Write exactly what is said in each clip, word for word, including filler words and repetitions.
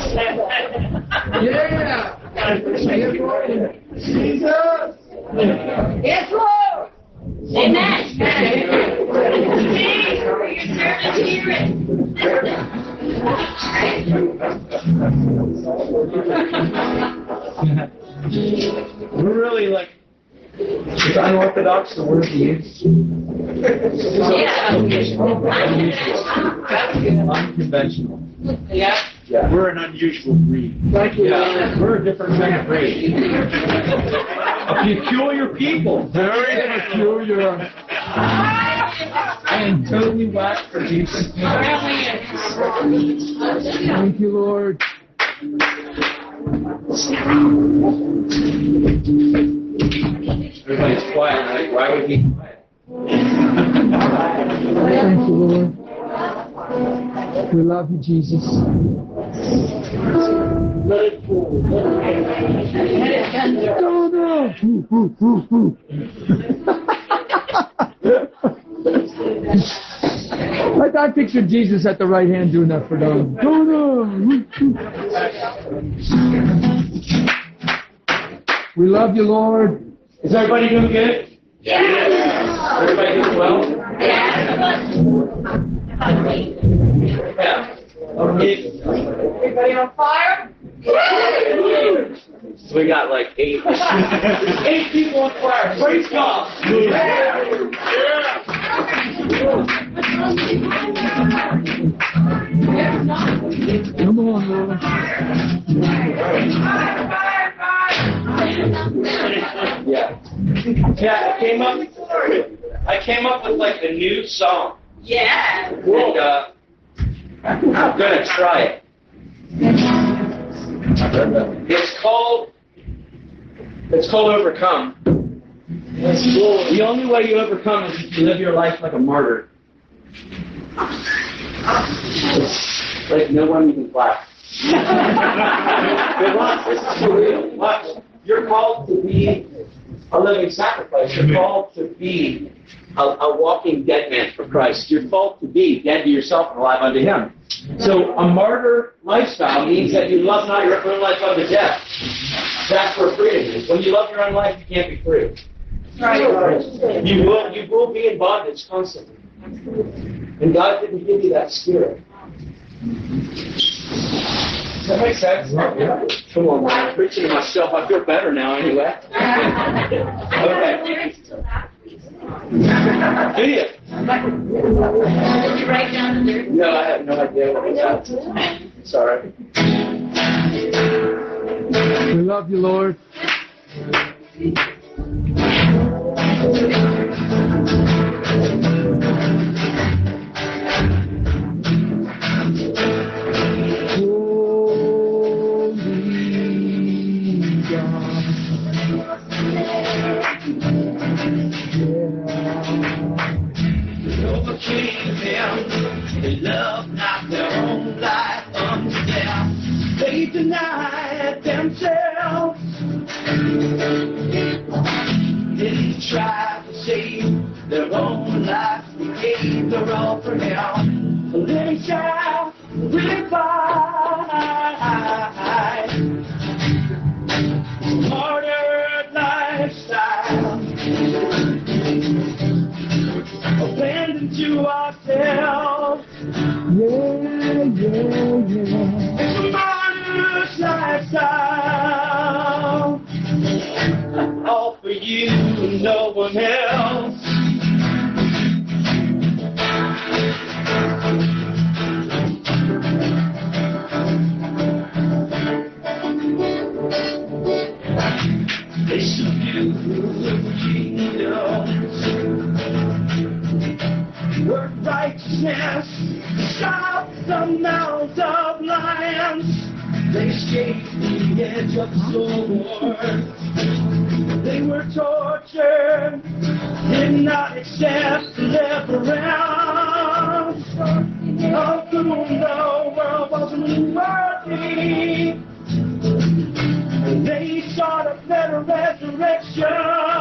Yeah. Jesus. Yes, Lord. Amen. See, your servants hear it. We're really like, is unorthodox the word to use? Yeah. Unconventional. Yeah. Yeah. We're an unusual breed. Thank you. Yeah. We're a different kind of breed. A peculiar people. Very peculiar. And totally whacked for Jesus. Thank you, Lord. Everybody's quiet, right? Why would he be quiet? Thank you, Lord. We love you, Jesus. Let it fall. No, no. I, I pictured Jesus at the right hand doing that for them. No, no. We love you, Lord. Is everybody doing good? Yeah. Everybody doing well? Yeah. Yeah. Okay. Everybody on fire? So we got like eight. eight people on fire. Praise God. Yeah. Come on, Lord. Yeah. Yeah, I came up. I came up with like a new song. Yeah. And uh, I'm gonna try it. It's called. It's called Overcome. The only way you overcome is if you live your life like a martyr. Like no one even claps. But watch, this is for real. Watch. You're called to be a living sacrifice. You're called to be a, a walking dead man for Christ. You're called to be dead to yourself and alive unto Him. So a martyr lifestyle means that you love not your own life unto death. That's where freedom is. When you love your own life, you can't be free. Right. You will, you will be in bondage constantly. And God didn't give you that spirit. Does that make sense? Yeah. Come on, man. I'm preaching to myself. I feel better now anyway. Okay. Do you? Did you write down the lyrics? No, I have no idea what it's about. Sorry. We love you, Lord. Overcame them, they love not their own life unto death. They denied themselves. They tried to save their own life. They gave their all for Him. A living sacrifice. Martyred lifestyle. Abandoned to ourselves. Yeah, yeah, yeah. It's a martyr's lifestyle. All for you and no one else. They subdue the kingdoms. Work righteousness, stop the mouths of lions. They escaped the edge of the sword. They were tortured, did not accept deliverance. Of whom the world wasn't worthy. They sought a better resurrection.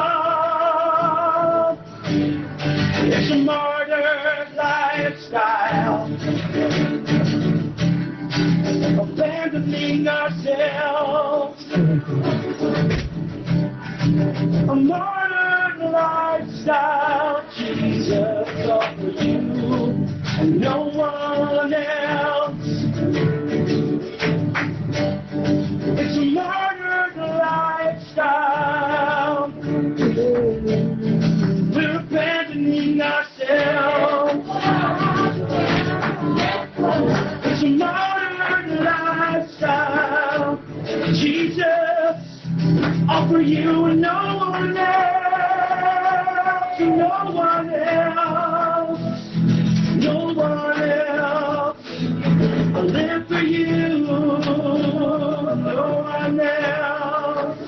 It's a martyr lifestyle. Abandon me offer you and no one else, no one else, no one else. I live for you, no one else.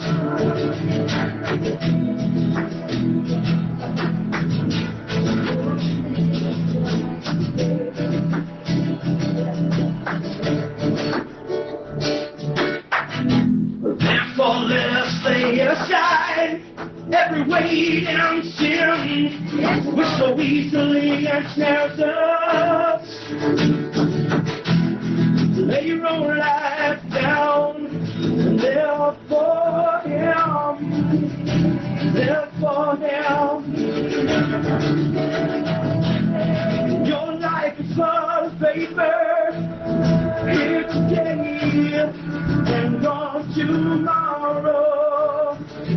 Therefore let us lay aside every weight and sin which so easily ensnares us. Lay your own life down and live for Him, live for Him. Your life is but a vapor, here today and gone tomorrow.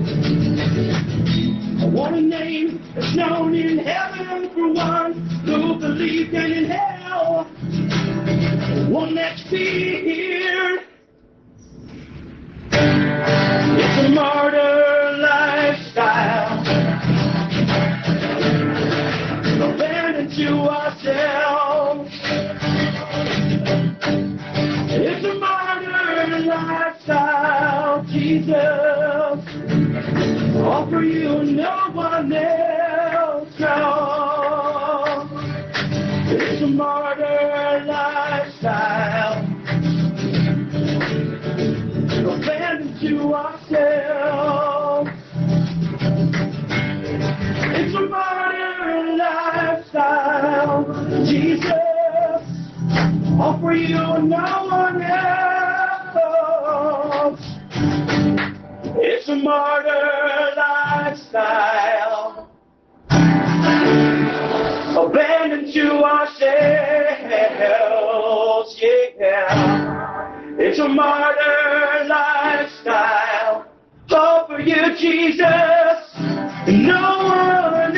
I want a name that's known in heaven for one who believed and in hell, one that's feared. It's a martyr lifestyle, abandoned to ourselves. It's a martyr lifestyle, Jesus, offer you no one else. No. It's a martyr lifestyle, abandoned to ourselves. It's a martyr lifestyle, Jesus, offer you no one else. It's a martyr lifestyle, abandoned to ourselves, yeah. It's a martyr lifestyle, offer you Jesus, no one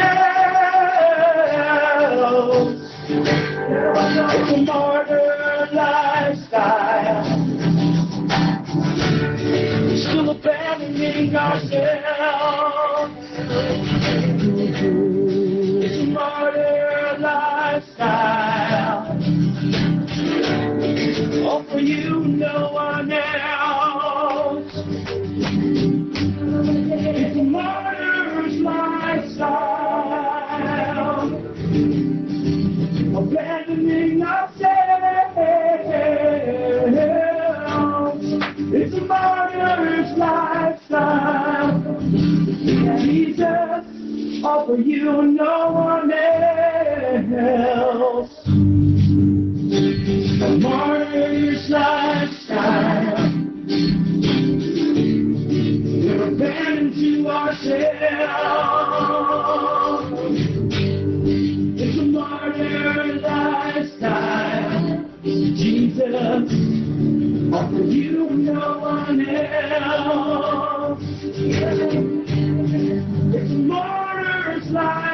else. It's a martyr lifestyle, still abandoning ourselves. It's a martyr lifestyle, offer you no one else. It's a martyr's lifestyle, abandoning ourselves. It's a martyr's lifestyle, Jesus, offer you no one else. A martyr's lifestyle, we're abandoned to ourselves. It's a martyr lifestyle, Jesus, offer you no one else. It's a martyr's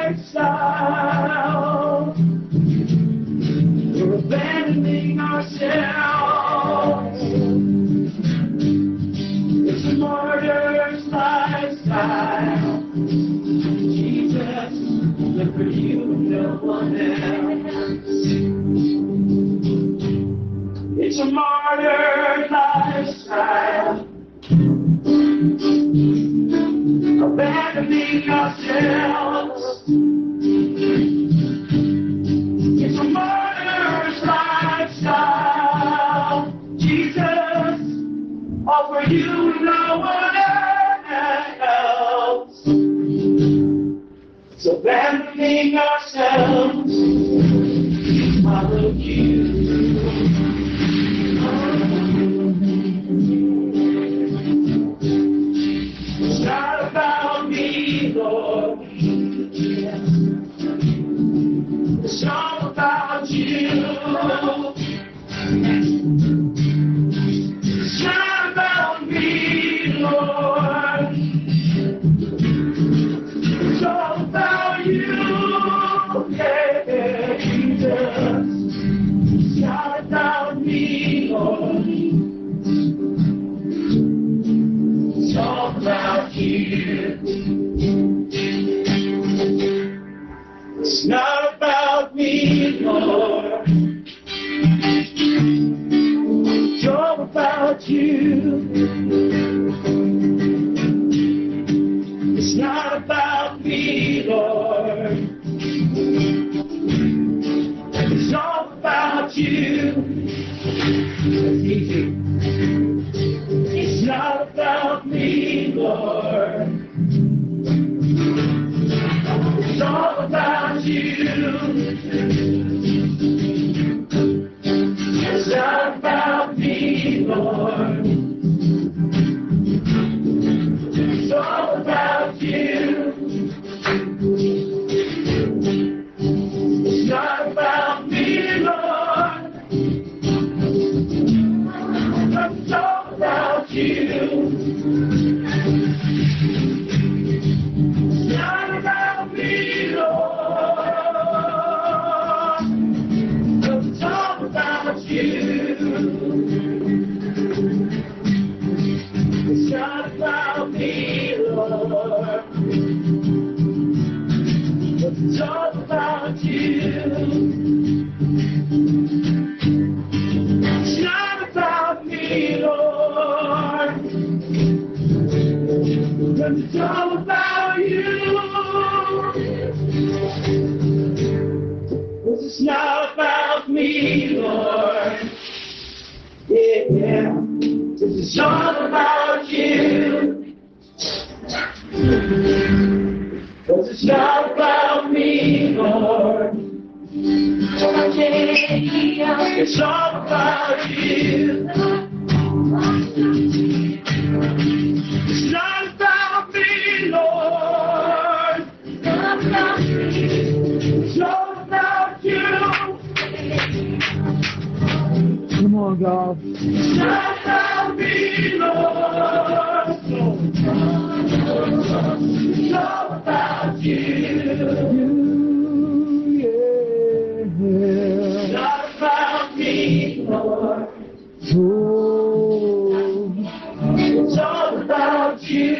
lifestyle, we're abandoning ourselves. It's a martyr's lifestyle, Jesus, live for you, no one else. It's a martyr lifestyle, abandoning ourselves. It's a martyr's lifestyle, Jesus, offer you no one else. It's abandoning ourselves, follow you. It's not about me, Lord. It's all about you. It's not about me, Lord. It's all about you, yeah. about you. It's not about me, Lord. It's all about you. It's easy. It's not about me, Lord. It's all about you. It's not about me, Lord. It's all about you. It's not about me, Lord. It's all about you. It's not about me, Lord. It's all about you. It's not about me, Lord. It's all about you. It's not about me, Lord. But it's all about you. It's not about me, Lord. Yeah, it's all about you. It's not about me, Lord. It's all about you. It's not about me, Lord. It's all about you. Come on, God. It's not about me, Lord. It's all about you. Yeah. It's not about me, Lord. Oh. It's all about you.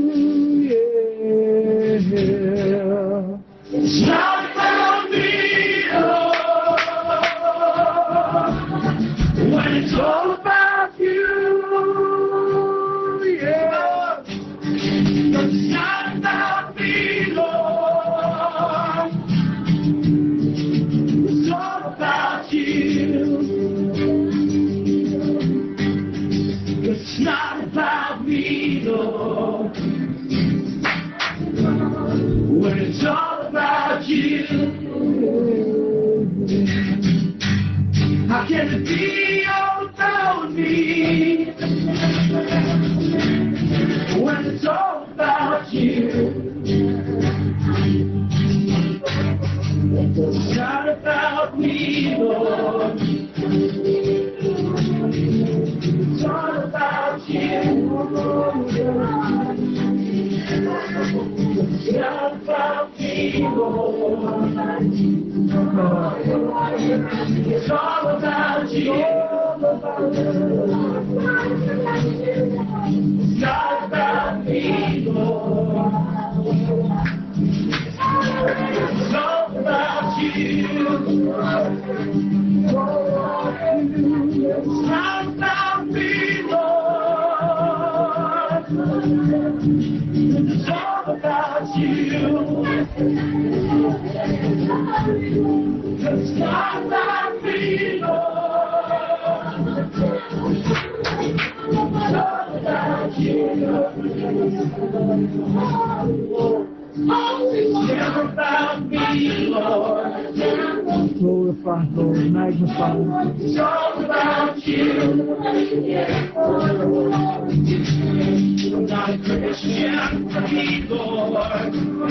Yeah. It's not about me, Lord. When it's all about you. Yeah. It's not about me, Lord. It's all about you. It's not about me, Lord. When it's all about you. How can it be all about me? When it's all about you. It's not about me, Lord. It's all about you. It's not about me, Lord. It's all about you. It's not about me, Lord. It's all about you. It's not about me, Lord. It's all about you. It's not about me, Lord. It's all about you. It's never about me, Lord. Glorify, Lord, magnify. It's all about you. I'm not a Christian for me, Lord.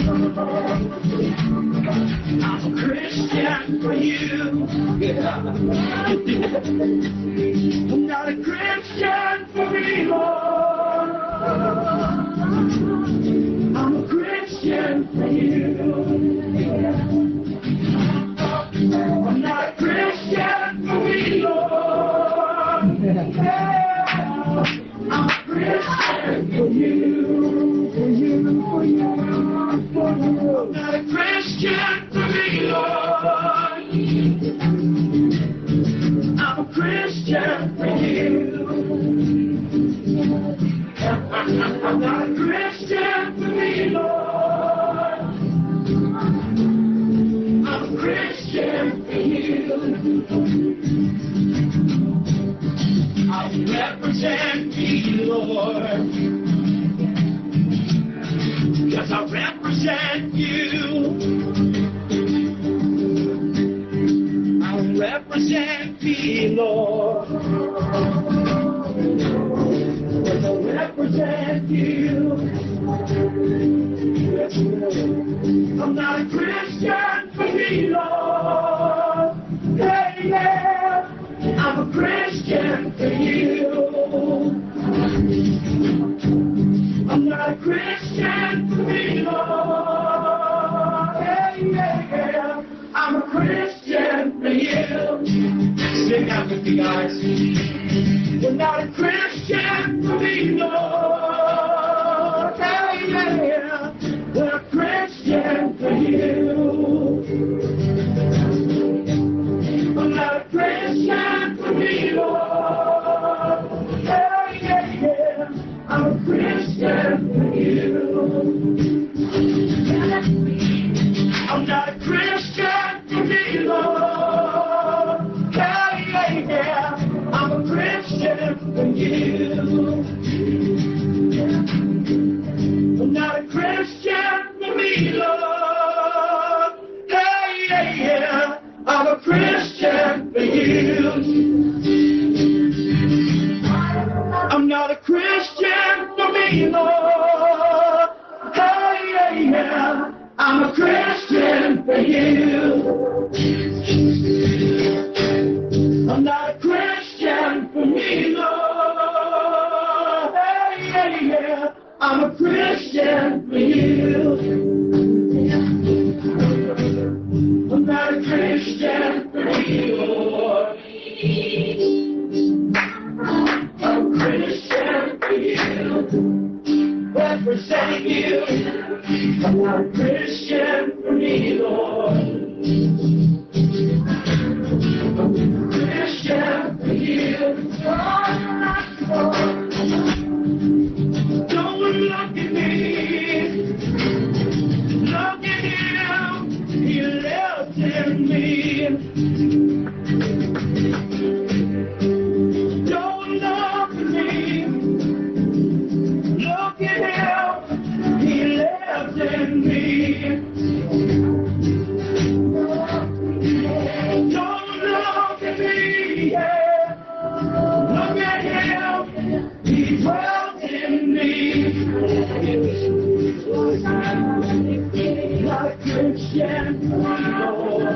I'm a Christian for you. I'm not a Christian for me, Lord. I'm a Christian for you. I'm not a Christian for me, Lord. I'm a Christian for you. For you, for you, for you. I'm not a Christian for me, Lord. I'm a Christian for you. represent me, Lord. 'Cause I represent you. I represent me, Lord. 'Cause I represent you. Yes, Lord. I'm not a Christian for me, Lord. Hey, yeah. I'm a Christian for you. I'm not a Christian for me, Lord. Hey, yeah. I'm a Christian for you. Sing out with me, guys. You're not a Christian for me, Lord. Hey, yeah. We're a Christian for you. I'm not a Christian for me, Lord. Hey, yeah, yeah. I'm a Christian for you. I'm not a Christian for me, Lord. Hey, yeah, yeah. I'm a Christian for you. I'm not a Christian for me, Lord. Hey, yeah, yeah. I'm a Christian for you. I'm not a Christian for me, Lord. Hey, yeah, yeah. I'm a Christian for you. I'm not a Christian for me, Lord. Hey, yeah, yeah. I'm a Christian for you. I'm not a Christian for you, Lord. I'm a Christian for you. Represent you. I'm not a Christian for me, Lord. I'm a Christian for you. Don't look at me. Look at him. He lives in me. Don't look at me. Look at him. He lives in me. Don't look at me. Yeah. Look at him. He dwells in me. Not a Christian, Lord.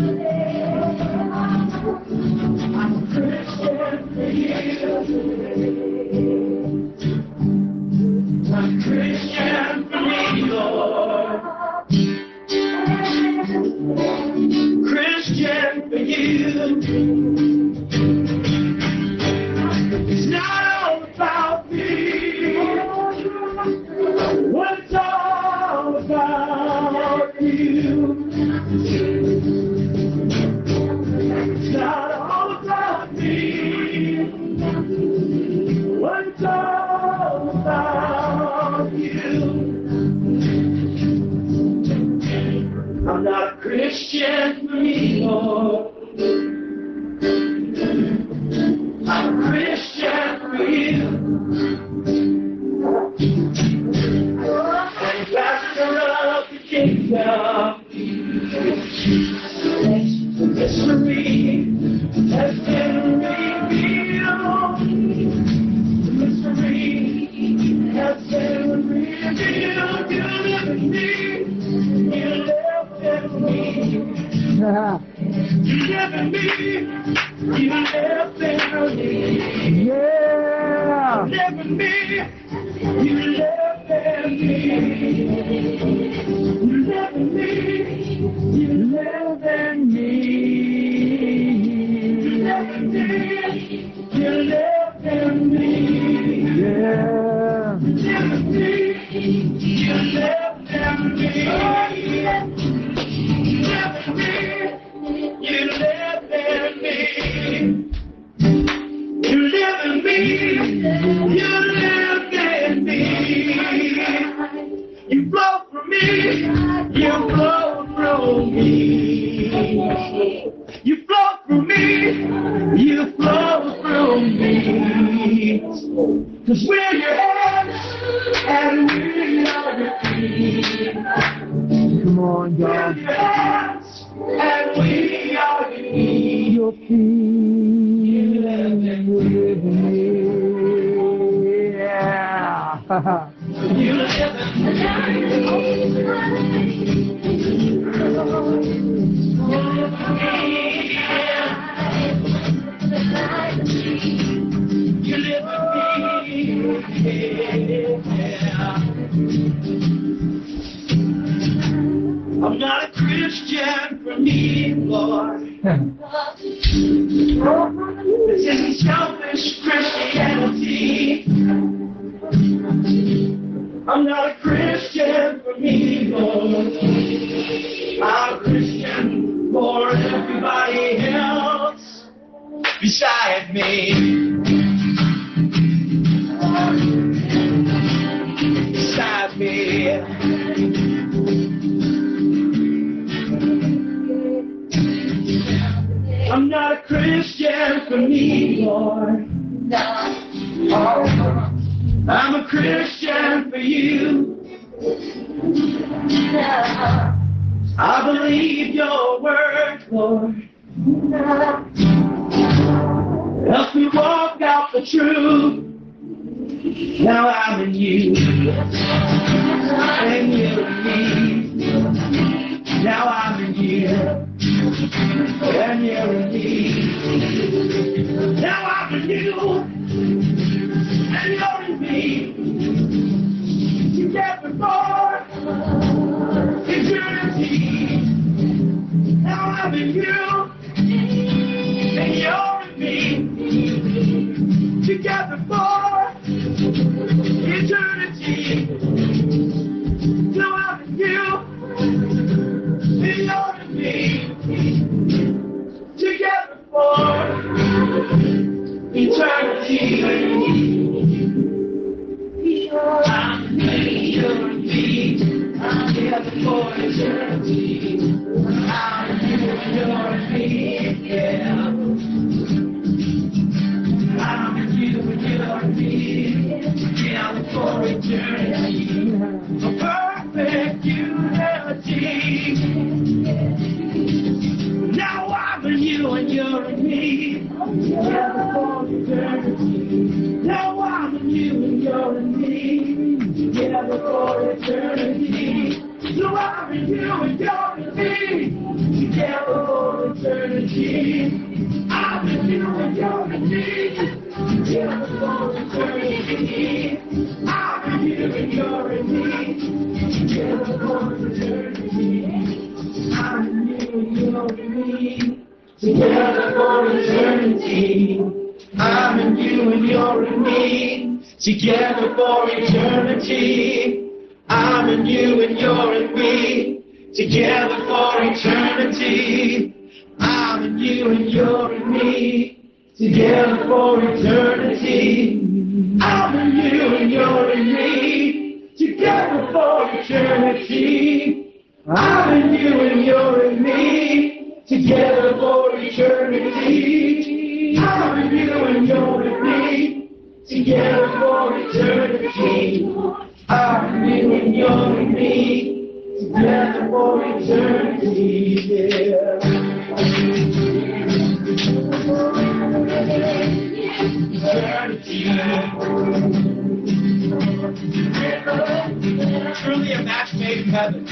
I'm a Christian for you. I'm a Christian for me, Lord. Christian for you. It's not all about me. What it's all about you. It's not all about me. What it's all about you. I'm not a Christian for me, Lord. I'm a Christian for you. Ambassador of the kingdom. The mystery has been revealed. The mystery has been revealed. You live in me. You live in me. You live in me. You live in me. Yeah. You live in me. You live in me. You live in me. You live in me. You live in me. You live in me. Yeah. You live in me. You live in me. You live in me. You live in me. You live in me. You live in me. You flow through me. You flow through me. You flow through me. You flow through me. Cause we're your hands and we are your feet. Come on, We're God. your hands and we are your feet. Your feet. You live in me. Yeah. You live You live with me, yeah. I'm not a Christian for me, Lord. This isn't selfish Christianity. I'm not a Christian for me, Lord. I'm a Christian for everybody else beside me. Beside me. I'm not a Christian for me, Lord. I'm a Christian for you. I believe your word, Lord. Help me walk out the truth. Now I'm in you, and you in me. Now I'm in you, and you're in me. Now I'm in you, and you're in me. Together for eternity. Now I'm in you, and you're in me. Together for eternity. Now I'm in you, and you're in me. Together for eternity. I'm in you, you're in me. Together for eternity. I'm in you, you're in me. Yeah. I'm in you, you're in me. Together for eternity. A perfect unity. Now I'm in you and you're in me. Together for eternity. Now I'm in you and you're in me. Together for eternity. So I'm in you and you're in me. Together for eternity. I'm in you and you're in me. Together for eternity. I'm in you and you're in me. Together for eternity. I'm in you and you're in me. Together for eternity. I'm in you and you're in me. Together for eternity. I'm in you and you're in me. Together for eternity. I'm in you and you're in me. Together for eternity. I'm in you and you're in me. Together for eternity. I'm in you and you're in me. Together for eternity. I'm in you and you're in me. Together for eternity. I'm in you and you're in me. Together for eternity. Yeah. Truly a match made in heaven.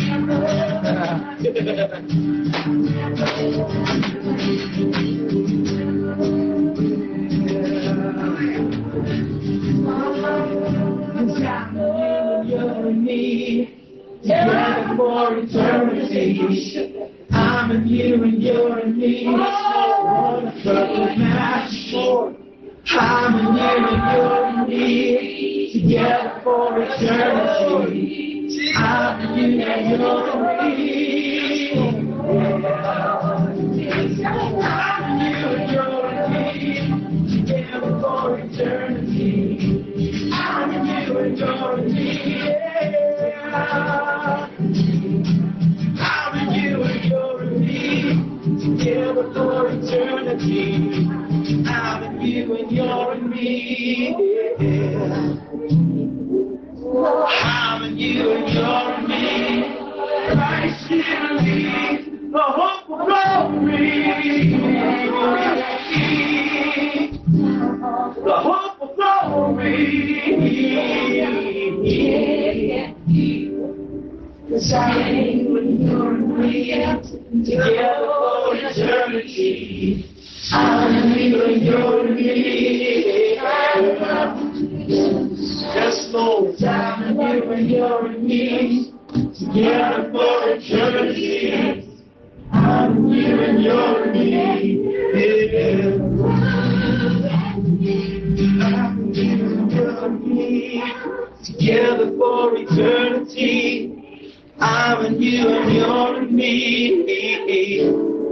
You're in me. Together for eternity. I'm in you and you're in me. What a perfect match. I'm in you and you're in me. Together for eternity. I'm in you and you're in me. I'm in you and you're in me. Together for eternity. I'm in you and you're in me. I'm in you and you're in me. Together for eternity. I'm in you and you're in me. I'm in you and you're in me. Christ in me, the hope of glory. The hope of glory. Cause I'm in you and you're in me. Together for eternity. I'm in you and you're in me. Yes, Lord, I'm in you and you're in me. Together for eternity. I'm in you and you're in me. Yeah. I'm in you and you're in me. Together for eternity. I'm in you and you're in me.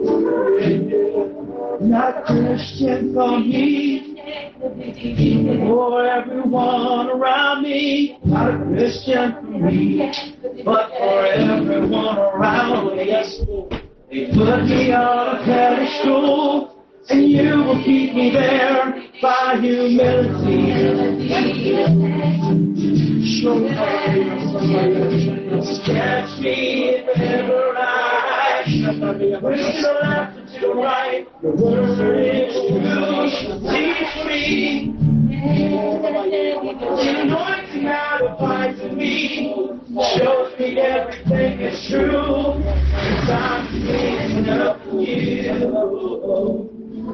Not a Christian for me. For everyone around me, not a Christian for me, but for everyone around me. Yes, they put me on a pedestal, and you will keep me there by humility. Show me catch me whenever I bring the left to the right. Your word is true. Teach me. The anointing that abides in me shows me everything is true. Cause I'm thinking of you.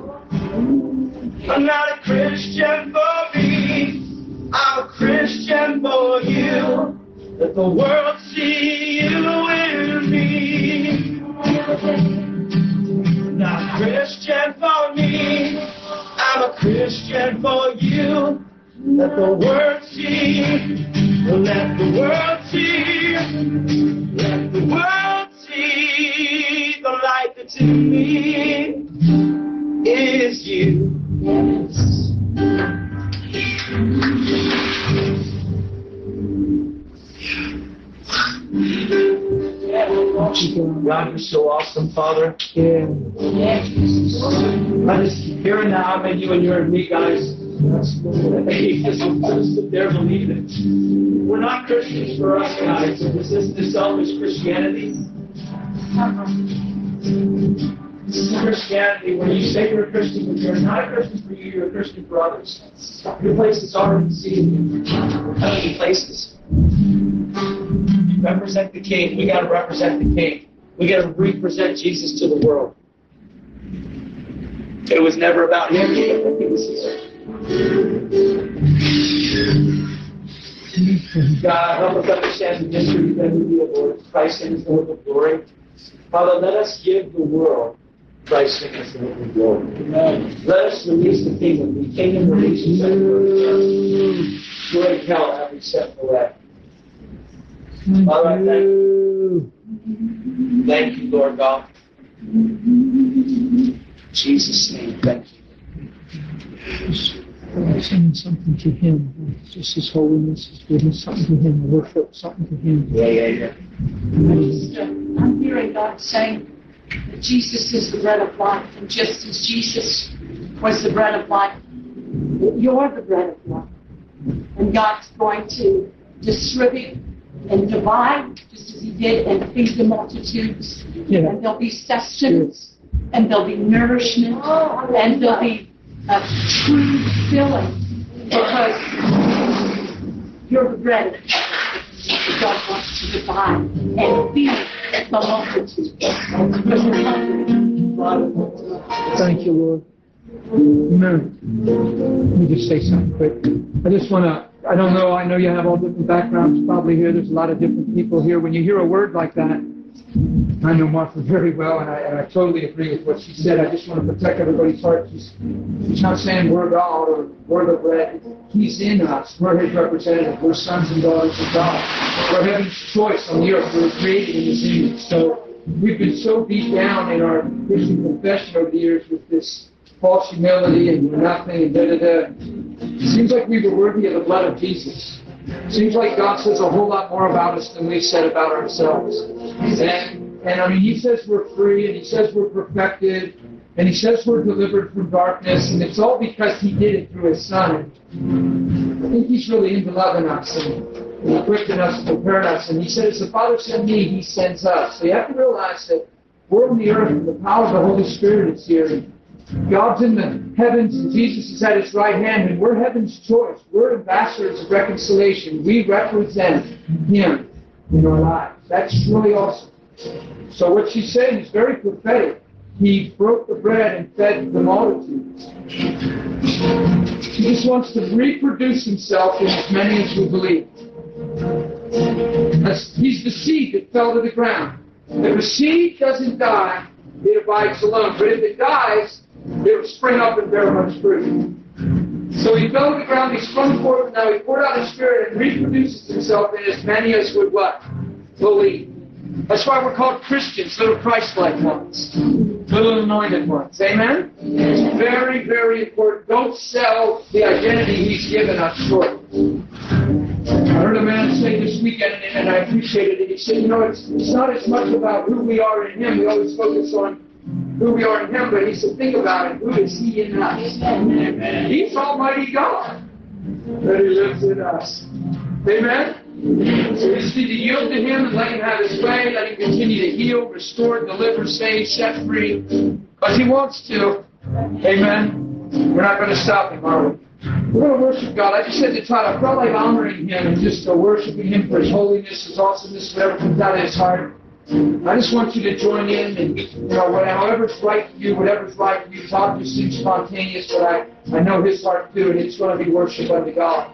I'm not a Christian for me. I'm a Christian for you. Let the world see you in me. Not a Christian for me. I'm a Christian for you. Let the world see. Let the world see. Let the world see the light that's in me is you. Yes. God, you're so awesome, Father. Yeah. I just here and now, I'm in you and you're in me, guys. Hey, just, just sit there, believe it. We're not Christians for us, guys. This is this selfish Christianity. This is Christianity. When you say you're a Christian, but you're not a Christian for you, you're a Christian for others. Your place is already seated in heavenly places. Represent the King. We got to represent the King. We got to represent Jesus to the world. It was never about him. He was here. God, help us understand the mystery that we of Lord Christ in his Lord of glory. Father, let us give the world Christ in his Lord of glory. Amen. Let us release the kingdom. The kingdom releases everywhere. Joy and hell have we set away. Father, I thank you. Thank you, Lord God. In Jesus' name, thank you. Sing something to him. Just his holiness, his goodness, something to him. Worship, something to him. Yeah, yeah, yeah. I just, uh, I'm hearing God saying that Jesus is the bread of life, and just as Jesus was the bread of life, you're the bread of life. And God's going to distribute and divide, just as he did, and feed the multitudes. Yeah. And there'll be sustenance, and there'll be nourishment, and there'll be a true filling, because you're the bread of life. God wants to divide and feed the multitudes. Thank you, Lord. Amen. Let me just say something quick. I just want to, I don't know, I know you have all different backgrounds probably here. There's a lot of different people here. When you hear a word like that, I know Martha very well, and I, and I totally agree with what she said. I just want to protect everybody's heart. She's, she's not saying we're God or we're the bread. He's in us. We're his representatives. We're sons and daughters of God. We're heaven's choice on the earth. We're created in his image. So we've been so beat down in our Christian confession over the years with this false humility and we're nothing and da-da-da. It seems like we were worthy of the blood of Jesus. It seems like God says a whole lot more about us than we've said about ourselves. And, and I mean, he says we're free, and he says we're perfected, and he says we're delivered from darkness, and it's all because he did it through his Son. I think He's really into loving us and equipping us, preparing us. And He says, the Father sent me, He sends us. So you have to realize that we're on the earth and the power of the Holy Spirit is here. God's in the heavens and Jesus is at His right hand, and we're heaven's choice. We're ambassadors of reconciliation. We represent Him in our lives. That's really awesome. So what she's saying is very prophetic. He broke the bread and fed the multitudes. He just wants to reproduce Himself in as many as we believe. That's, he's the seed that fell to the ground. If a seed doesn't die, it abides alone. But if it dies, it will spring up and bear much fruit. So He fell to the ground, He sprung forth, and now He poured out His Spirit and reproduces Himself in as many as would what? Believe. That's why we're called Christians, little Christ-like ones, little anointed ones. Amen? It's very, very important. Don't sell the identity He's given us short. I heard a man say this weekend, and I appreciated it. He said, you know, it's, it's not as much about who we are in Him. We always focus on who we are in Him, but he said, think about it. Who is He in us? Amen. He's Almighty God, but He lives in us. Amen? So we just need to yield to Him and let Him have His way. Let Him continue to heal, restore, deliver, save, set free. Because He wants to. Amen? We're not going to stop Him, are we? We're going to worship God. I just said to try to, I felt like honoring Him and just uh, worshiping Him for His holiness, His awesomeness, whatever comes out of His heart. I just want you to join in and, you know, however's right for you, whatever's right for you. Todd just seems spontaneous, but I, I know his heart too, and it's going to be worship unto God.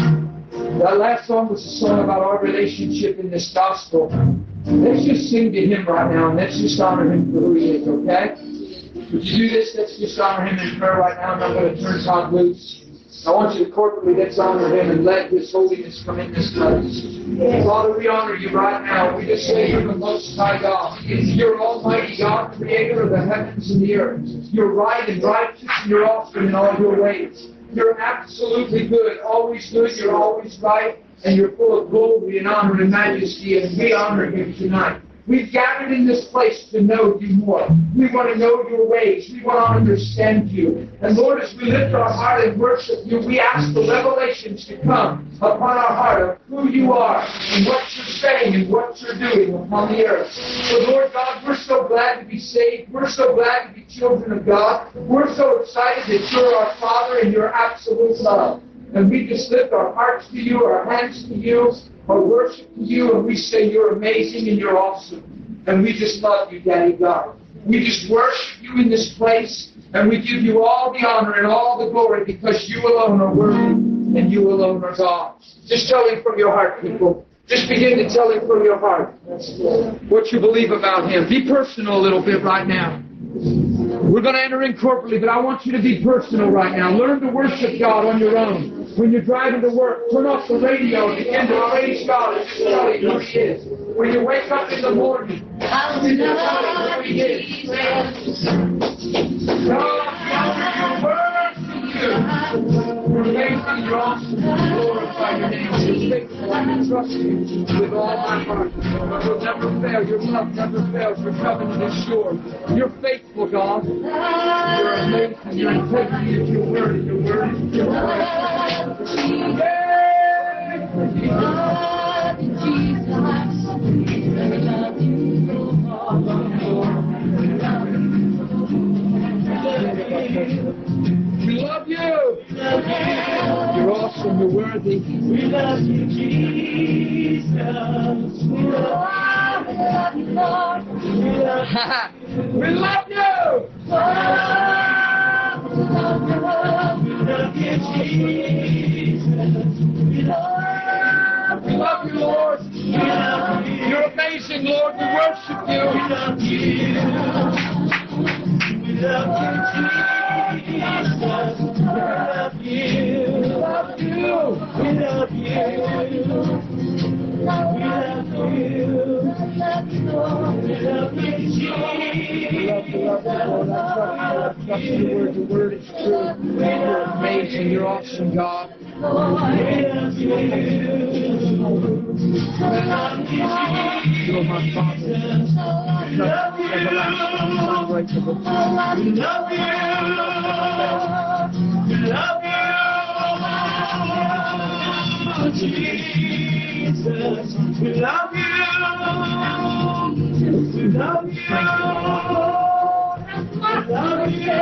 That last song was a song about our relationship in this gospel. Let's just sing to Him right now, and let's just honor Him for who He is, okay? Would you do this? Let's just honor Him in prayer right now, and I'm going to turn Todd loose. I want you to corporately, let's honor Him and let His holiness come in this place. Father, we honor You right now. We just say You're the Most High God. You're Almighty God, Creator of the heavens and the earth. You're right and righteous, and You're awesome in all Your ways. You're absolutely good, always good, You're always right, and You're full of glory and honor and majesty, and we honor You tonight. We've gathered in this place to know You more. We want to know Your ways. We want to understand You. And Lord, as we lift our heart and worship You, we ask the revelations to come upon our heart of who You are and what You're saying and what You're doing upon the earth. So Lord God, we're so glad to be saved. We're so glad to be children of God. We're so excited that You're our Father and You're absolute love. And we just lift our hearts to You, our hands to You, our worship to You, and we say You're amazing and You're awesome. And we just love You, Daddy God. We just worship You in this place, and we give You all the honor and all the glory because You alone are worthy and You alone are God. Just tell Him from your heart, people. Just begin to tell Him from your heart what you believe about Him. Be personal a little bit right now. We're going to enter in corporately, but I want you to be personal right now. Learn to worship God on your own. When you're driving to work, turn off the radio and begin to praise God and just tell Him who He is. When you wake up in the morning, begin to tell Him who He is. God, God, your word to You. You're amazing, You're awesome. Glorify Your name. You're faithful. I can trust You with all my heart. You'll never fail. Your love never fails. Your covenant is sure. You're faithful, God. You're amazing. Your integrity is Your word, and Your word is Your word. We love You. You're awesome. You're worthy. We love You, Jesus. We love You, Lord. We love You. We love You. We love You, Jesus. We love We love You, Lord. You. We love You. You're amazing, Lord. We worship You. We love You. We love You, Jesus. We love You. We love You. We love You. We love You. We love You, Jesus. We love You, love You, Lord. I trust You. I trust Your word. Your word is true. You're amazing. You're awesome, God. We love You. You're my Father. I trust You, everlasting, unbreakable. We love You. We love You. Jesus, we love you. We love you. We love you.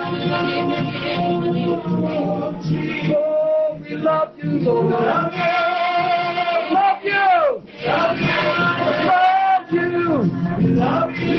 Oh, we love you, Lord. We love you. Love you. Love you. Love you. We love you.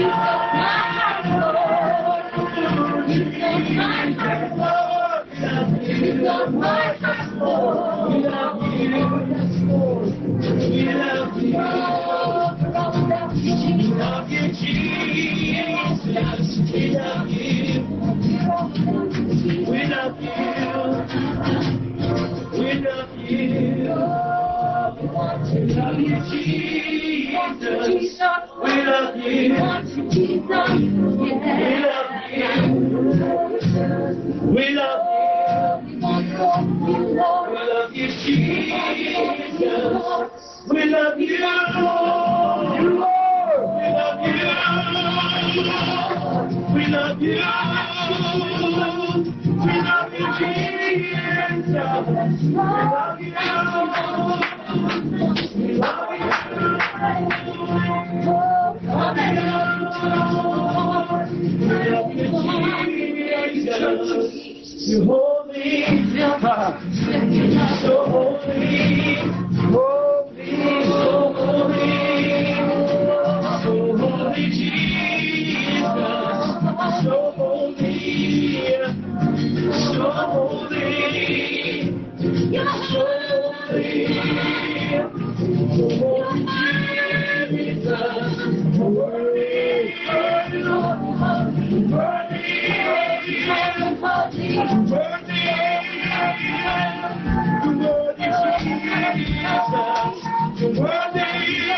We love you. We love you, Jesus. We love you, Lord. We love you. We love you. We love you, Jesus. We love you. We love you. You're holy, so holy, holy, so holy, so holy, Jesus, so holy, so holy, so holy, so holy, Jesus, worthy, worthy, Lord, worthy. Worthy, worthy, you're worthy,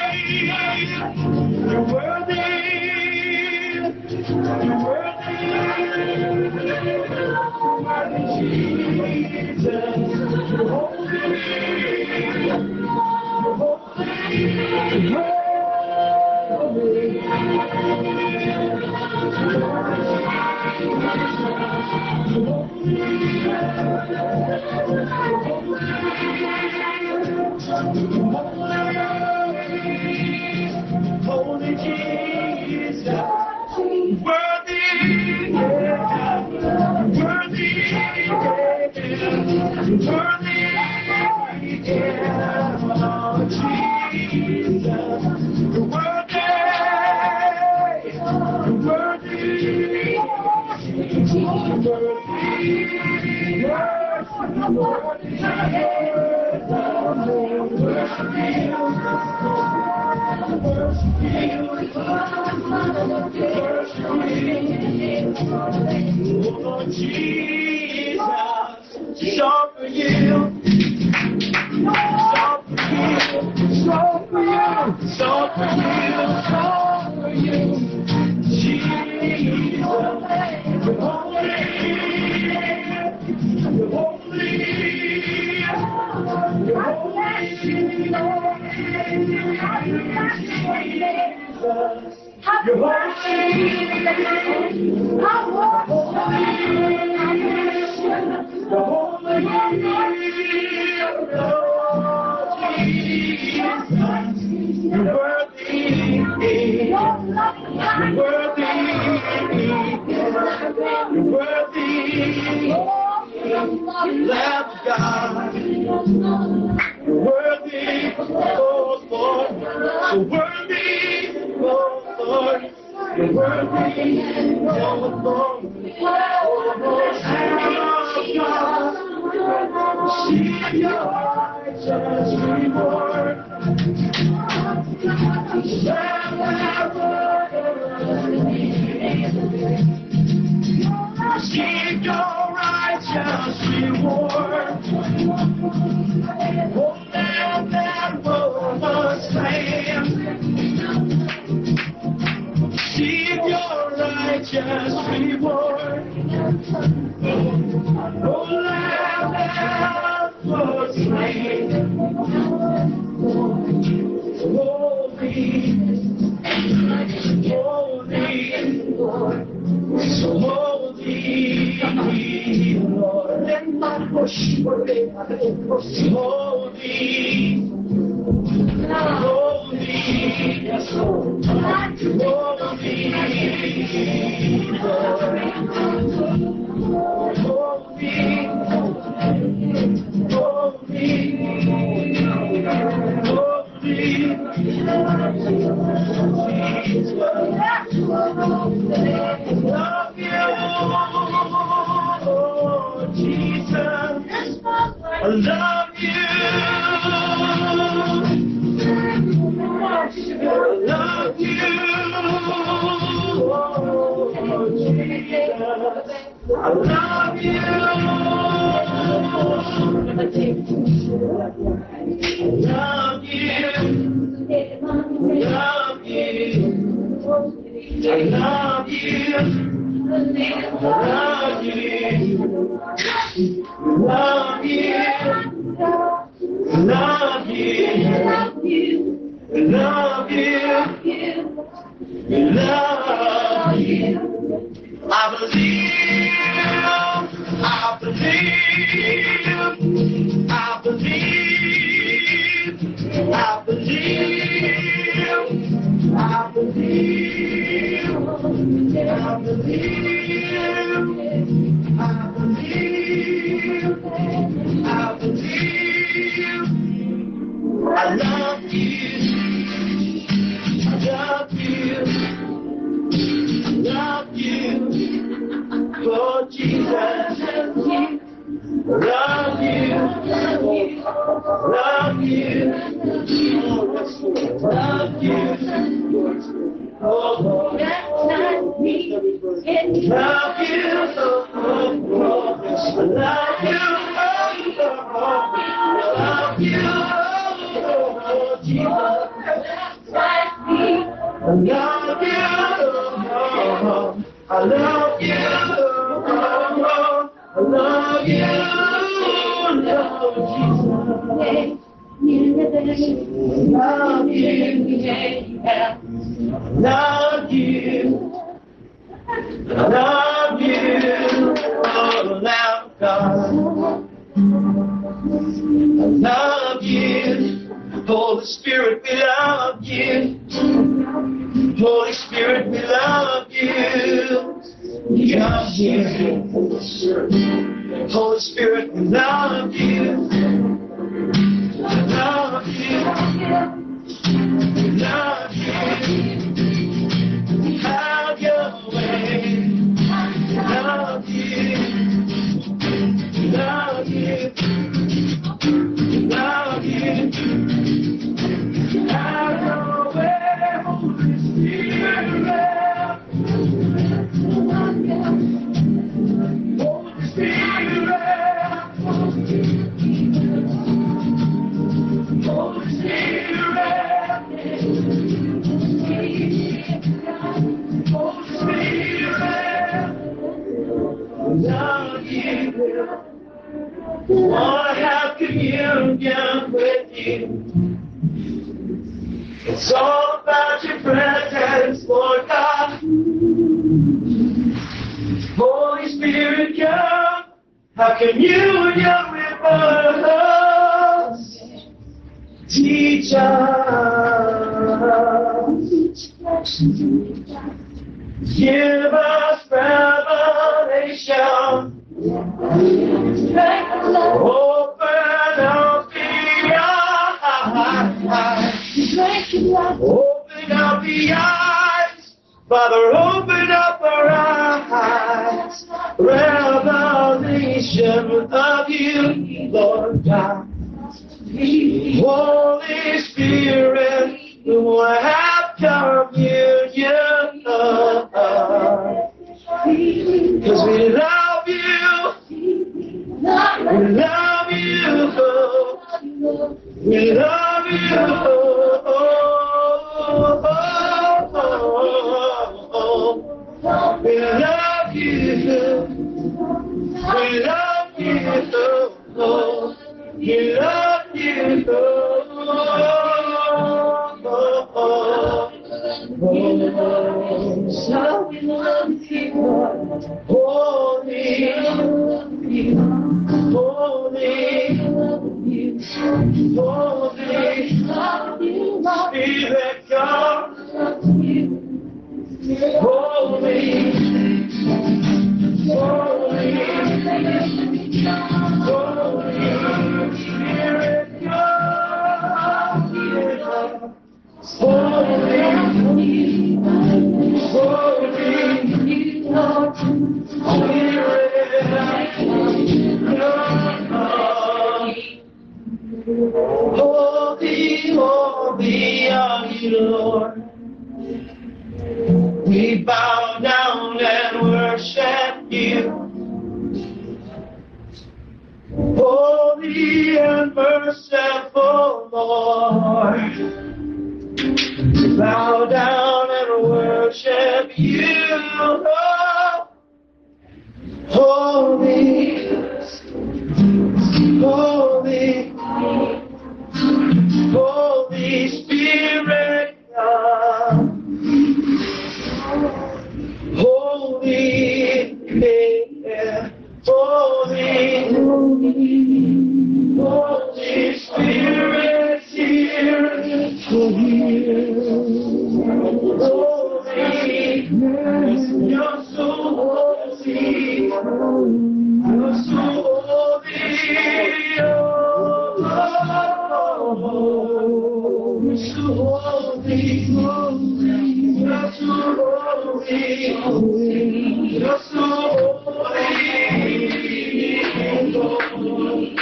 you're worthy, you're worthy, Jesus, you're holy, you're holy, Jesus, worthy, worthy, worthy, oh, Jesus, worthy, oh, Jesus, all for you, all for you, all for you, all for you, all for you, Jesus, you're holy, you're holy, you're Lamb of God, you're worthy, oh Lord, you're worthy, oh Lord, you're worthy, oh Lord, oh Lord, Lamb of God, see your righteous reward, Lamb of God, see your righteous reward. Oh, Lamb that was slain, receive your righteous reward. Oh, Lamb that was slain, holy, holy, so holy, Lord, and my worship, holy, Holy, holy, Holy Spirit, God. Holy, holy, holy Spirit, God. Holy, holy, holy are you, Lord. We bow down and worship you. Holy and merciful Lord. We bow down and worship you, Lord. Holy, holy, Holy Spirit, God. Holy, yeah, holy, Holy Spirit, here, holy, yes, you're so holy, you're so holy, oh, you're so holy, you're so holy, you're so holy.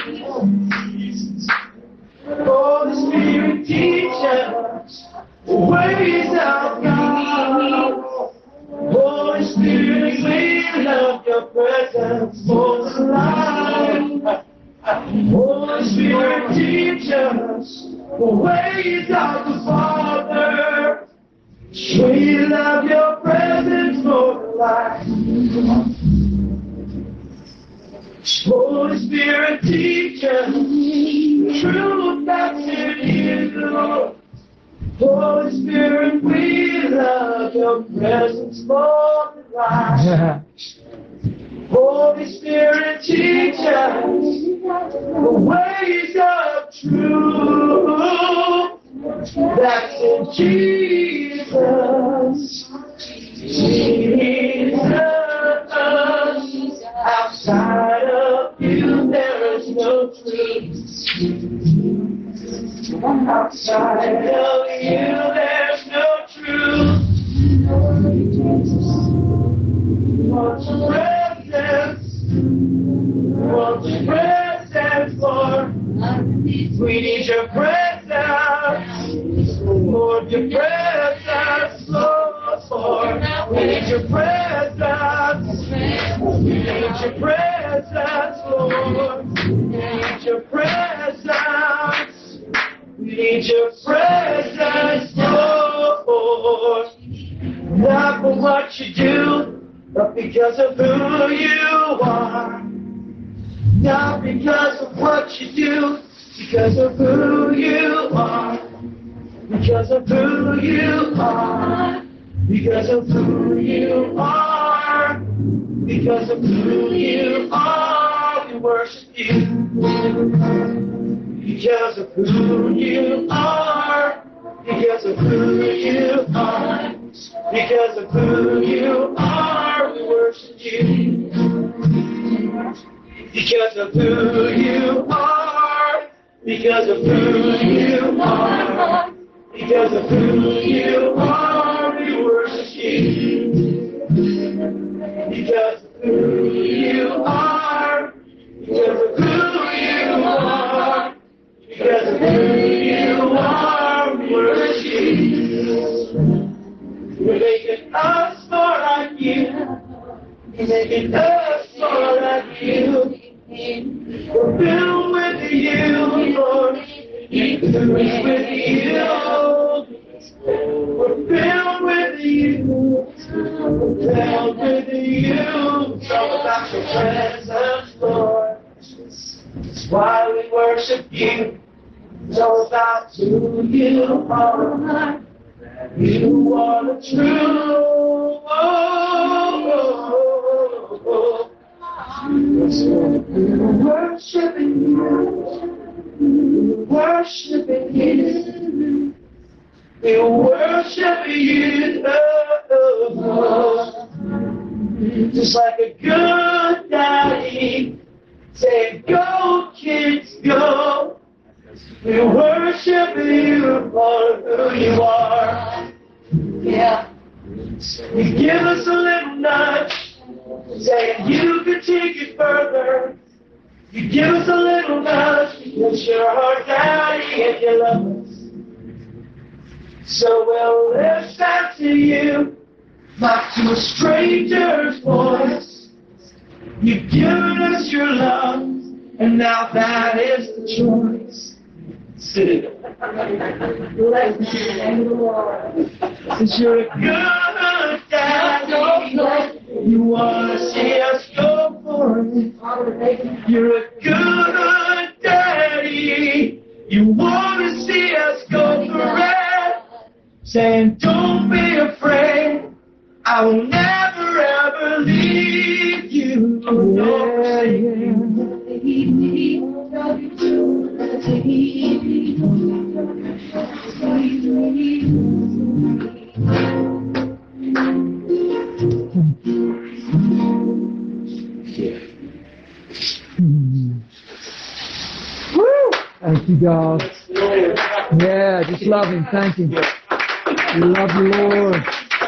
Holy Spirit, teach us ways of God. Holy Spirit, we love your presence for life. Holy Spirit, teach us the ways of the Father. We love your presence for life. Holy Spirit, teach us the truth that's in you. Holy Spirit, we love your presence more than life. Holy Spirit, teach us the ways of truth that's in Jesus. Jesus. Outside of you, there is no truth. Outside of you, there's no truth. We want your presence. We want your presence, Lord. We need your presence. Lord, your presence, Lord. We need your presence. We need your presence, Lord. We need your presence. We need your presence, Lord. Not for what you do, but because of who you are. Not because of what you do, because of who you are. Because of who you are. Because of who you are. Because of who you are, we worship you. Because of who you are. Because of who you are. Because of who you are, we worship you. Because of who you are. Because of who you are. Because of who you are, we worship you. Because of who you are. Because of who you are. Because of who you are, we worship you. You're making us more like you. You're making us more like you. We're filled with you, Lord. We're filled with you. We're filled with you. We're filled with you. It's all about your presence, Lord. That's why we worship you. It's all about who you are. You are the truth. Oh, oh, oh, oh. We're worshiping you. worshiping you. We worship you, oh, just like a good daddy, saying, go kids, go. We worship you for who you are. Yeah. You give us a little nudge, saying you could take it further. You give us a little nudge because you're our daddy and you love us. So we'll listen to you, not to a stranger's voice. You've given us your love, and now that is the choice. Bless the name of the Lord. Cause you're a good daddy. You wanna see us go for it. You're a good daddy. You wanna see us go for it. Saying, don't be afraid. I will never ever leave you. Yeah, yeah. Hmm. Woo! Thank you, God. Yeah, just love Him. Thank you. We love you, Lord.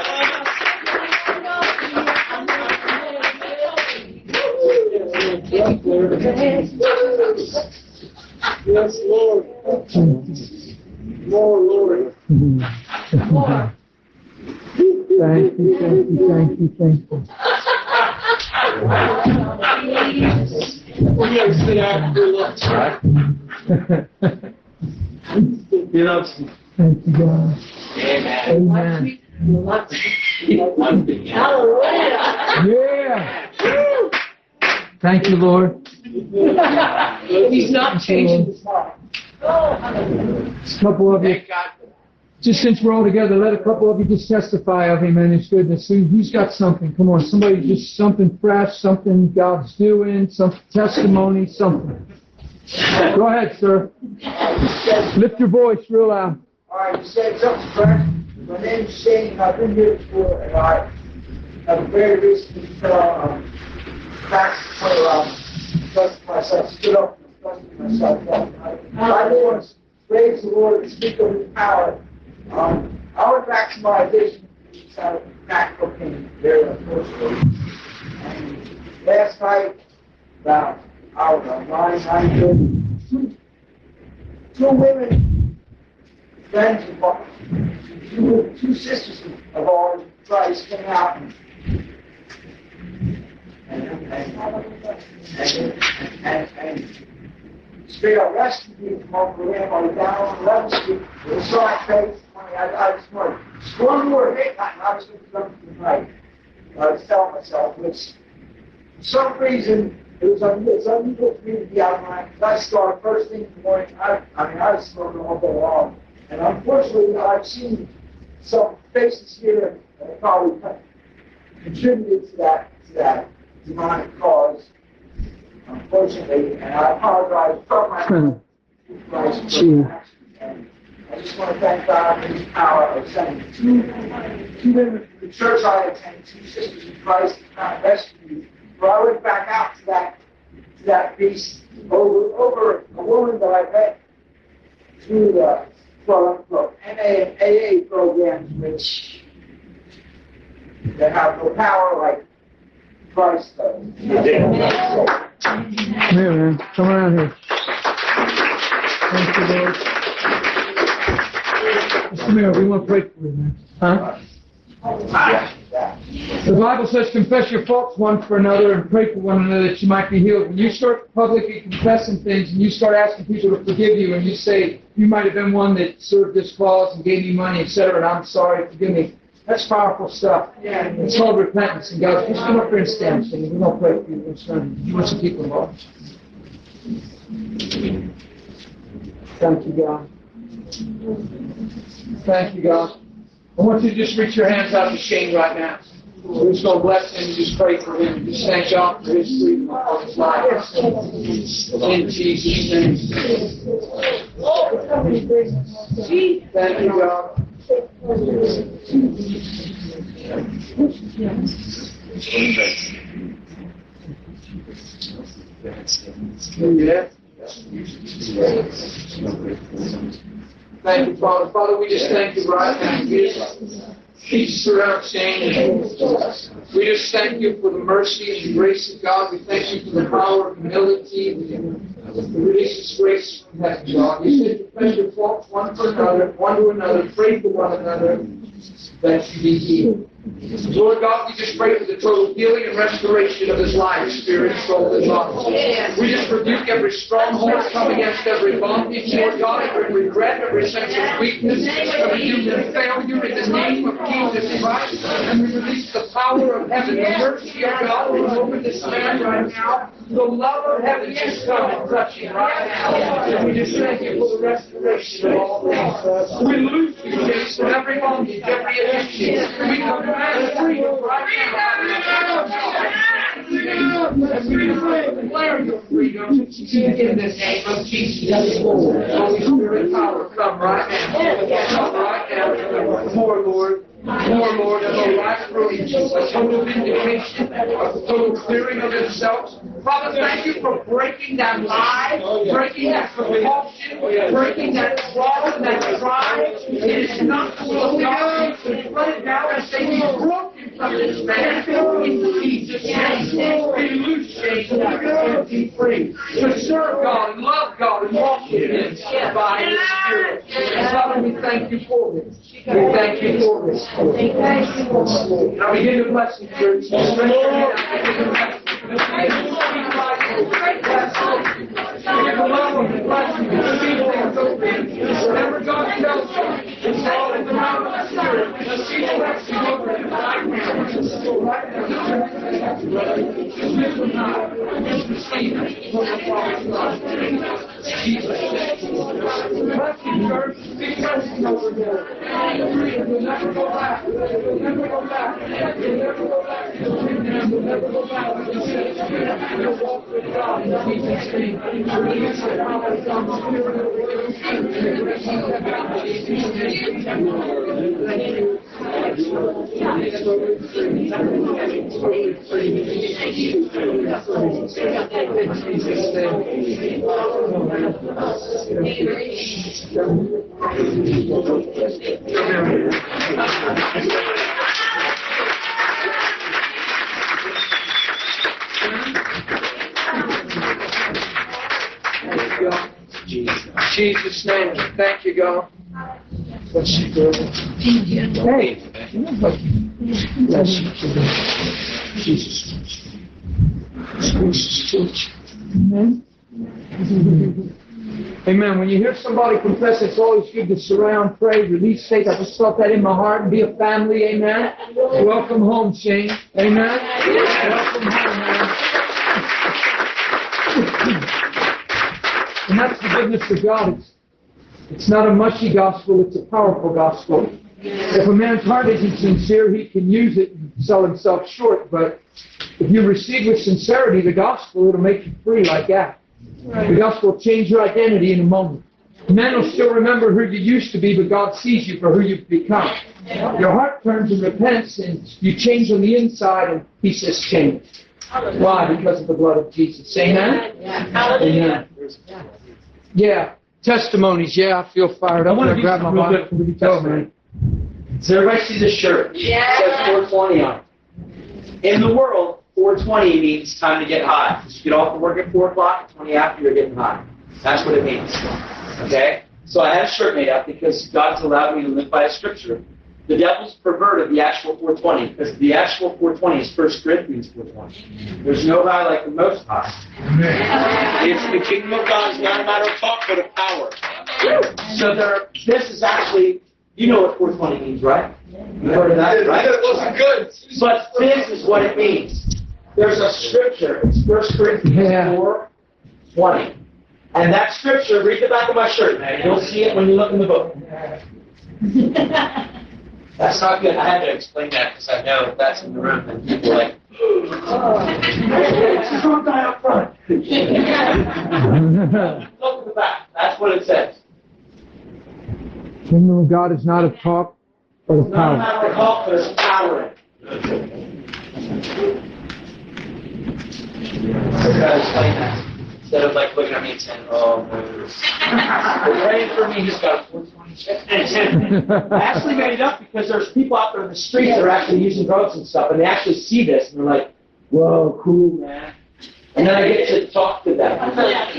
Yes, Lord. More, Lord. Thank you, thank you, thank you, thank you. We're going to sit out for a little time. You know, Thank you, God. Amen. Amen. Hallelujah. Yeah. Thank you, Lord. He's not changing his heart. A couple of you, Thank God. just since we're all together, let a couple of you just testify of Him and His goodness. Who- Who's got something? Come on, somebody, just something fresh, something God's doing, some testimony, something. Go ahead, sir. Lift your voice real loud. All right, you said something fresh. My name's Shane, and I've been here before, and I have very recently put on um, practice for um, trusting myself, stood up and trusting myself. I, I just want to praise the Lord and speak of His power. Um, I went back to my addiction out of crack cocaine, very unfortunately. And last night, about, I don't know, nine, nine thirty, two, two women, friends of mine, two, two sisters of ours, Christ, came out and and, and, and, and, and straight up rescued me from Uncle Ram. I was down on eleventh Street with a side face. I, I just wanted one more hit, and I was going to come tonight. I was telling myself, which for some reason, it was, un- it was unusual for me to be out of my, because I started first thing in the morning. I, I mean, I was smoking all day long. And unfortunately, I've seen some faces here that probably contributed to that, to that demonic cause, unfortunately. And I apologize from my own Christ for that. And I just want to thank God for His power of sending two, two women from the church I attend, two sisters in Christ, to kind of rescue me. Where I went back out to that, to that beast over, over a woman that I met through the quote-unquote M A and A A programs, which they have no power like Christ does. Come here, man. Come around here. Thank you, Lord. Come here. We want to pray for you, man. Huh? The Bible says, confess your faults one for another and pray for one another that you might be healed. When you start publicly confessing things and you start asking people to forgive you and you say, you might have been one that served this cause and gave me money, et cetera, and I'm sorry, forgive me. That's powerful stuff. It's called repentance. And God, just come up here and stand. And we're going to pray for you. We're going to you want some people involved. Thank you, God. Thank you, God. I want you to just reach your hands out to Shane right now. We're just going to bless him and just pray for him. Just thank God for his freedom of his life. In Jesus' name. Thank you, God. Yeah. Thank you, Father. Father, we just thank you right now. We just peace around Shane. We just thank you for the mercy and the grace of God. We thank you for the power of humility. The release of grace from heaven, God. You said to pray your faults one for another, one to another, pray for one another, that you be healed. Lord God, we just pray for the total healing and restoration of his life, spirit, soul, and body. We just rebuke every stronghold, come against every bondage, Lord God, every regret, every sense of weakness, every human failure in the name of Jesus Christ. And we release the power of heaven, the mercy of God over this man right now. The love of heaven just come and touch him right now. And we just thank you for the restoration of all things. We loose you, Jesus, from every bondage, every addiction. We command freedom right now. And we declare your freedom in the name of Jesus. Holy Spirit power, come right now. Come right now. More, Lord. More, Lord, of a right release, a total vindication, a total clearing of themselves. Father, thank you for breaking that lie, breaking that compulsion, breaking that fraud, that pride. It is not the will of God. We let it down and say, be broken from this man in Jesus' name. Be loose, Satan, and be free. To serve God and love God and walk with Him by His Spirit. And Father, we thank you for this. We thank you for this. Now begin to bless you, church. Remember, God tells you, it's all in the realm of the Spirit. Let's see the blessing over it right now. So right now, live with God. Receive it from the Father's love. Jesus. Bless you, church. Be blessing over there. You'll never go back. You'll never go back. You'll never go back. You'll never go back. You'll walk with God in Jesus' name. Release the power of God's Jesus' name. Thank you, God. Bless you, girl. Hey. Bless you, Jesus. Jesus, church. Amen. Amen. When you hear somebody confess, it's always good to surround, pray, release faith. I just felt that in my heart and be a family. Amen. Welcome home, Shane. Amen. Welcome home, man. And that's the goodness of God. It's, it's not a mushy gospel, it's a powerful gospel. If a man's heart isn't sincere, he can use it and sell himself short. But if you receive with sincerity the gospel, it'll make you free like that. The gospel will change your identity in a moment. Men will still remember who you used to be, but God sees you for who you've become. Your heart turns and repents, and you change on the inside, and He says change. Why? Because of the blood of Jesus. Amen? Amen. Yeah. Testimonies. Yeah, I feel fired up. I want to grab my Bible. Go, man. Does everybody see this shirt? Yeah. It says four twenty on it. In the world, four twenty means time to get high. You get off of work at four o'clock, twenty after, you're getting high. That's what it means. Okay? So I had a shirt made up because God's allowed me to live by a scripture. The devil's perverted the actual four twenty because the actual four twenty is First Corinthians four twenty. There's no high like the Most High. It's the kingdom of God is not a matter of talk, but of power. So there, this is actually, you know what four twenty means, right? You heard of that, right? It wasn't good. But this is what it means. There's a scripture. It's First Corinthians four twenty. And that scripture, read the back of my shirt, man. You'll see it when you look in the book. That's not good. I had to explain that because I know if that's in the room, then people are like, She's going to die up front. look at the back. That's what it says. Kingdom of God is not of talk, but of Not a power. matter of talk, but it's power in it. So I gotta explain that. Instead of like looking at me and saying, oh, no. But praying for me, he's got a four twenty-six. I actually made it up because there's people out there in the streets that are actually using drugs and stuff, and they actually see this, and they're like, whoa, cool, man. And then I get to talk to them. Get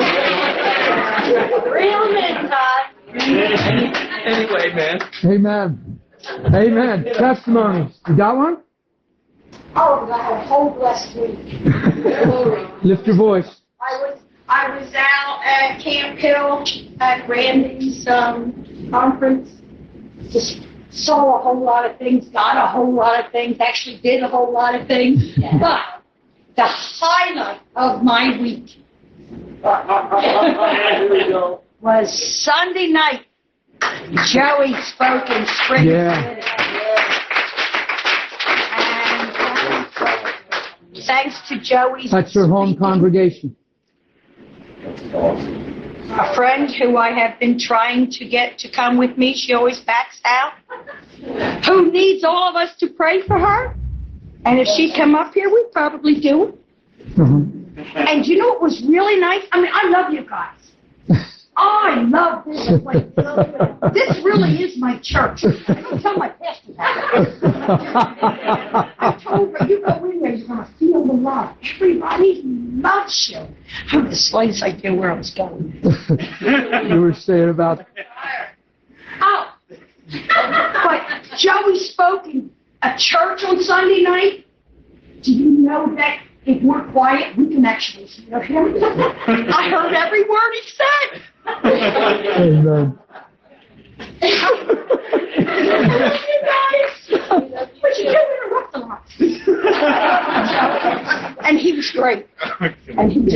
to- Real men, Todd. Anyway, man. Amen. Amen. Testimonies. You got one? Oh, I had a whole blessed week. Glory. Lift your voice. I was I was out at Camp Hill at Randy's um, conference. Just saw a whole lot of things, got a whole lot of things, actually did a whole lot of things. But the highlight of my week Here we go. was Sunday night. Joey spoke in Spring Yeah. City. And thanks to Joey's That's your home speaking, congregation. a friend who I have been trying to get to come with me, she always backs out, who needs all of us to pray for her. And if she'd come up here, we'd probably do it. Uh-huh. And you know what was really nice? I mean, I love you guys. I love this place. This really is my church. I don't tell my pastor that. I told her, you go in there, you're going to feel the love. Everybody loves you. Oh, this place idea where I was going. You were saying about Oh, but Joey spoke in a church on Sunday night. Do you know that if we're quiet, we can actually hear him? I heard every word he said. Amen. You guys, but you do interrupt a lot. And he was great. And he was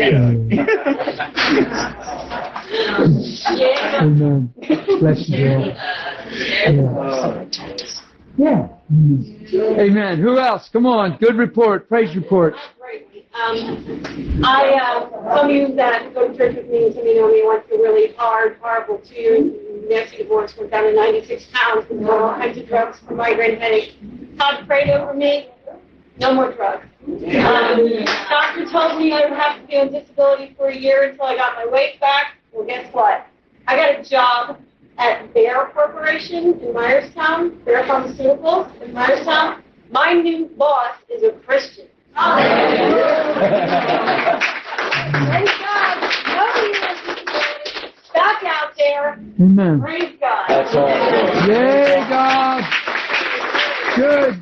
Yeah. Amen. Bless you, Lord. Yeah. Yeah. Amen. Who else? Come on. Good report. Praise report. Um, I, uh, some of you that go to church with me, some of you know me, went through really hard, horrible two years, nasty divorce, went down to ninety-six pounds, and all kinds of drugs for migraine headache. God prayed over me, no more drugs. Um, doctor told me I would have to be on disability for a year until I got my weight back. Well, guess what? I got a job at Bayer Corporation in Myerstown, Bayer Pharmaceuticals in Myerstown. My new boss is a Christian. Praise God. Nobody was stuck out there. Amen. Praise God. That's all. Yay, God. Good.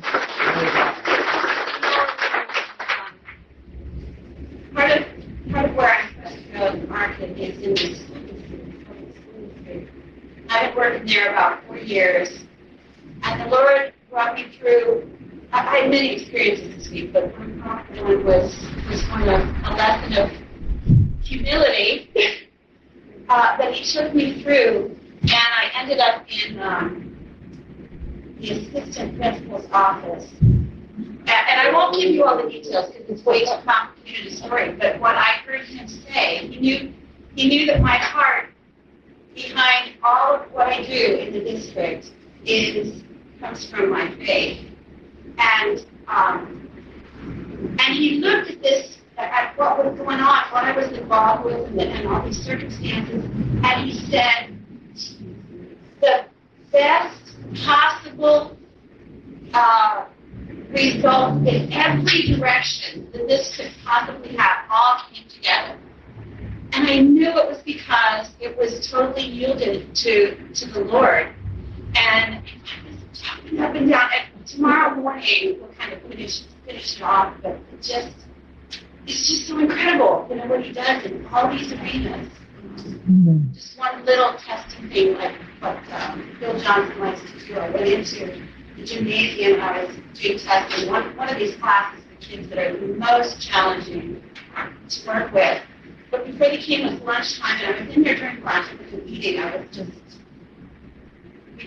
Part of, part of where I go to market is in the school district. I've been working there about four years, and the Lord brought me through. I had many experiences this week, but one popular one was, was one of a lesson of humility uh, that he took me through, and I ended up in um, the assistant principal's office. And, and I won't give you all the details because it's way too complicated a story, but what I heard him say, he knew, he knew that my heart behind all of what I do in the district is comes from my faith. And um, and he looked at this, at what was going on, what I was involved with, and, the, and all these circumstances, and he said, the best possible uh, result in every direction that this could possibly have all came together. And I knew it was because it was totally yielded to, to the Lord. And I was jumping up and down. And tomorrow morning, we'll kind of finish, finish it off, but it just, it's just so incredible, you know, what he does in all these arenas. Amen. Just one little testing thing, like what um, Bill Johnson likes to do. I went into the gymnasium, I was doing testing. One, one of these classes, the kids that are the most challenging to work with. But before they came, it was lunchtime, and I was in there during lunch, I wasn't eating, I was just, we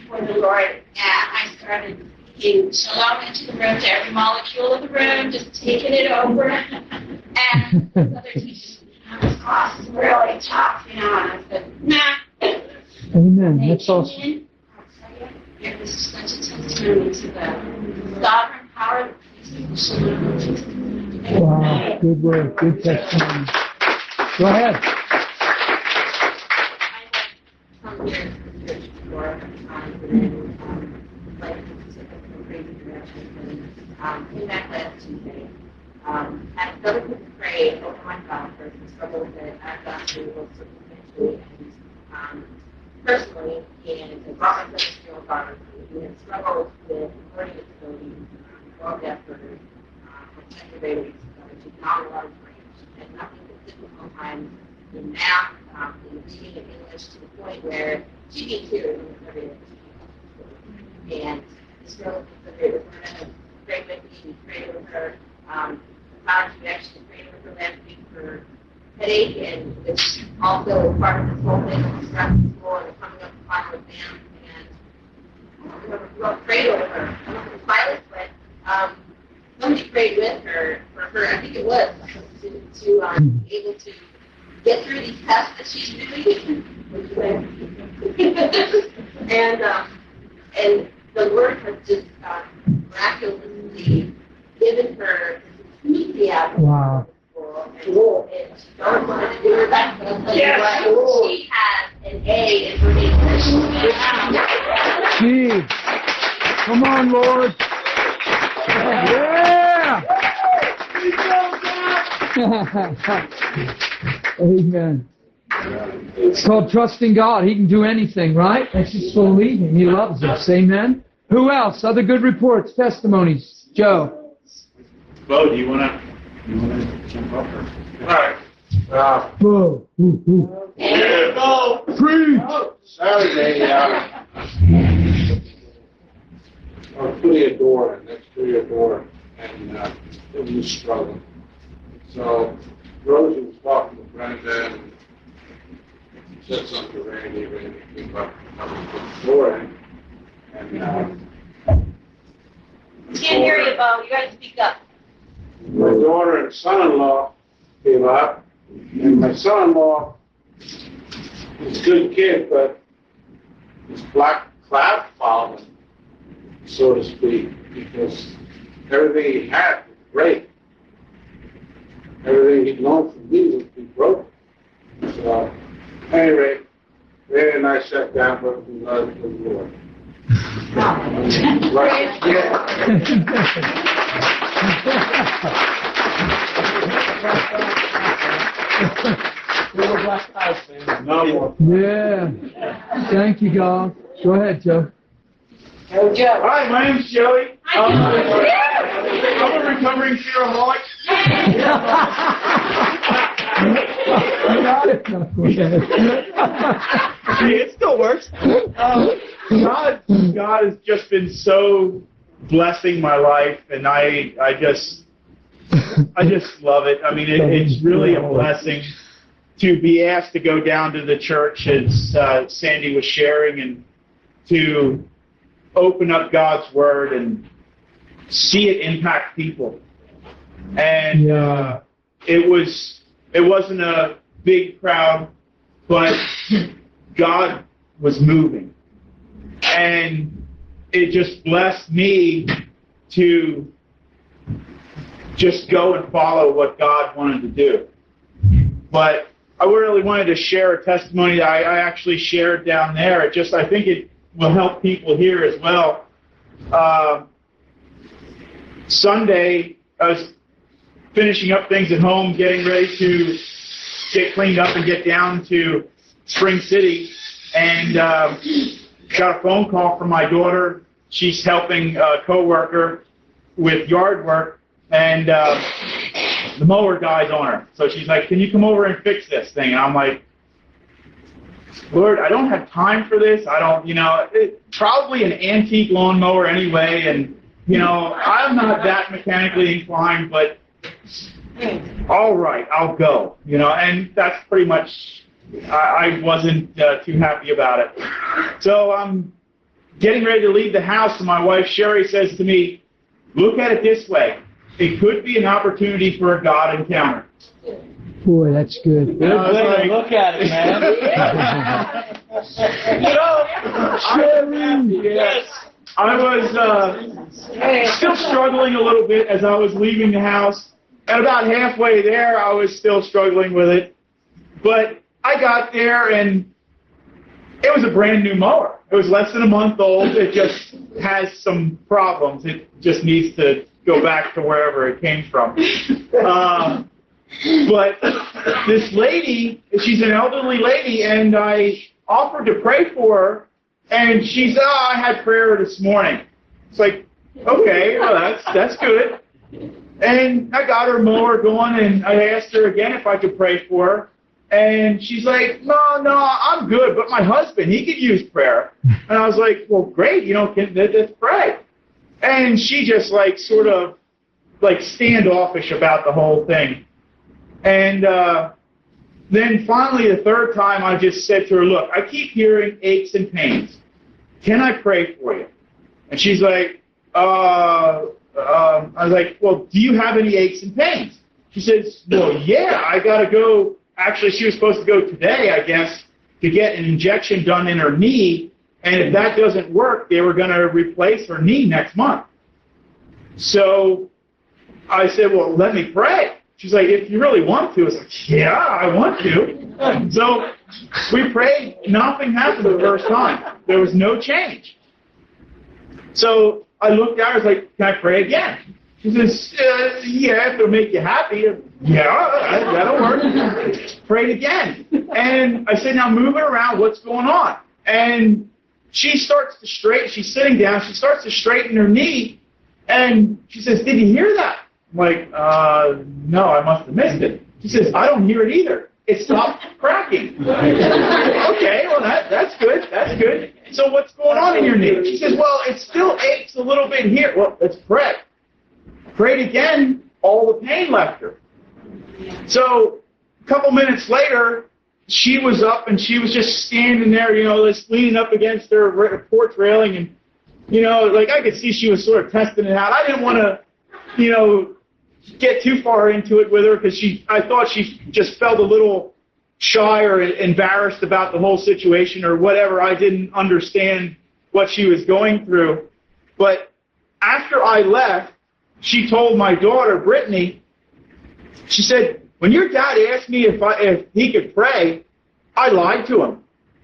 before the Lord, and I started speaking shalom into the room, to every molecule of the room, just taking it over. And the other teachers, this class is really tough, you know, and I said, nah. Amen. They That's came awesome. in, I'll tell you, it was such a testimony to the sovereign power of the shalom. Wow. Good word. Good testimony. Go ahead. I went from here to church before, um, and then, um, like, took it in a crazy direction, and, um, came back last Tuesday. Um, had a couple people pray over my God for some struggles that I've gone through, both circumstantially and, um, personally, and I brought my seven-year-old daughter who had struggled with learning disabilities, um, well, deaf learners, um, from second grade weeks ago. She's not a lot of range, and nothing but difficult times in math, um, in reading and English, to the point where she needs tears in every day. And this girl was a great with her, and prayed with me, we prayed with her. Um, found she actually prayed with her last week for headache, and it's also part of this whole thing of stress in school and coming up to final exams. And um, we prayed over her. I don't know if it was Silas, but um, somebody prayed with her for her. I think it was to, to um, be able to get through these tests that she's doing. and um, and the Lord has just uh, miraculously given her enthusiasm. Wow. Cool. And she don't want to do her best, but I'll tell you what, she has an A in her English. Gee. Come on, Lord. Yeah. Amen. It's called trusting God. He can do anything, right? Let's just believe Him. He loves us. Amen. Who else? Other good reports, testimonies. Joe. Bo, do you want to you want to jump up? Or? All right. Uh, Whoa. Ooh, ooh. yeah, go. Preach. Saturday, uh, I was putting a door in, next to your door, and uh, it was struggling. So Rosie was talking to Brenda, and she said something to Randy. Randy came up and put the door in, and uh, Can't hear you, Bo. You got to speak up. my daughter and son-in-law came up, and my son-in-law is a good kid, but this black cloud followed him, so to speak, because everything he had was great. Everything he'd known from me would be broken. So, anyway, Randy and I sat down, but we loved the Lord. Right. No more. Yeah. Thank you, God. Go ahead, Joe. Go, Joe. Hi, my name's Joey. Um, I'm a recovering alcoholic. See, it still works. Um, God, God has just been so blessing my life, and I, I just, I just love it. I mean, it, it's really a blessing to be asked to go down to the church, as uh, Sandy was sharing, and to open up God's Word and see it impact people. And uh, it was, it wasn't a big crowd, but God was moving. And it just blessed me to just go and follow what God wanted to do. But I really wanted to share a testimony that I, I actually shared down there. It just, I think it will help people here as well. Uh, Sunday, I was finishing up things at home, getting ready to get cleaned up and get down to Spring City, and uh, got a phone call from my daughter. She's helping a coworker with yard work, and uh, the mower dies on her. So she's like, "Can you come over and fix this thing?" And I'm like, "Lord, I don't have time for this. I don't, you know, it, probably an antique lawnmower anyway, and, you know, I'm not that mechanically inclined, but all right, I'll go," you know, and that's pretty much, I, I wasn't uh, too happy about it. So I'm getting ready to leave the house, and my wife Sherry says to me, look at it this way. It could be an opportunity for a God encounter. Boy, that's good. Good way to look at it, man. You know, I, yes, I was uh, still struggling a little bit as I was leaving the house. And about halfway there, I was still struggling with it. But I got there, and it was a brand new mower. It was less than a month old. It just has some problems. It just needs to go back to wherever it came from. Uh, but this lady, she's an elderly lady, and I offered to pray for her, and she said, oh, I had prayer this morning. It's like, okay, well, that's, that's good. And I got her mower going, and I asked her again if I could pray for her. And she's like, no, no, I'm good, but my husband, he could use prayer. And I was like, well, great, you know, can, let's pray. And she just like sort of like standoffish about the whole thing. And uh, then finally the third time I just said to her, look, I keep hearing aches and pains. Can I pray for you? And she's like, uh, um, I was like, well, do you have any aches and pains? She says, well, yeah, I got to go. Actually, she was supposed to go today, I guess, to get an injection done in her knee. And if that doesn't work, they were going to replace her knee next month. So I said, well, let me pray. She's like, if you really want to. I was like, yeah, I want to. So we prayed. Nothing happened the first time. There was no change. So I looked at her. I was like, can I pray again? She says, uh, yeah, if it'll make you happy. Yeah, that'll work. Prayed again. And I said, now move it around. What's going on? And she starts to straighten. She's sitting down. She starts to straighten her knee. And she says, did you hear that? I'm like, uh, no, I must have missed it. She says, I don't hear it either. It stopped cracking. Okay, well, that, that's good. That's good. So what's going on in your knee? She says, well, it still aches a little bit here. Well, let's pray. Prayed again, all the pain left her. So a couple minutes later, she was up and she was just standing there, you know, just leaning up against her porch railing. And, you know, like I could see she was sort of testing it out. I didn't want to, you know, get too far into it with her because she, I thought she just felt a little shy or embarrassed about the whole situation or whatever. I didn't understand what she was going through. But after I left, she told my daughter, Brittany, she said, when your dad asked me if I, if he could pray, I lied to him.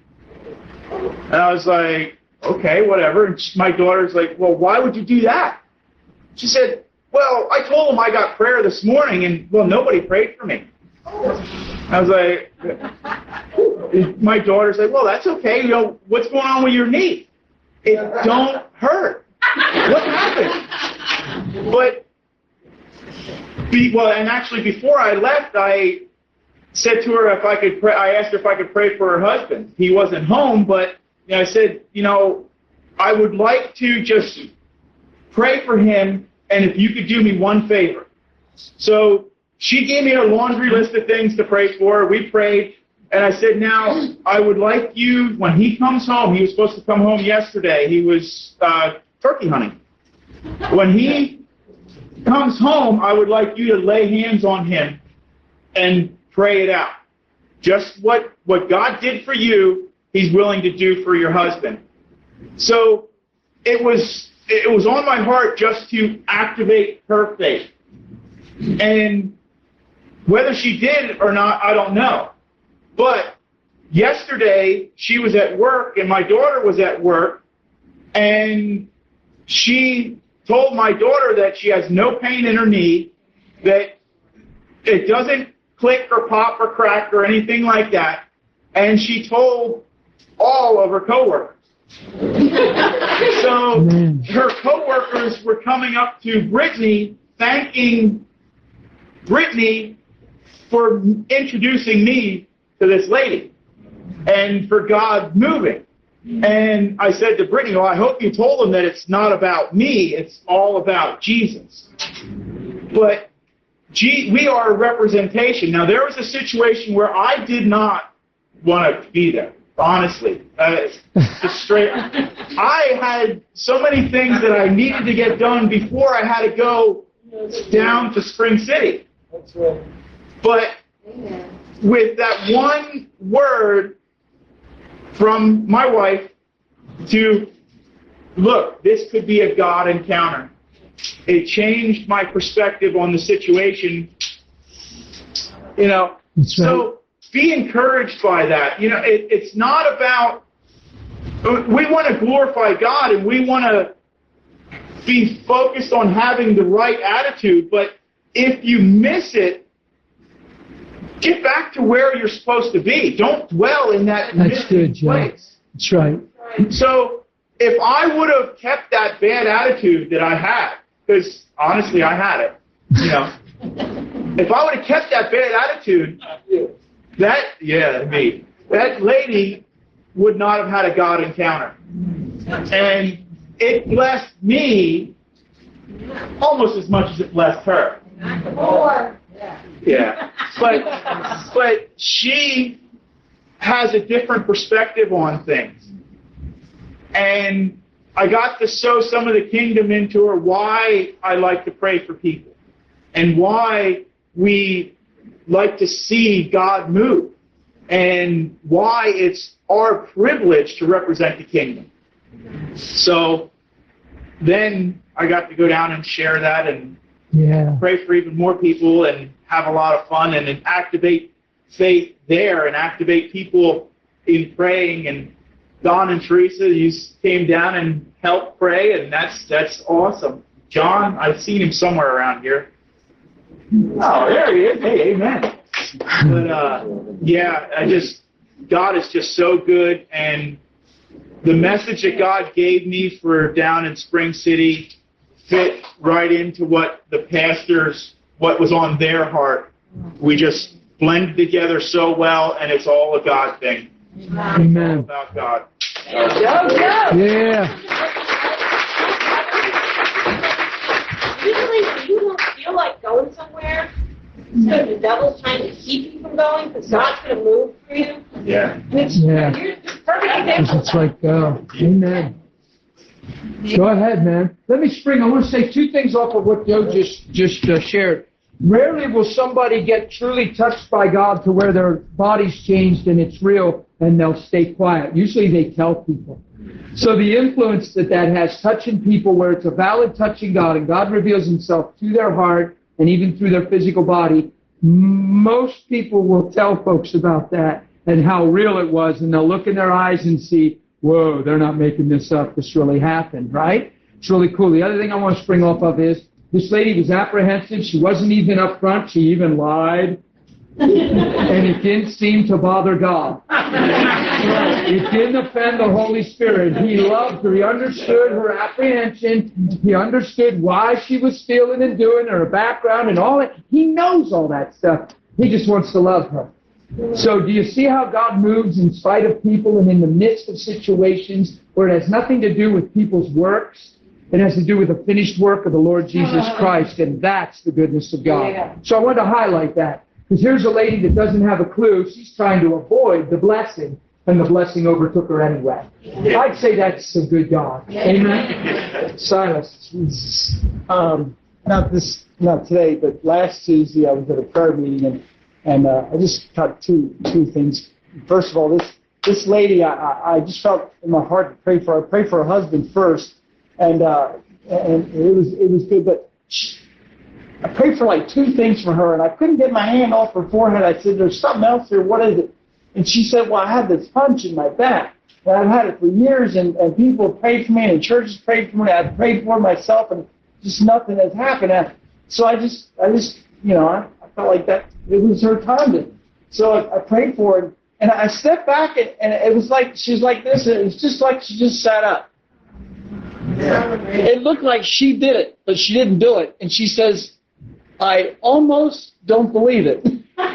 And I was like, okay, whatever. And she, my daughter's like, well, why would you do that? She said, well, I told him I got prayer this morning, and, well, nobody prayed for me. I was like, my daughter's like, well, that's okay. You know, what's going on with your knee? It don't hurt. What happened? But, be, well, and actually before I left, I said to her if I could pray, I asked her if I could pray for her husband. He wasn't home, but you know, I said, you know, I would like to just pray for him, and if you could do me one favor. So she gave me a laundry list of things to pray for. We prayed, and I said, now, I would like you, when he comes home, he was supposed to come home yesterday. He was uh, turkey hunting. When he comes home, I would like you to lay hands on him and pray it out. Just what, what God did for you, he's willing to do for your husband. So it was, it was on my heart just to activate her faith. And whether she did or not, I don't know. But yesterday, she was at work, and my daughter was at work, and she told my daughter that she has no pain in her knee, that it doesn't click or pop or crack or anything like that, and she told all of her coworkers. So her coworkers were coming up to Brittany, thanking Brittany for introducing me to this lady and for God moving. And I said to Brittany, well, I hope you told them that it's not about me, it's all about Jesus. But G- we are a representation. Now, there was a situation where I did not want to be there. honestly. Uh, just straight. I had so many things that I needed to get done before I had to go down to Spring City. That's right. But with that one word from my wife to, look, this could be a God encounter. It changed my perspective on the situation. You know, That's right. so be encouraged by that. You know, it, it's not about, we want to glorify God and we want to be focused on having the right attitude, but if you miss it, get back to where you're supposed to be. Don't dwell in that That's missing good, Joe. place. That's right. So if I would have kept that bad attitude that I had, because honestly I had it, you know, if I would have kept that bad attitude, that, yeah, me, that lady would not have had a God encounter. And it blessed me almost as much as it blessed her. More. Yeah. But, but she has a different perspective on things. And I got to sow some of the kingdom into her, why I like to pray for people and why we like to see God move and why it's our privilege to represent the kingdom. So then I got to go down and share that and Yeah. pray for even more people and have a lot of fun and, and activate faith there and activate people in praying. And Don and Teresa, you came down and helped pray, and that's that's awesome. John, I've seen him somewhere around here. Oh, there he is. Hey, amen. But uh, yeah, I just God is just so good, and the message that God gave me for down in Spring City fit right into what the pastors, what was on their heart. We just blended together so well, and it's all a God thing. It's all Amen. about God. Yeah. Usually when you don't feel like going somewhere, so the devil's trying to keep you from going because God's going to move for you. Yeah. And it's, Yeah. you're the perfect example. It's like, uh, amen. Go ahead, man. Let me spring. I want to say two things off of what Joe just just uh, shared. Rarely will somebody get truly touched by God to where their body's changed and it's real, and they'll stay quiet. Usually they tell people. So the influence that that has touching people where it's a valid touching God and God reveals himself to their heart and even through their physical body, most people will tell folks about that and how real it was, and they'll look in their eyes and see, whoa, they're not making this up. This really happened, right? It's really cool. The other thing I want to spring off of is this lady was apprehensive. She wasn't even up front. She even lied. And it didn't seem to bother God. It didn't offend the Holy Spirit. He loved her. He understood her apprehension. He understood why she was feeling and doing, her background and all that. He knows all that stuff. He just wants to love her. So do you see how God moves in spite of people and in the midst of situations where it has nothing to do with people's works? It has to do with the finished work of the Lord Jesus Christ, and that's the goodness of God. Yeah. So I wanted to highlight that. Because here's a lady that doesn't have a clue. She's trying to avoid the blessing, and the blessing overtook her anyway. I'd say that's a good God. Amen? Silas, Jesus. Um, not this, not today, but last Tuesday I was at a prayer meeting, and and uh, I just got two two things. First of all, this this lady, I, I I just felt in my heart to pray for her. I prayed for her husband first, and uh, and it was it was good, but she, I prayed for like two things for her, and I couldn't get my hand off her forehead. I said, "There's something else here. What is it?" And she said, "Well, I had this hunch in my back, and I've had it for years, and, and people have prayed for me, and churches prayed for me. I've prayed for myself, and just nothing has happened." And so I just, I just, you know, I, I felt like that it was her time to. So I, I prayed for her, and I stepped back, and, and it was like she was like this. And it was just like she just sat up. It looked like she did it, but she didn't do it. And she says, "I almost don't believe it."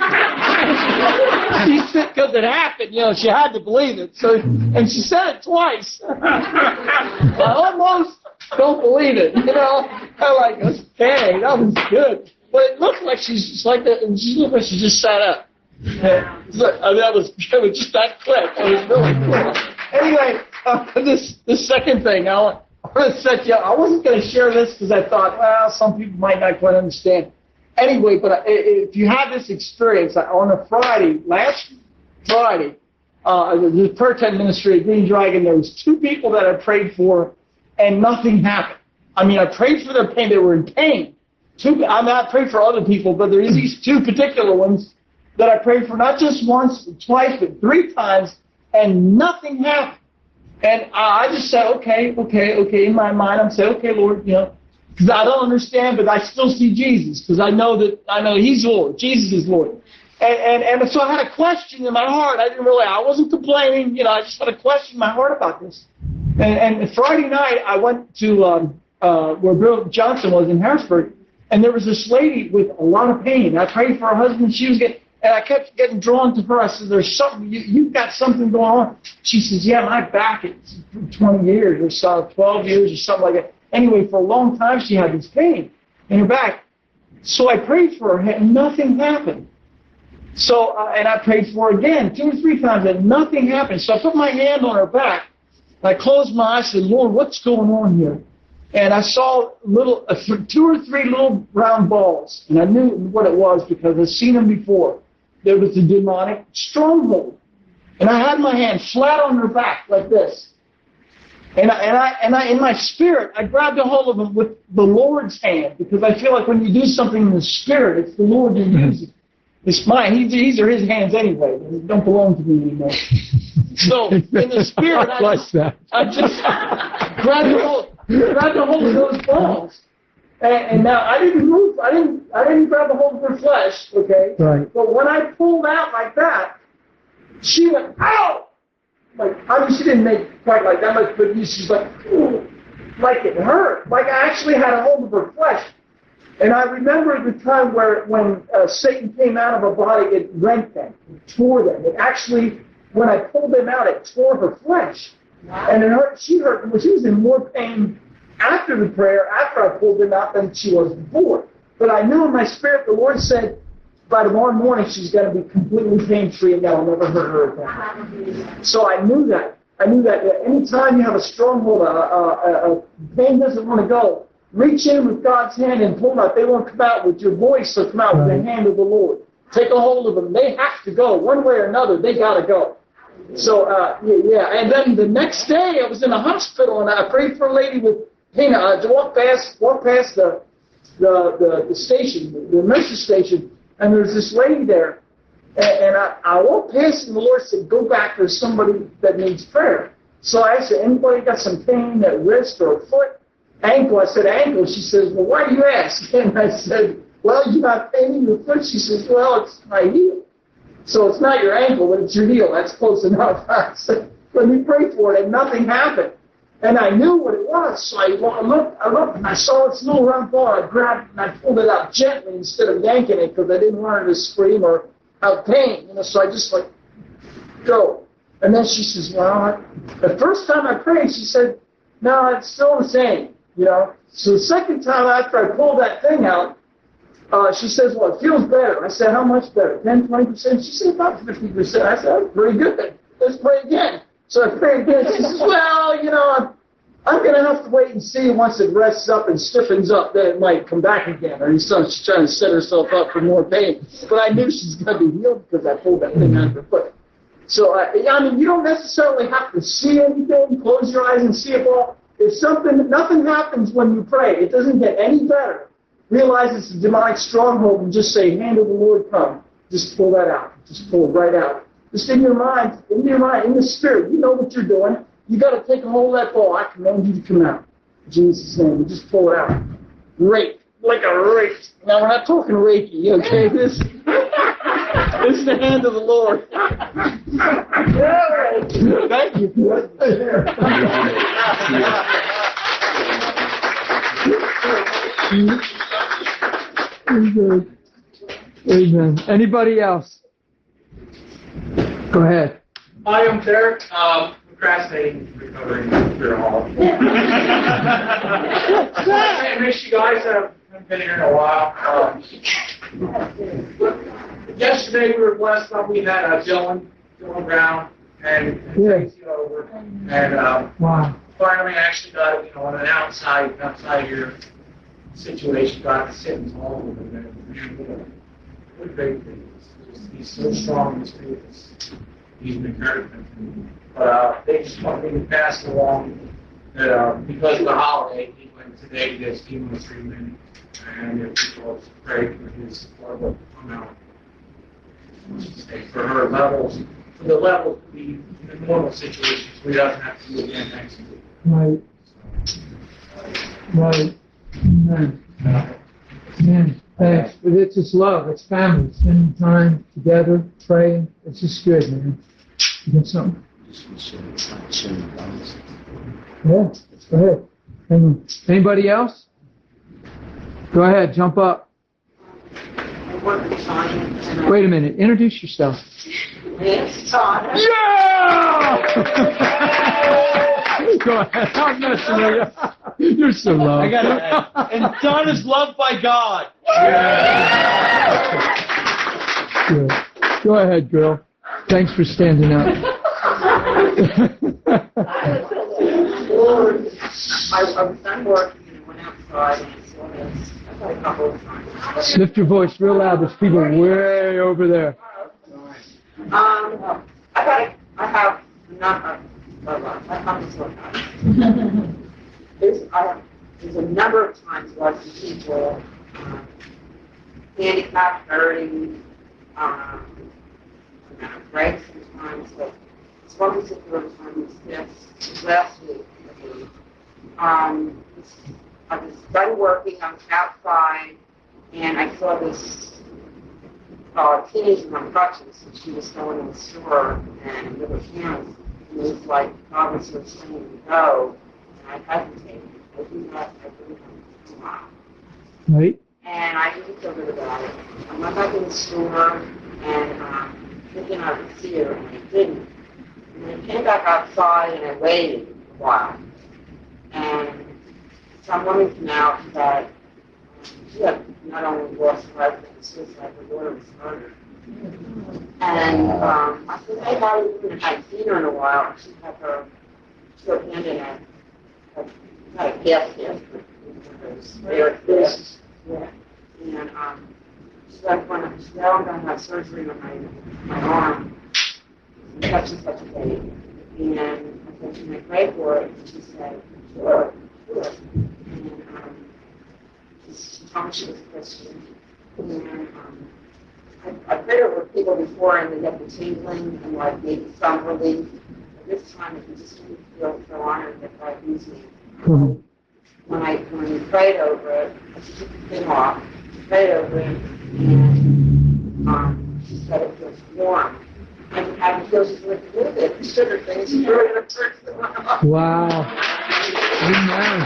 She said, because it happened, you know, she had to believe it. So, and she said it twice. I almost don't believe it, you know. I'm like, okay, that was good. But it looked like she's just like that, and she looked like she just sat up. I mean, that was, that was just that quick. It was really cool. Anyway, uh, this this second thing, I want, I want to set you up. I wasn't going to share this because I thought, well, some people might not quite understand. Anyway, but I, if you have this experience, on a Friday, last Friday, uh, the prayer tent ministry at Green Dragon, there was two people that I prayed for, and nothing happened. I mean, I prayed for their pain. They were in pain. Two, I mean, I prayed for other people, but there's these two particular ones that I prayed for not just once, but twice, but three times, and nothing happened. And I just said, okay, okay, okay. In my mind, I'm saying, okay, Lord, you know, because I don't understand, but I still see Jesus, because I know that I know He's Lord. Jesus is Lord. And, and and so I had a question in my heart. I didn't really, I wasn't complaining. You know, I just had a question in my heart about this. And, and Friday night, I went to um, uh, where Bill Johnson was in Harrisburg, and there was this lady with a lot of pain. I prayed for her husband. She was getting, and I kept getting drawn to her. I said, "There's something. You, you've got something going on." She says, "Yeah, my back. It's twenty years or so, twelve years or something like that." Anyway, for a long time, she had this pain in her back. So I prayed for her, and nothing happened. So, uh, and I prayed for her again, two or three times, and nothing happened. So I put my hand on her back. I closed my eyes and said, "Lord, what's going on here?" And I saw little, uh, two or three little round balls, and I knew what it was because I'd seen them before. There was a demonic stronghold, and I had my hand flat on her back like this. And I, and I, and I, in my spirit, I grabbed a hold of them with the Lord's hand, because I feel like when you do something in the spirit, it's the Lord you're using. It's mine. These, these are His hands anyway. They don't belong to me anymore. So in the spirit, I, like just, that. I just grabbed a hold, grabbed a hold of those balls, and, and now I didn't move. I didn't. I didn't grab a hold of her flesh. Okay. Right. But when I pulled out like that, she went, "Ow!" Like, I mean, she didn't make quite like that much, but she's like, "Ooh," like it hurt. Like I actually had a hold of her flesh. And I remember the time where when uh, Satan came out of her body, it rent them, it tore them. It actually, when I pulled them out, it tore her flesh. Wow. And it hurt. She hurt. Well, she was in more pain after the prayer, after I pulled them out, than she was before. But I knew in my spirit, the Lord said, by tomorrow morning, she's going to be completely pain-free, and I'll never hurt her again. So I knew that. I knew that any time you have a stronghold, a, a, a pain doesn't want to go, reach in with God's hand and pull them out. They won't come out with your voice, they'll come out with the hand of the Lord. Take a hold of them. They have to go. One way or another, they got to go. So, uh, yeah, yeah. And then the next day, I was in a hospital, and I prayed for a lady with pain. I walked past, walked past the, the, the, the station, the nurse's station, and there's this lady there. And, and I, I walked past, and the Lord said, "Go back. There's somebody that needs prayer." So I asked her, "Anybody got some pain at wrist or foot?" "Ankle." I said, "Ankle." She says, "Well, why do you ask?" And I said, "Well, you got pain in your foot." She says, "Well, it's my heel." So it's not your ankle, but it's your heel. That's close enough. I said, "Let me pray for it," and nothing happened. And I knew what it was. So I looked, I looked, and I saw this little round ball. I grabbed it, and I pulled it out gently instead of yanking it, because I didn't want her to scream or have pain. You know, so I just like, go. And then she says, "Well," the first time I prayed, she said, "No, it's still the same." You know, so the second time after I pulled that thing out, uh, she says, "Well, it feels better." I said, "How much better? ten, twenty percent? She said, "About fifty percent. I said, "That's pretty good. Let's pray again." So I prayed again. She says, "Well, you know, I'm, I'm going to have to wait and see once it rests up and stiffens up, then it might come back again." Or so she's trying to set herself up for more pain. But I knew she's going to be healed because I pulled that thing out of her foot. So, uh, I mean, you don't necessarily have to see anything. Close your eyes and see it all. If something, nothing happens when you pray, it doesn't get any better. Realize it's a demonic stronghold and just say, "Hand of the Lord, come." Just pull that out. Just pull it right out. Just in your mind, in your mind, in the spirit, you know what you're doing. You got to take a hold of that ball. I command you to come out. In Jesus' name, you just pull it out. Rape, like a rape. Now we're not talking Reiki, okay? This, this is the hand of the Lord. Thank you. Amen. Amen. Anybody else? Go ahead. Hi, I'm Derek. Um, procrastinating, recovering through all. I miss you guys. I haven't been here in a while. Um, yesterday we were blessed up. We had uh, Dylan, Dylan Brown, and, and Yeah. Tracy over, and um, Wow. finally I actually got you know on an outside outside your situation, got to sit and talk with him. And what a, what a great thing! He's, just, he's so strong in his faith. It's- He's an encouragement. But uh, they just want me to pass along that uh, because of the holiday, he went today to his chemo treatment, and if people pray for his support will come out. Say for her levels, for the level to be in normal situations, we doesn't have to do it again next week. Right. Right. Amen. Amen. Thanks. But it's just love. It's family. Spending time together, praying. It's just good, man. You got something? Yeah. Go ahead. Hang on. Anybody else? Go ahead. Jump up. Wait a minute. Introduce yourself. It's Todd. Yeah! Go ahead. I'm messing with you. You're so low. I got it. And Don is loved by God. Yeah. Go ahead, girl. Thanks for standing up. Lord, I, I was done working and went outside and I saw this. I got a couple of times. Lift your voice real loud. There's people way over there. Um, I got, a, I have not a, a lot. I have this one. There's, I have, there's a number of times where I've seen people, um, handicapped, hurting, um, I'm out of break sometimes, but it's one particular time, it's this, last week, I believe. Um, I was done working, I was outside, and I saw this uh, teenager on crutches, and she was going in the store, and with her hands, and it was like, God was so telling me to go, and I hesitated. I do not, I do not smile. Right? And I didn't feel good about it. I went back in the store, and um, thinking I would see her, and I didn't. And I came back outside, and I waited a while. And some woman came out that um, she had not only lost her husband, but suicide, her daughter was murdered. And um, I said, hey, how are you doing? I hadn't seen her in a while. She had her, she had handed a, a, not a casket, but spare fish. Yeah. And um, she said, when she said, oh, I'm going to have surgery on my, my arm. Such and such a thing. And I said, can I pray for it? And she said, sure, sure. And um, she told me she was a Christian. And um, I, I prayed over people before and they get the tingling and like maybe some relief. But this time it just didn't feel so honored that God used me. Mm-hmm. When I when we prayed over it, I took the thing off, prayed over it, and um, she said it feels warm. And I feel she's like a little bit sugar things through it in a person. Wow. Amen.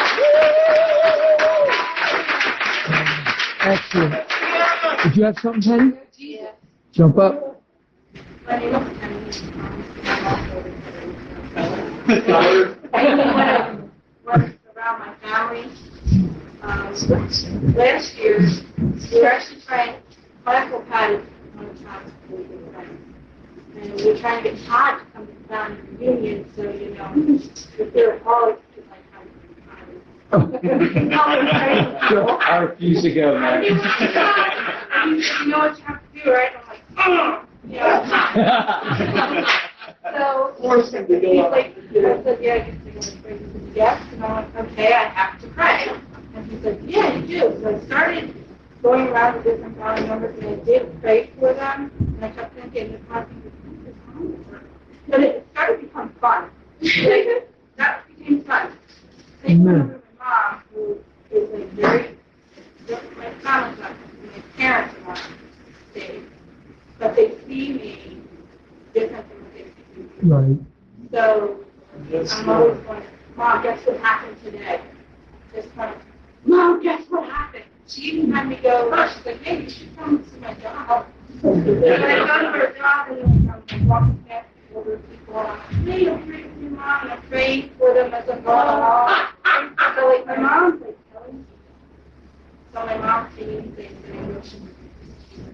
Excellent. Did you have something, Penny? Yeah. Jump up. My name is Penny. Um, I'm also around my family. Um, last year, we were actually trying, Michael had one of the times we were friends. And we were trying to get Todd to come down to the reunion, so, you know, if they're all, like, I refuse to go, man. you know what you have to do, right? I'm like, oh, yeah. So, he's like, I said, yeah, I guess you're going to pray. He said, yes. And I'm like, okay, I have to pray. And he said, yeah, you do. So I started going around the different family members, and I did pray for them. And I kept thinking, it's not going to be fun. But it started to become fun. That became fun. I remember my mom, who is a very, my family's not, my parents are not saved, but they see me different than what they see me. Right. So I'm always going, Mom, guess what happened today? Just kind of, Mom, guess what happened? She even had me go, she's like, hey, you should come to my job. So I go to her job and I'm walking past older people, and I'm like, hey, I'm praying for your mom, and I'm praying for them as a mom. So like my mom's like telling me. So my mom's seeing things in English.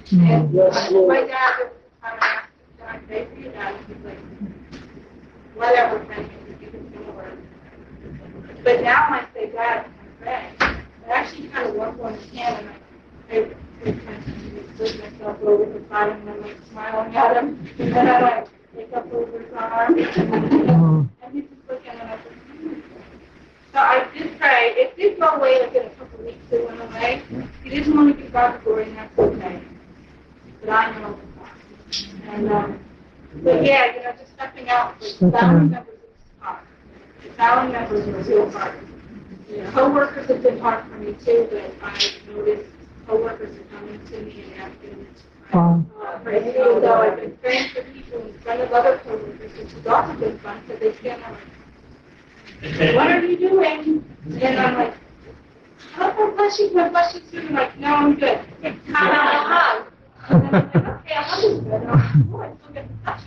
And Yes, my Lord. dad, there was a time I asked him, can I pray for your dad? And he's like, whatever, thank you, you can say a word. But now I say, Dad, can I pray? I actually kind of walk on his hand and I pay pay attention and push myself over beside him and I'm like smiling at him. And then I like pick up over his arm. And he's just looking and I said, hmm. So I did pray. It did go away like in a couple of weeks. It went away. He didn't want to give God the glory and that's okay. But I know the God. And, um, but yeah, you know, just stepping out for family members is hard. The family members are real hard. You know, co-workers have been hard for me too, but I noticed co-workers are coming to me and asking Wow. uh, for even though I've been praying for people in front of other co-workers, which has also been fun, because they stand there like, what are you doing? And I'm like, oh, God bless you, God bless you too. And I'm like, no, I'm good. How about a hug? And then I'm like, okay, a hug is good. And I'm like, oh, I still get to touch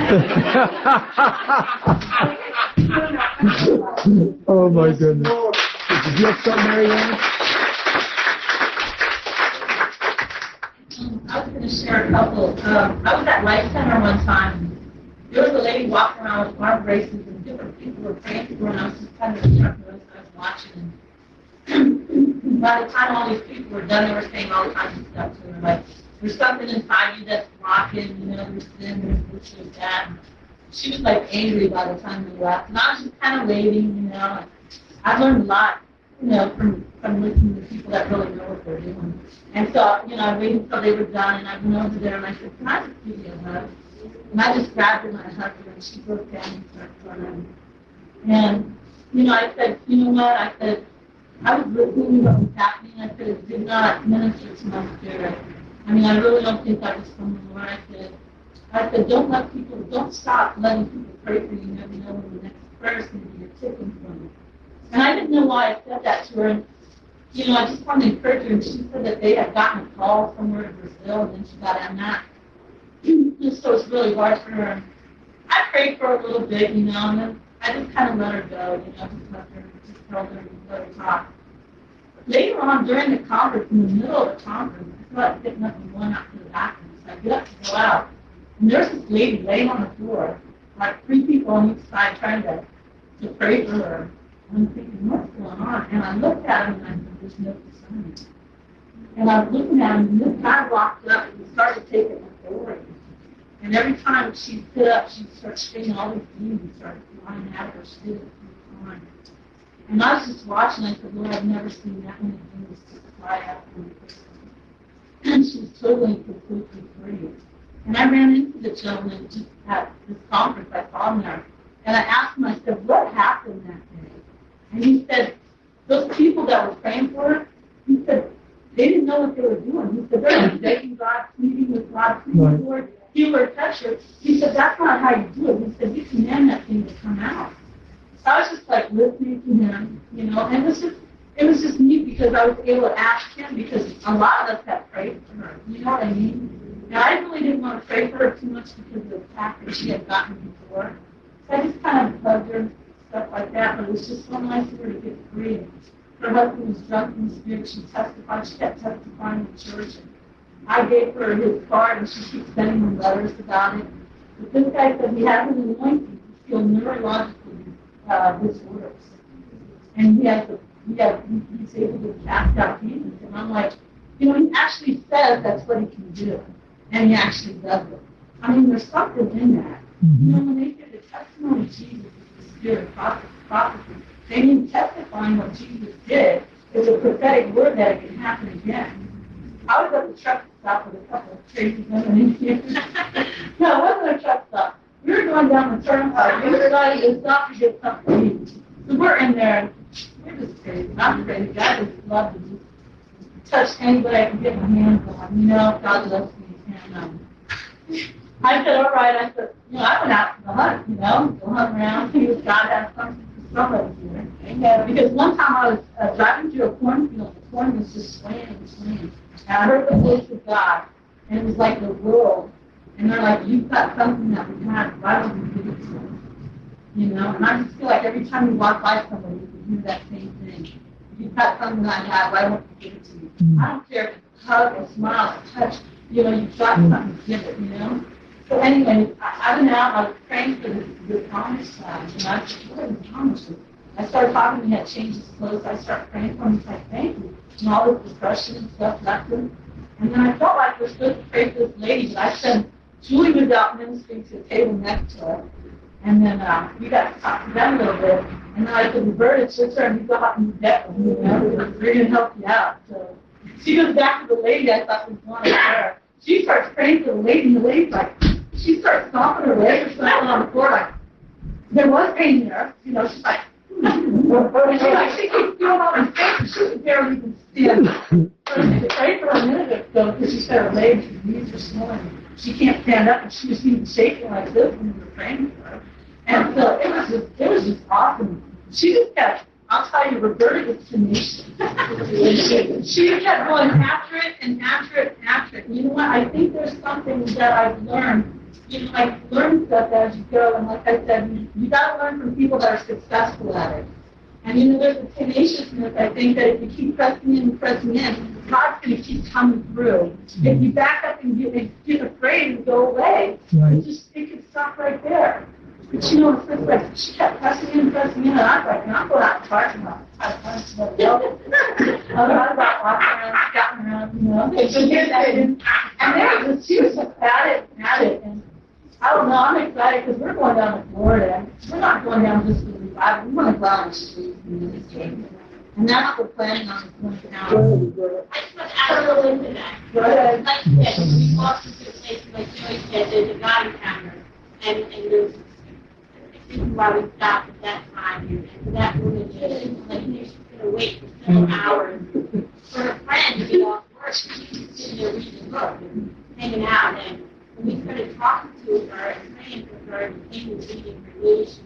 you. Oh my goodness. Did you have something, Mary Ann? I was going to share a couple. Um, I was at Life Center one time. There was a lady walking around with arm braces and different people were praying for her, and I was just kind of interrupted as I was watching. And by the time all these people were done, they were saying all kinds of stuff to her, like, there's something inside you that's blocking, you know, there's sin, there's this, there's that. And she was like angry by the time we left. And I was just kind of waiting, you know. And I learned a lot, you know, from, from listening to people that really know what they're doing. And so, you know, I waited until they were done, and I went over there and I said, can I just give you a hug? And I just grabbed her and I hugged her, and she broke down and started crying. And, you know, I said, you know what? I said, I was listening to what was happening. I said, it did not minister to my spirit. I mean, I really don't think that was from the Lord. I said, I said, don't let people, don't stop letting people pray for you. You never know when the next prayer is going to be a tipping point. And I didn't know why I said that to her. And, you know, I just wanted to encourage her. And she said that they had gotten a call somewhere in Brazil, and then she got on that. So it's really hard for her. I prayed for her a little bit, you know, and then I just kind of let her go, you know, just let her, just held her and let her talk. Later on, during the conference, in the middle of the conference, I felt like getting up and going out to the bathroom. So I get up to go out, and there's this lady laying on the floor, like three people on each side trying to, to pray for her. And I'm thinking, what's going on? And I looked at him and I said, there's no discernment. And I was looking at him, and this guy walked up and started taking authority. And every time she'd sit up, she'd start spinning all these demons, started flying at her, she did it three times. And I was just watching, I said, Lord, I've never seen that many demons just fly out from the person. And she was totally, completely free. And I ran into the gentleman just at this conference, I saw him there. And I asked him, I said, what happened that day? And he said, those people that were praying for her, he said, they didn't know what they were doing. He said, they're like begging God, pleading with God, please, right. Lord, heal her, touch her. He said, that's not how you do it. He said, you command that thing to come out. So I was just like listening to him, you know, and it was just, it was just neat because I was able to ask him because a lot of us have prayed for her. You know what I mean? And I really didn't want to pray for her too much because of the fact that she had gotten before. So I just kind of hugged her and stuff like that, but it was just so nice of her to get free. Her husband was drunk in the spirit. She testified. She kept testifying in church. And I gave her his card, and she keeps sending him letters about it. But this guy said he has an anointing to heal neurologically uh, disorders. And he has, a, he has he's able to cast out demons. And I'm like, you know, he actually says that's what he can do. And he actually does it. I mean, there's something in that. Mm-hmm. You know, when they give the testimony of Jesus, the spirit of prophecy, they mean testifying what Jesus did is a prophetic word that it can happen again. I was at the truck stop with a couple of crazy women in here. No, it wasn't a truck stop. We were going down the turnpike. We decided to stop to get something to eat. So we're in there. We're just crazy. I'm crazy. I just love to just touch anybody I can get my hands on. You know, God loves me. And um, I said, all right. I said, you know, I went out to the hunt, you know, go hunt around, see if God has something for somebody here. Amen. Because one time I was uh, driving through a cornfield. The corn was just swaying and swaying. And I heard the voice of God, and it was like the world. And they're like, you've got something that we have, why don't we give it to them? You know, and I just feel like every time you walk by somebody, you can hear that same thing. If you've got something that I have, why don't we give it to you? Mm-hmm. I don't care if it's a hug, a smile, a touch, you know, you got something to give it, you know? So anyway, I, I went out, I was praying for the, the Thomas class, and I said, what is Thomas? I started talking, he had changed his clothes, I started praying for him, he's like, thank you. And all this depression and stuff left him. And then I felt like we're supposed to pray for this lady, but I said, Julie was out ministering to the table next to her. And then uh, we got to talk to them a little bit. And then I said, Roberta, it's your turn, you go out and get them, you know, we're going to help you out. So she goes back to the lady I thought was one of her. She starts praying for the lady, and the lady's like, she starts stomping her leg or something on the floor, like, there was pain there. You know, she's like, and she like, she keeps doing all this things, she could barely even stand. So I had to pray for her a minute ago, because she said her legs, her knees are swelling. She can't stand up, and she was even shaking like this when we were praying for her. And so it was just, it was just awesome. She just kept, I'll tell you, Roberta is tenacious. She kept going after it and after it and after it. You know what? I think there's something that I've learned. You know, I learn stuff as you go, and like I said, you, you got to learn from people that are successful at it. And you know, there's a tenaciousness. I think that if you keep pressing in and pressing in, God's going to keep coming through. If you back up and get, get afraid and go away, Right. it just it could stop right there. But you know, it's just like she kept pressing in and pressing in, and I'm like, I'm going out and parking lot. I find somebody else. I was about walking around, scouting around, you know. And she did that, and there was, she was just at it and at it. And I don't know, I'm excited because we're going down to Florida. And we're not going down just for the revival. We want to go out and street and ministry. And that's what we're planning on going down. I just want to add a little into that. Go ahead. Like you said, when we walk into a place, like Joey said, there's a God encounter. And, and there's this is why we stopped at that time. And for that woman, she didn't like, she's going to wait for several hours for her friend to get off work. She was sitting there reading a book and hanging out. And when we started talking to her and praying for her and came to reading her news,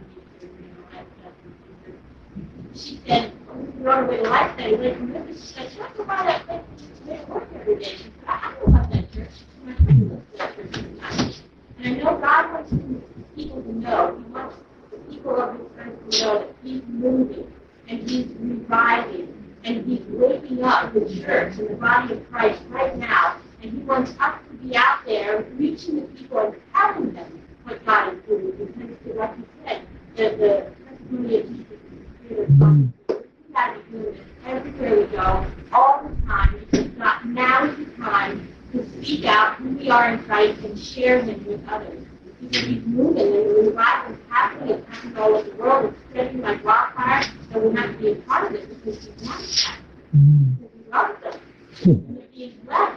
she said, we were on our way to Life Study, but remember, she said, should I go by that place where I work every day? She said, I know about that church. My friend goes to that church sometimes. And I know God wants people to know. He wants the people of His earth to know that He's moving and He's reviving and He's waking up the church and the body of Christ right now. And He wants us to be out there reaching the people and telling them what God is doing. Because, like you said, the, the testimony of Jesus is the Spirit of God. We have to do this everywhere we go, all the time. Because God, now is the time to speak out who we are in Christ and share Him with others. Because He's moving and the revival is happening. It's happening all over the world. It's spreading like wildfire. And we have to be a part of it because He wants that. Because He loves us. And they're being blessed.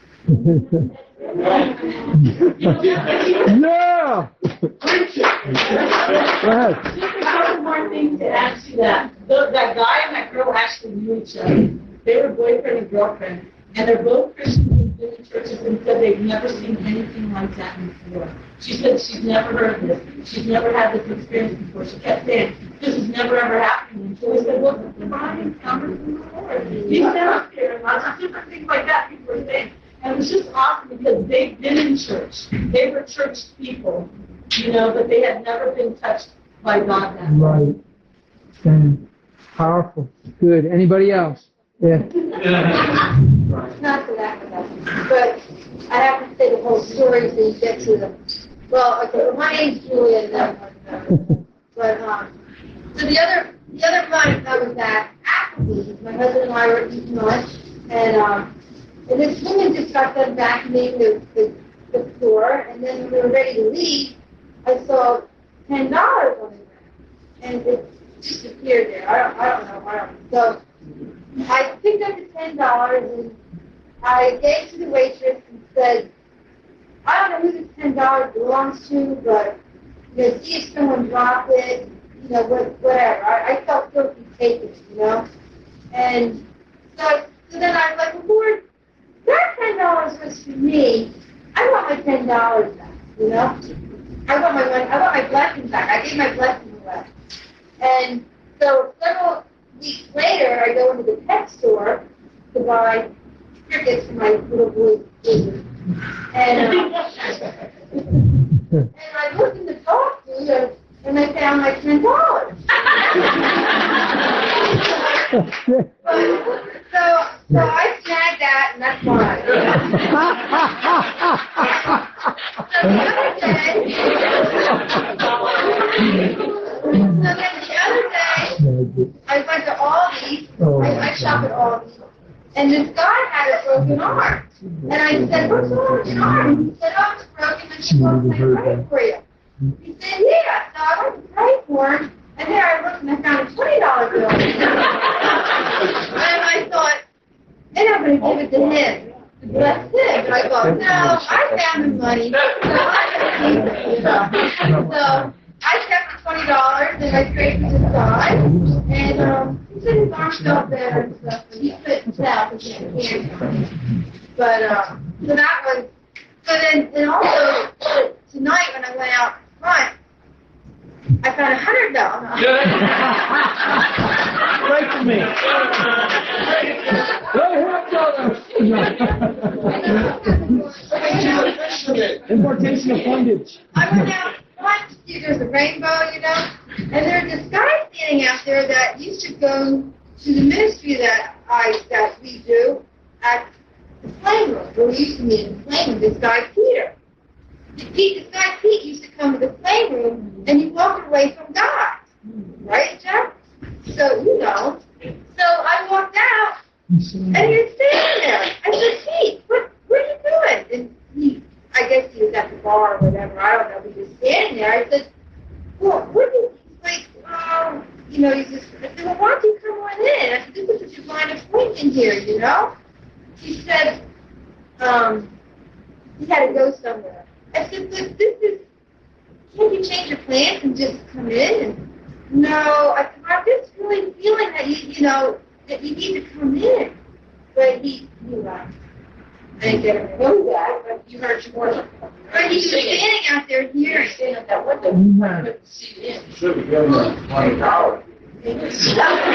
Yeah! Go ahead. Just a couple more things to add to that. The, that guy and that girl actually knew each other. They were boyfriend and girlfriend. And they're both Christians and been in churches and said they've never seen anything like that before. She said she's never heard this. She's never had this experience before. She kept saying, this has never ever happened. And so we said, well, the divine encounters in the Lord. He's down here. And lots of different things like that people were saying. And it was just awesome because they've been in church. They were church people, you know, but they had never been touched by God that way. Right. Stand. Powerful. Good. Anybody else? Yeah. Not to laugh about it, but I have to say the whole story so you get to the, well, okay, well, my name's Julia, and that one, but, um, so the other, the other night I was at Applebee's, my husband and I were eating lunch, and, um, and this woman just got done vacuuming the, the, the floor, and then when we were ready to leave, I saw ten dollars on the ground, and it disappeared there. I don't, I don't know, I don't know. So I picked up the ten dollars and I gave to the waitress and said, I don't know who this ten dollars belongs to, but you know, see if someone dropped it, you know, what, whatever. I, I felt guilty taking it, you know. And so, so then I was like, well, Lord, that ten dollars was for me. I want my ten dollars back, you know. I want my money. I want my blessing back. I gave my blessing away. And so several weeks later, I go into the pet store to buy crickets for my little boy's food. And, uh, and I looked in the dog food and, and I found like ten dollars. but, so, so I snag that, and that's fine. So the other day, so then the other day, I went to Aldi, I, I shop at Aldi, and this guy had a broken arm. And I said, what's wrong with your arm? He said, oh, it's broken, and she wants me to pray for you. He said, yeah. So I went to pray for him, and there I looked and I found a twenty dollar bill. And I thought, and I'm going to give it to him. To bless him. But I thought, no, I found the money. So I'm going to keep it, you know. So I kept the twenty dollars and I prayed for this guy. And um, he said his arm felt better and stuff, but he couldn't tell because he had cancer. But um, so that was, so then, and also tonight when I went out front, I found a hundred dollars. Pray for me. Importation of bondage. I went out front to see there's a rainbow, you know, and there's this guy standing out there that used to go to the ministry that I that we do at the flame room, where we used to meet in the flame room. This guy Peter. Pete, this guy Pete used to come to the flame room, and he walked away from God, right, Jeff? So you know. So I walked out, and he was standing there. I said, Pete, what what are you doing? And he, I guess he was at the bar or whatever. I don't know. He was standing there. I said, well, what do you? He's like, oh, you know, he's just. I said, well, why don't you come on in? I said, this is a divine appointment here, you know. He said, um, he had to go somewhere. I said, but this is, can't you change your plans and just come in? And, no, I said, I'm just really feeling that you, you know, that you need to come in. But he, he laughed. I didn't get him to know that, but you heard your word. But he was standing out there hearing. Standing at that window. I couldn't see in. Should be giving them twenty dollars. So,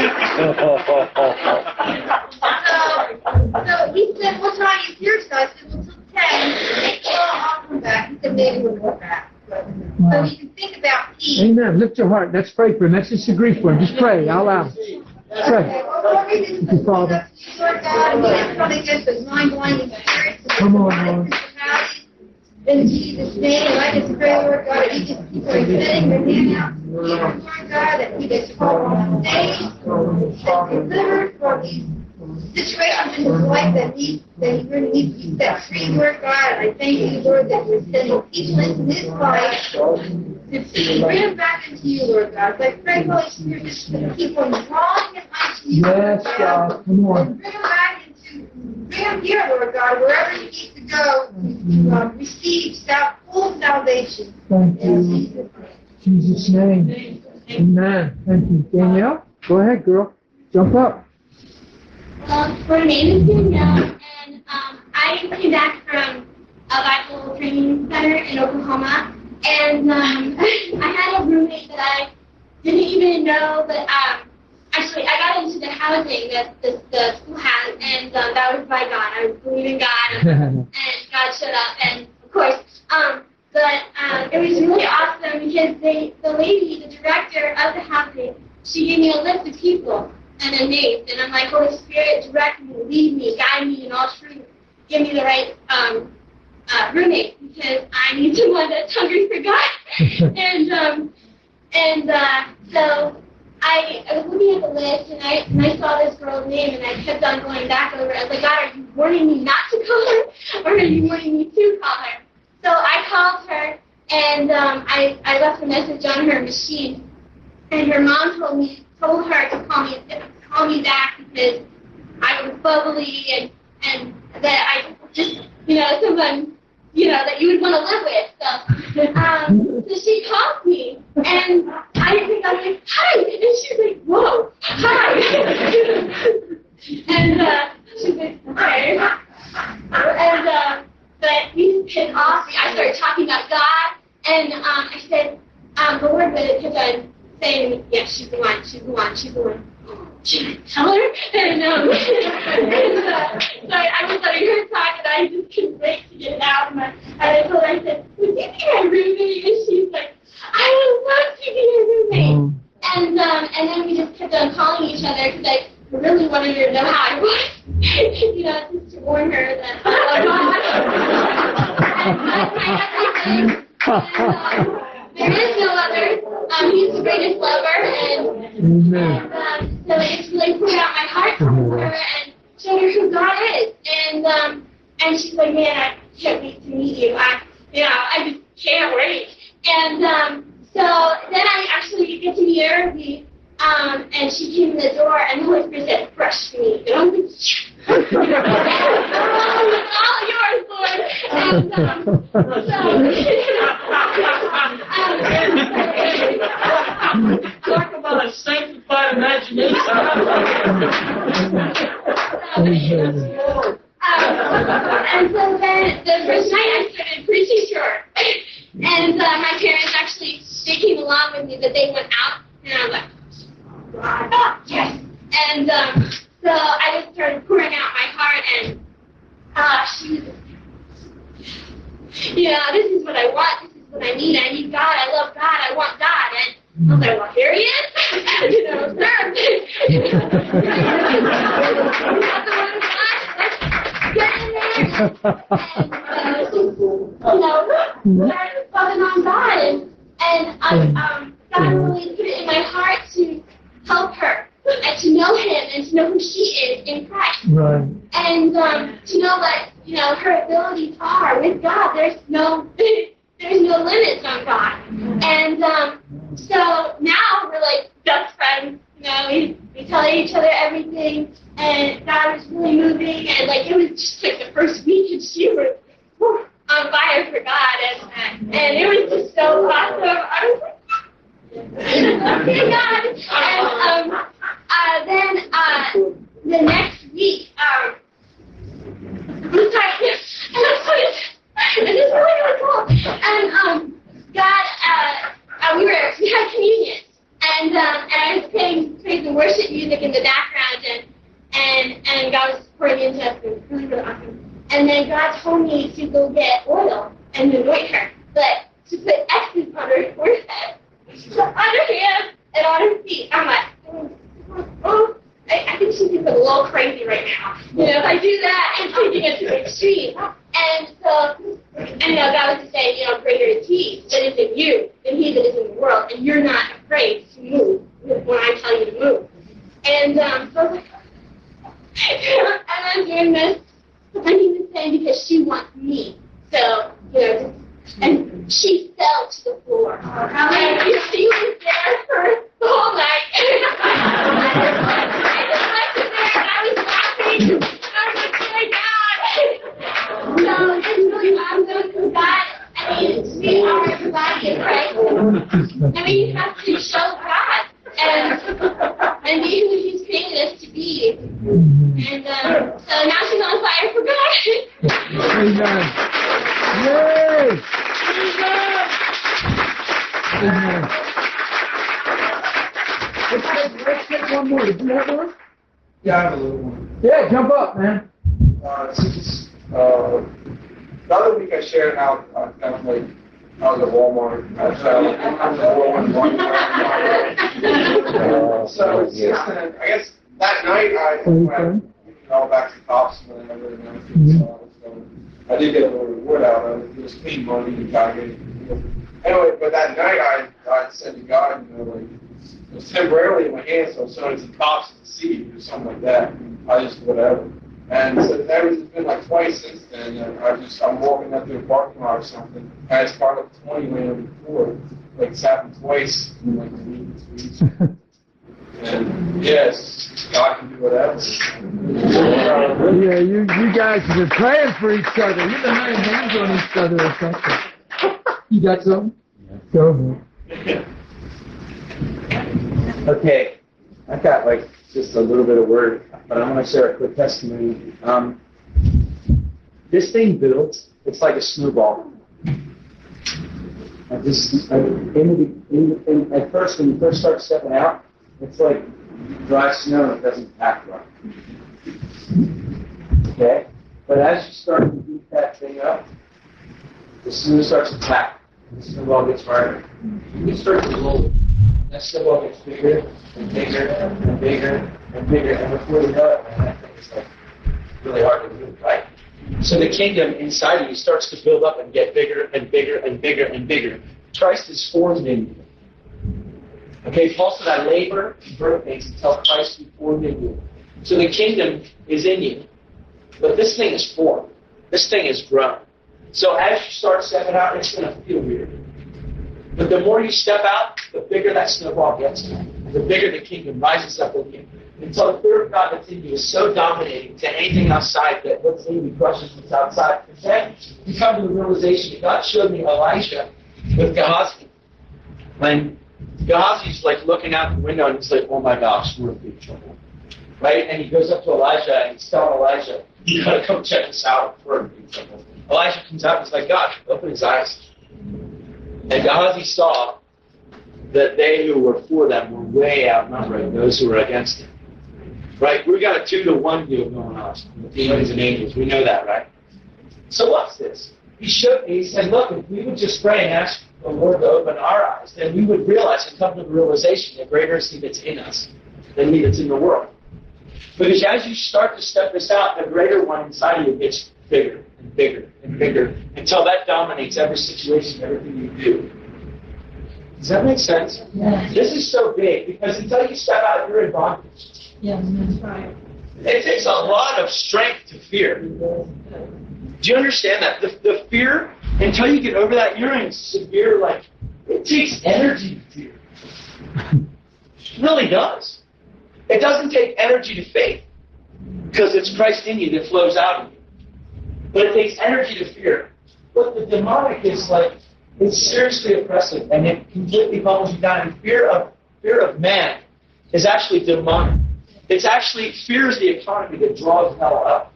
so he said, what time is here? So I said, well, till ten. Well, I'll come back. He said, maybe we'll go back. But, so you can think about peace. Amen. Lift your heart. Let's pray for him. Let's just agree for him. Just pray out loud. Pray. Okay, well, Lord, we just Thank you, Father. Lord God, and we just come against those mind-blinding spirits and Come on, demonic principalities in Jesus' name. And I just pray, Lord God, that you just keep extending your hand out to Lord God, that he gets called on stage, he's delivered from these situations in his life that he that he really needs to be set free, Lord God. And I thank you, Lord, that you're sending people into his life to bring him back into you, Lord God. So I pray, Holy Spirit, just to keep on drawing him unto you, Yes, Lord God. Come on. and bring him back into, bring him here, Lord God, wherever he needs to go to um, receive sal- full salvation. Thank In you. Jesus' name. In Jesus' name. Amen. Thank you. Danielle, go ahead, girl. Jump up. Um, my name is Danielle, and um, I came back from a Bible training center in Oklahoma, and um, I had a roommate that I didn't even know, but um, actually I got into the housing that the, the school has, and um, that was by God. I was believing God, and, and God showed up, and of course, um, but um, it was really awesome because they, the lady, the director of the housing, she gave me a list of people and a name, and I'm like, Holy Spirit, direct me, lead me, guide me in all truth, give me the right um, uh, roommate, because I need someone that's hungry for God. and um, and uh, so I, I was looking at the list, and I and I saw this girl's name, and I kept on going back over it. I was like, God, are you warning me not to call her, or are you warning me to call her? So I called her, and um, I, I left a message on her machine, and her mom told me told her to call me call me back because I was bubbly and and that I just you know someone you know that you would want to live with. So um, so she called me, and I think I'm like hi, and she's like whoa hi, and uh, she's like hi, and uh, but we just hit off. I started talking about God, and um, I said um, the Lord would kept on saying, yeah, she's the one, she's the one, she's the one. Should I tell her? And, um, and uh, so I, I was letting her talk, and I just couldn't wait to get it out. And, my, and I told her, I said, would you be my roommate? And she's like, I would love to be your roommate. Mm. And um, and then we just kept on calling each other, because I I really wanted her to know how I was. You know, just to warn her that I love God. And that's my everything. And, um, there is no other. Um, he's the greatest lover, and, and um, so it's really poured out my heart to her and showed her who God is. And um, and she's like, man, I can't wait to meet you. I, you know, I just can't wait. And um, so then I actually get to meet her. We, um, and she came in the door, and the Holy Spirit said, "Fresh meat." And I'm like, "It's all yours, Lord." And um, so. Talk about a sanctified imagination. um, and so then the first night I started preaching to her. And uh, my parents actually, they came along with me, but they went out. And I was like, oh, yes. And um, so I just started pouring out my heart. And uh, she was, you know, this is what I want. This is what I need. I need God. I love God. I want God. And I was like, well, here he is. You know, sir. Get in there. And, uh, just, you know, started loving on God. And, and I, um, God really put it in my heart to help her and to know him and to know who she is in Christ. Right. And um, to know what, you know, her abilities are with God. There's no... There's no limits on God. And um, so now we're like best friends. You know, we, we tell each other everything. And God was really moving. And like it was just like the first week, and she was whew, on fire for God. And, and it was just so awesome. I was like, okay, God. And um, uh, then uh, the next week, um, I'm sorry, and I'm sorry. And it's really, really cool. And um, God, uh, uh, we were we had communion, and um, and I was playing praise and worship music in the background, and and and God was pouring into us. It was really, really awesome. And then God told me to go get oil and anoint her, but to put X's on her forehead, on her hands, and on her feet. I'm like, oh, oh. I, I think she's a little crazy right now. You know, if I do that, I'm taking it to the extreme. And so, and you know, God was to say, you know, greater is He that is in you than he that is in the world, and you're not afraid to move when I tell you to move. And um, so I was like, and I'm doing this, I'm doing this thing because she wants me. So, you know, just, and she fell to the floor. And she was there for the whole night. I just went to there and I was laughing. And I was like, oh my God. So it's really awesome because God, I mean, we are the body of Christ. And we have to show God and, and be who He's created us to be. And um, so now she's on fire for God. Amen. Yay! Amen. Let's take, let's take one more. Did you have one? Yeah, I have a little one. Yeah, jump up, man. Uh, since, uh, the other week I shared how I kind of like, I was at Walmart. I was, uh, I was at Walmart. uh, so it's just, uh, I guess that night I went all back to cops and whatever and everything. Mm-hmm. So, so I did get a little reward out of it. It was clean money and God gave it. Anyway, but that night I, I said to God, you know, like, it was temporarily in my hand, so so it's the cops to see or something like that. I just, whatever. And so there has been like twice since then. And I just, I'm walking up to a parking lot or something, and it's part of twenty land before. Like it's happened twice in like a week, two weeks. And yes, God can do whatever. Yeah, you you guys have been praying for each other. You've been laying hands on each other or something. You got something? Go ahead. Okay, I've got like just a little bit of word, but I'm going to share a quick testimony. Um, this thing builds, it's like a snowball. I just, I, in the, in, in, at first, when you first start stepping out, it's like dry snow and it doesn't pack right. Okay? But as you start to beat that thing up, the snow starts to pack. The snowball gets harder. You start to roll. that snowball gets bigger and bigger and bigger and bigger, and before you know it, man, that thing is like really hard to move, right? So the kingdom inside of you starts to build up and get bigger and bigger and bigger and bigger. Christ is formed in you. Okay, Paul said, I labor in birth pains until Christ be formed in you. So the kingdom is in you. But this thing is formed. This thing is grown. So as you start stepping out, it's going to feel weird. But the more you step out, the bigger that snowball gets. The bigger the kingdom rises up with you. Until the fear of God that's in you is so dominating to anything outside that what's in you crushes what's outside. And then you come to the realization that God showed me Elijah with Gehazi. When Gehazi's like looking out the window and he's like, oh my gosh, we're in big trouble. Right? And he goes up to Elijah and he's telling Elijah, you gotta come check this out. We're in big trouble. Elijah comes out and he's like, God, open his eyes. And Gehazi saw that they who were for them were way outnumbering those who were against him. Right? We got a two to one deal going on with demons and angels. We know that, right? So what's this? He showed me, he said, look, if we would just pray and ask the Lord to open our eyes, then we would realize and come to the realization that greater is He that's in us than He that's in the world. Because as you start to step this out, the greater one inside of you gets bigger and bigger and bigger until that dominates every situation, everything you do. Does that make sense? Yeah. This is so big because until you step out, you're in bondage. Yeah, that's right. It takes a lot of strength to fear. Do you understand that? The, the fear, until you get over that, you're in severe, like, it takes energy to fear. It really does. It doesn't take energy to faith because it's Christ in you that flows out of you. But it takes energy to fear. But the demonic is like, it's seriously oppressive and it completely pummels you down. And fear of, fear of man is actually demonic. It's actually, fear is the economy that draws hell up.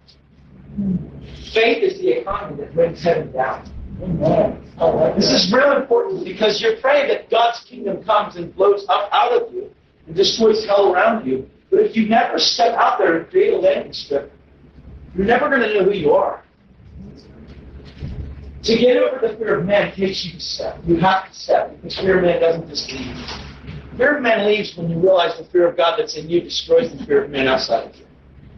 Faith is the economy that brings heaven down. Amen. This is real important because you're praying that God's kingdom comes and flows up out of you and destroys hell around you. But if you never step out there and create a landing strip, you're never going to know who you are. To get over the fear of man takes you to step. You have to step because fear of man doesn't just leave. Fear of man leaves when you realize the fear of God that's in you destroys the fear of man outside of you.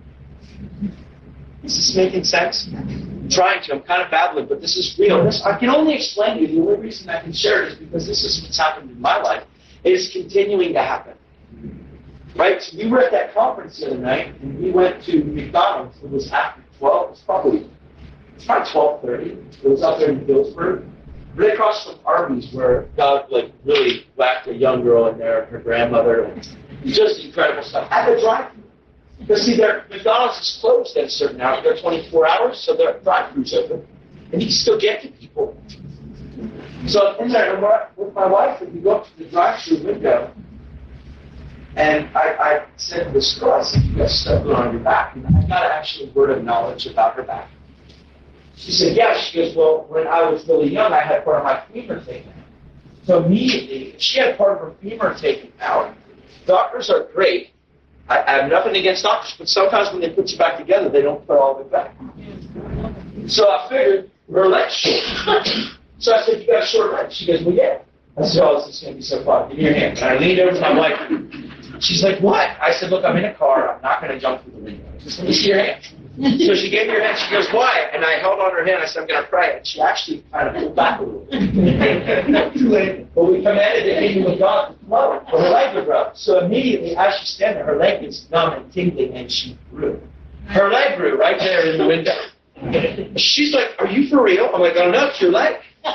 Is this making sense? I'm trying to. I'm kind of babbling, but this is real. This, I can only explain to you. The only reason I can share it is because this is what's happened in my life. It is continuing to happen. Right? So we were at that conference the other night, and we went to McDonald's. It was after twelve. It was probably, it was probably twelve thirty. It was up there in Phillipsburg. Right across from Arby's, where God like really whacked a young girl in there, her grandmother, and just incredible stuff. At the drive-thru. Because see, their McDonald's is closed at a certain hour. They're twenty-four hours, so their drive-thru's open. And you can still get to people. So in there, with my wife, we go up to the drive-thru window, and I, I said to this girl, I said, you got stuff going on your back. And I got actually a word of knowledge about her back. She said, yeah. She goes, well, when I was really young, I had part of my femur taken out. So immediately, she had part of her femur taken out. Doctors are great. I, I have nothing against doctors, but sometimes when they put you back together, they don't put all of it back. So I figured her leg's short. So I said, you got a short leg? She goes, well, yeah. I said, oh, this is going to be so fun. Give me your hand. And I leaned over to my wife. She's like, what? I said, look, I'm in a car. I'm not going to jump through the window. Just let me see your hand. So she gave me her hand. She goes, why? And I held on her hand. I said, I'm going to pray. And she actually kind of pulled back a little. But we commanded the kingdom of God to flow. But her leg would grow. So immediately, as she's standing there, her leg gets numb and tingling, and she grew. Her leg grew right there in the window. She's like, are you for real? I'm like, oh, no, it's your leg.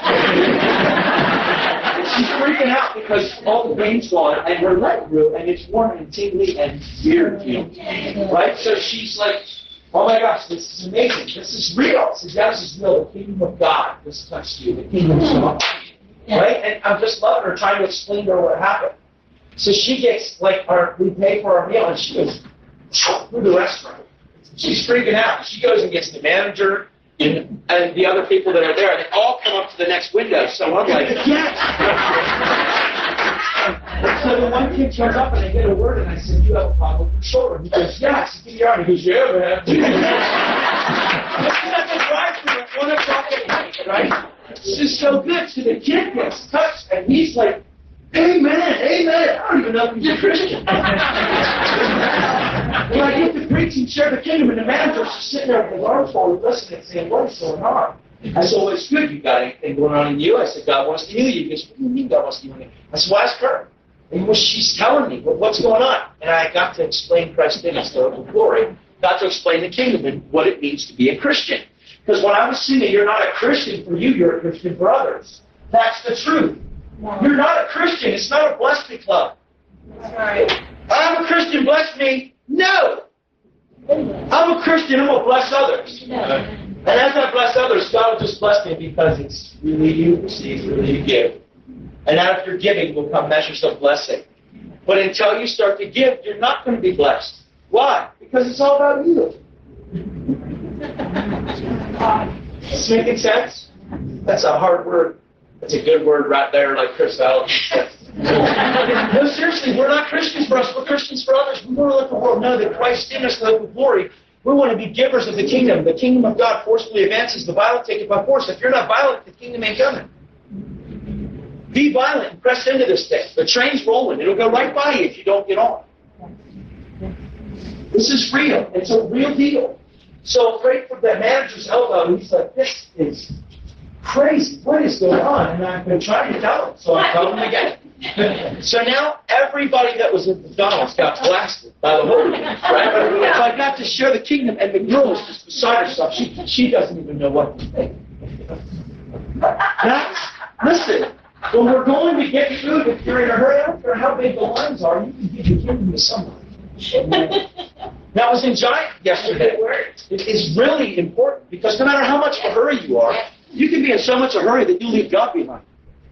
She's freaking out because all the pain's gone, and her leg grew, and it's warm and tingly and weird feeling. Right? So she's like, oh my gosh, this is amazing. This is real. I said, yeah, this is real. The kingdom of God just touched you. The kingdom of God. Right? And I'm just loving her, trying to explain to her what happened. So she gets, like, our, we pay for our meal, and she goes through the restaurant. She's freaking out. She goes and gets the manager and, and the other people that are there. They all come up to the next window. So I'm like, yes! So the one kid comes up and they get a word, and I said, you have a problem with your shoulder. He goes, yeah. I said, give me your arm. He goes, yeah, man. This is at the drive-thru at one o'clock at night, right? This is so good. So the kid gets touched, and he's like, Amen, amen. I don't even know if he's a Christian. When I get to preach and share the kingdom, and the manager's just sitting there with his arms folded, listening and saying, what is going on? I said, well, it's good. You got anything going on in you? I said, God wants to heal you. He goes, what do you mean God wants to heal me? I said, well, ask her. And well, she's telling me, well, what's going on? And I got to explain Christ in us, the hope of glory. Got to explain the kingdom and what it means to be a Christian. Because when I was singing, you're not a Christian for you, you're a Christian for others. That's the truth. You're not a Christian. It's not a bless me club. That's right. I'm a Christian, bless me. No. I'm a Christian, I'm going to bless others. And as I bless others, God will just bless me because it's really you receive, really you give. And out of your giving will come measures of blessing. But until you start to give, you're not going to be blessed. Why? Because it's all about you. Is this making sense? That's a hard word. That's a good word right there, like Chris Allen said. No, seriously, we're not Christians for us. We're Christians for others. We want to let the world know that Christ in us, the hope of glory. We want to be givers of the kingdom. The kingdom of God forcefully advances. The violent take it by force. If you're not violent, the kingdom ain't coming. Be violent and press into this thing. The train's rolling. It'll go right by you if you don't get on. This is real. It's a real deal. So afraid for the manager's elbow, he's like, this is crazy. What is going on? And I've been trying to tell him, so I'm telling him again. So now everybody that was at McDonald's got blasted by the Holy Ghost, right? So I got to share the kingdom, and the girl is just beside herself. She, she doesn't even know what to think. That's, listen, when we're going to get food, if you're in a hurry, I don't care how big the lines are, you can give your kingdom to somebody. That was in Giant yesterday. It is really important because no matter how much of a hurry you are, you can be in so much of a hurry that you leave God behind.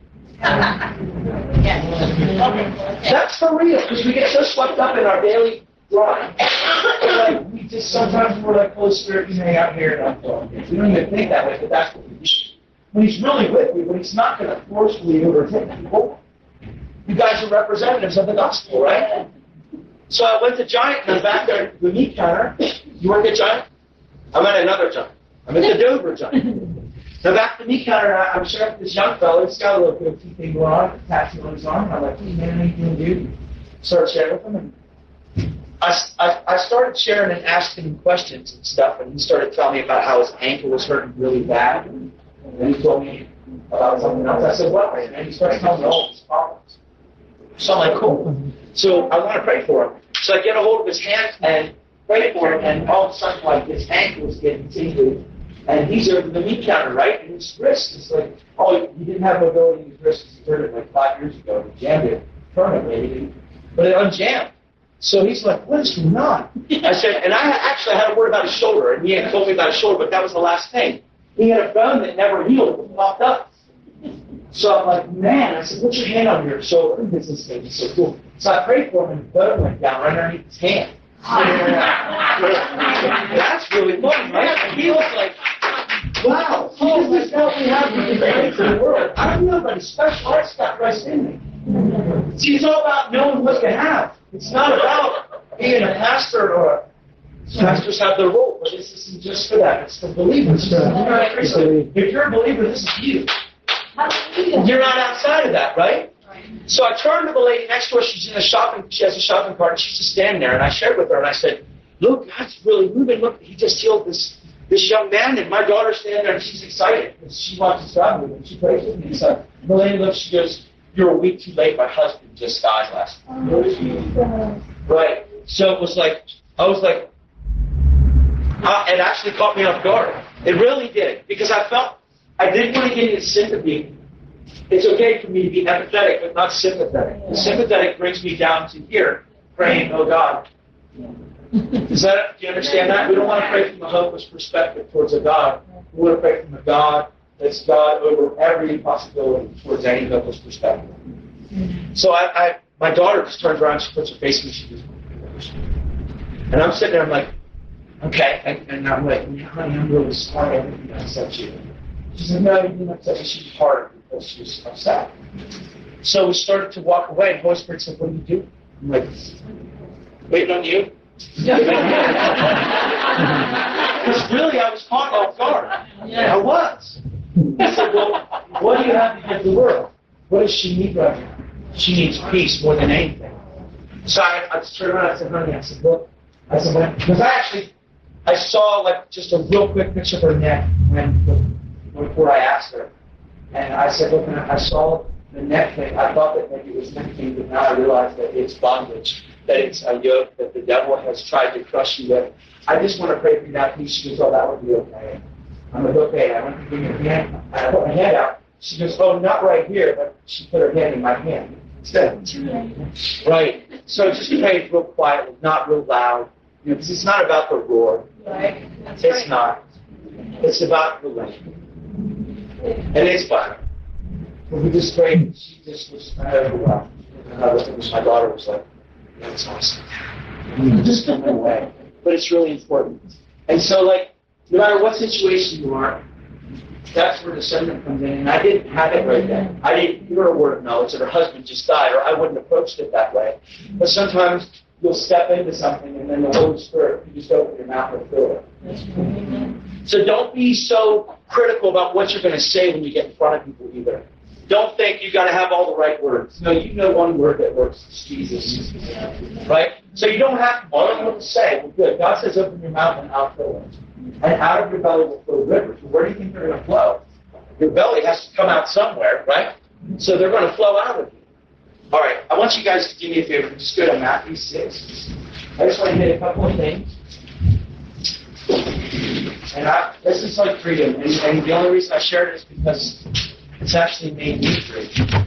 That's for real, because we get so swept up in our daily grind. Like we just sometimes we're like, Holy Spirit, you hang out here and I'm going. We don't even think that way, but that's what we do. When He's really with you, but He's not going to forcefully overtake people. You guys are representatives of the gospel, right? So I went to Giant and I'm back there at the meat counter. You work at Giant? I'm at another Giant. I'm at the Dover Giant. So back to the meat counter, I, I'm sharing with this young fellow. He's got a little goatee thing going on, a tattoo on his arm. I'm like, hey man, how you doing, dude? Started sharing with him. And I, I, I started sharing and asking him questions and stuff, and he started telling me about how his ankle was hurting really bad. And then he told me about something else. I said, what? And he started telling me all his problems. So I'm like, cool. So I want to pray for him. So I get a hold of his hand and pray for him, and all of a sudden, like, his ankle is getting tingly. And he's over the meat counter, right? And his wrist is like, oh, he didn't have mobility in his wrist because he turned it like five years ago. He jammed it permanently, but it unjammed. So he's like, what is going on? I said, and I actually had a word about his shoulder, and he had told me about his shoulder, but that was the last thing. He had a bone that never healed, it popped up. So I'm like, man, I said, what's your hand on your shoulder? This is going to be so cool. So I prayed for him, and the bone went down right underneath his hand. That's really funny, right? And he was like, wow, oh, this is what we have in the world. I don't know, but it's special. I just got Christ in me. See, it's all about knowing what you have. It's not about being a pastor or a pastors have their role, but this isn't just for that. It's for believers. If you're a believer, this is you. You're not outside of that, right? So I turned to the lady next to her. She's in a shopping. She has a shopping cart. And she's just standing there, and I shared with her, and I said, "Look, God's really moving. Look, He just healed this this young man, and my daughter's standing there, and she's excited because she wants to God with him. She prays with me." So the lady looks. She goes, "You're a week too late. My husband just died last night." Right. So it was like I was like, uh, it actually caught me off guard. It really did because I felt I didn't want to get into sympathy. It's okay for me to be empathetic, but not sympathetic. The sympathetic brings me down to here, praying, oh God. Is that, do you understand that? We don't want to pray from a hopeless perspective towards a God. We want to pray from a God that's God over every possibility towards any hopeless perspective. So I, I, my daughter just turns around, she puts her face in me, she goes, and I'm sitting there, I'm like, okay, and, and I'm like, honey, I'm really sorry, I didn't upset you. She said, no, you didn't upset me, she was hard. She was upset. So we started to walk away, and the Holy Spirit said, what do you do? I'm like, waiting on you. Because really, I was caught off guard. I was. He said, well, what do you have to give the world? What does she need right now? She needs peace more than anything. So I, I just turned around and I said, honey, I said, look, I said, when, because I actually, I saw like just a real quick picture of her neck when, before I asked her. And I said, look, I saw the neck thing. I thought that maybe it was neck thing, but now I realize that it's bondage, that it's a yoke that the devil has tried to crush you with. I just want to pray for you now, please. She goes, oh, that would be okay. I'm like, okay. I went to bring her hand. I put my hand out. She goes, oh, not right here, but she put her hand in my hand instead. Right. So just pray real quietly, not real loud. You know, because it's not about the roar. Right. That's It's right. not. It's about the lane. And it's fine. But we just prayed. She just was kind of overwhelmed. And I looked at my daughter was like, that's awesome. You just don't know away. But it's really important. And so, like, no matter what situation you are, that's where discernment comes in. And I didn't have it right then. I didn't hear a word of knowledge that her husband just died, or I wouldn't have approached it that way. But sometimes you'll step into something, and then the Holy Spirit, you just open your mouth and fill it. So don't be so critical about what you're going to say when you get in front of people either. Don't think you've got to have all the right words. No, you know one word that works. It's Jesus. Right? So you don't have to, well, I don't know what to say. Well, good. God says open your mouth and I'll fill it. And out of your belly will flow rivers. Well, where do you think they're going to flow? Your belly has to come out somewhere, right? So they're going to flow out of you. All right. I want you guys to do me a favor. Just go to Matthew six. I just want to hit a couple of things. And I, this is like freedom. And, and the only reason I shared it is because it's actually made me free.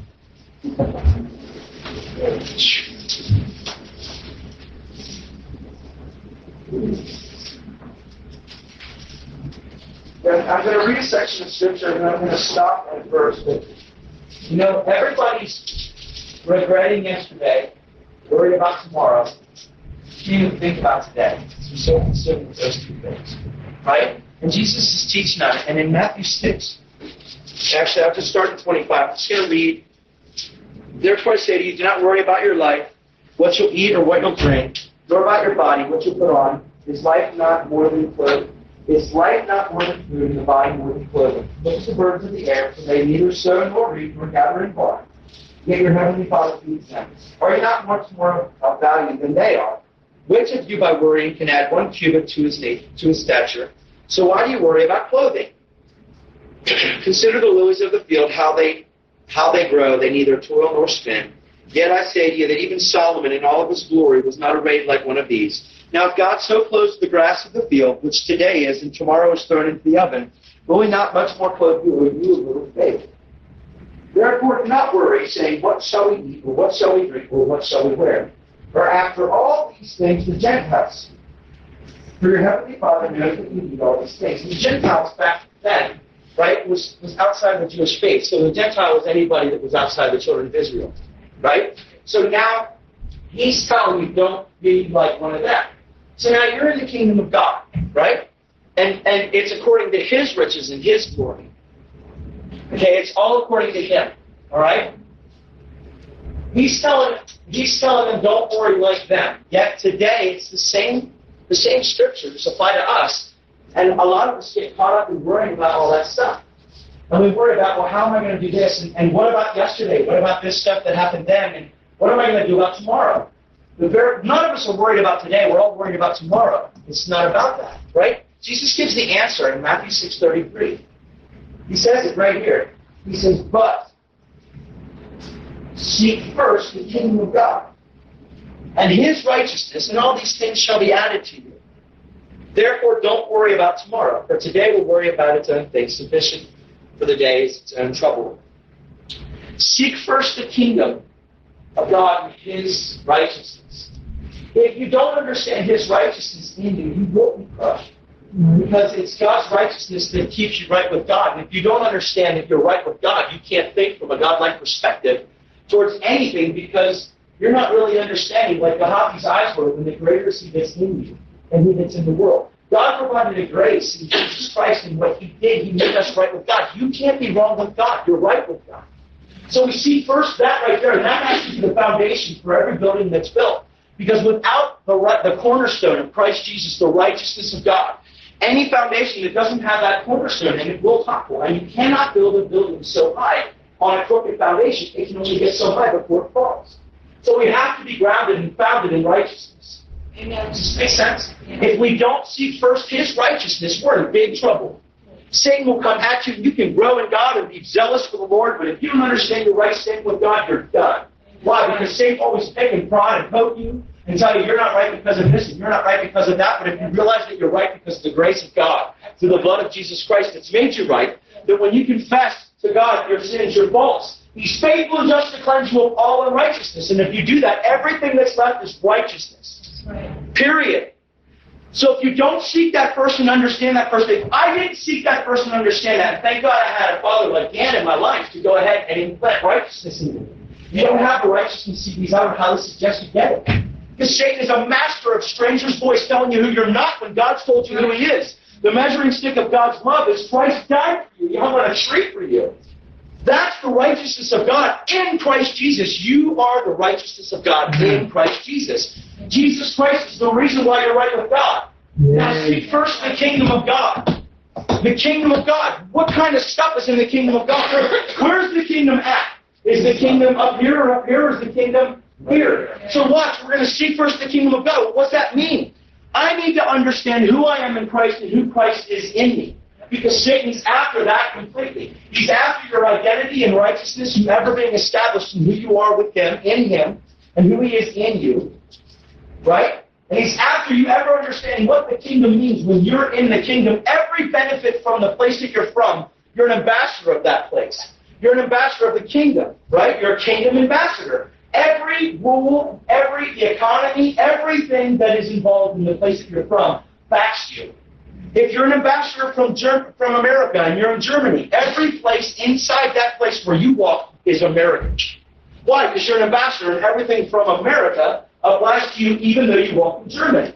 And I'm going to read a section of scripture and I'm going to stop at verse. But, you know, everybody's regretting yesterday, worried about tomorrow. You even think about today. We're so consumed with those two things. Right? And Jesus is teaching on it. And in Matthew six, actually, I'll just start at twenty-five. I'm just going to read. Therefore I say to you, do not worry about your life, what you'll eat or what you'll drink, nor about your body, what you'll put on. Is life not more than clothing? Is life not more than food, and the body more than clothing? Look at the birds of the air, for they neither sow nor reap nor gather in barn. Yet your heavenly Father feeds them. Are you not much more of value than they are? Which of you by worrying can add one cubit to his to his stature? So why do you worry about clothing? Consider the lilies of the field, how they how they grow. They neither toil nor spin. Yet I say to you that even Solomon in all of his glory was not arrayed like one of these. Now if God so clothes the grass of the field, which today is and tomorrow is thrown into the oven, will he not much more clothe you, O you of little faith? Therefore do not worry, saying, what shall we eat, or what shall we drink, or what shall we wear? For after all these things the Gentiles seek. For your heavenly Father knows that you need all these things. And the Gentiles back then, right, was, was outside the Jewish faith. So the Gentile was anybody that was outside the children of Israel, right? So now he's telling you, don't be like one of them. So now you're in the kingdom of God, right? And and it's according to his riches and his glory. Okay, it's all according to him, all right? He's telling he's telling them, don't worry like them. Yet today it's the same the same scriptures apply to us. And a lot of us get caught up in worrying about all that stuff. And we worry about, well, how am I going to do this? And, and what about yesterday? What about this stuff that happened then? And what am I going to do about tomorrow? The very, none of us are worried about today. We're all worried about tomorrow. It's not about that, right? Jesus gives the answer in Matthew six thirty-three. He says it right here. He says, but seek first the kingdom of God and his righteousness, and all these things shall be added to you. Therefore, don't worry about tomorrow, for today will worry about its own things. Sufficient for the day is its own trouble. Seek first the kingdom of God and his righteousness. If you don't understand his righteousness in you, you will be crushed. Because it's God's righteousness that keeps you right with God. And if you don't understand that you're right with God, you can't think from a God-like perspective towards anything, because you're not really understanding, like Gahafi's eyes were, when the greater is he that's in you and he that's in the world. God provided a grace in Jesus Christ, and what he did, he made us right with God. You can't be wrong with God. You're right with God. So we see first that right there, and that has to be the foundation for every building that's built. Because without the, right, the cornerstone of Christ Jesus, the righteousness of God, any foundation that doesn't have that cornerstone in it will topple. And you cannot build a building so high on a crooked foundation, it can only get so high before it falls. So we have to be grounded and founded in righteousness. Amen. Does this make sense? If we don't seek first his righteousness, we're in big trouble. Satan will come at you. You can grow in God and be zealous for the Lord, but if you don't understand your right standing with God, you're done. Why? Because Satan always pick and prod and poke you and tell you you're not right because of this and you're not right because of that. But if you realize that you're right because of the grace of God, through the blood of Jesus Christ that's made you right, that when you confess to God your sins, your faults, He's faithful and just to cleanse you of all unrighteousness. And if you do that, everything that's left is righteousness. Period. So if you don't seek that person, understand that person. If I didn't seek that person, understand that. And thank God I had a father like Dan in my life to go ahead and implant righteousness in me. If you don't have the righteousness C Ds, I would highly suggest you get it. Because Satan is a master of stranger's voice telling you who you're not when God's told you who he is. The measuring stick of God's love is Christ died for you. He hung on a tree for you. That's the righteousness of God in Christ Jesus. You are the righteousness of God in Christ Jesus. Jesus Christ is the reason why you're right with God. Now seek first the kingdom of God. The kingdom of God. What kind of stuff is in the kingdom of God? Where's the kingdom at? Is the kingdom up here or up here? Or is the kingdom here? So watch, we're going to seek first the kingdom of God. Well, what's that mean? I need to understand who I am in Christ and who Christ is in me. Because Satan's after that completely. He's after your identity and righteousness, you ever being established in who you are with him, in him, and who he is in you. Right? And he's after you ever understanding what the kingdom means when you're in the kingdom. Every benefit from the place that you're from, you're an ambassador of that place. You're an ambassador of the kingdom, right? You're a kingdom ambassador. Every rule, every economy, everything that is involved in the place that you're from backs you. If you're an ambassador from Ger- from America and you're in Germany, every place inside that place where you walk is American. Why? Because you're an ambassador and everything from America applies to you even though you walk in Germany.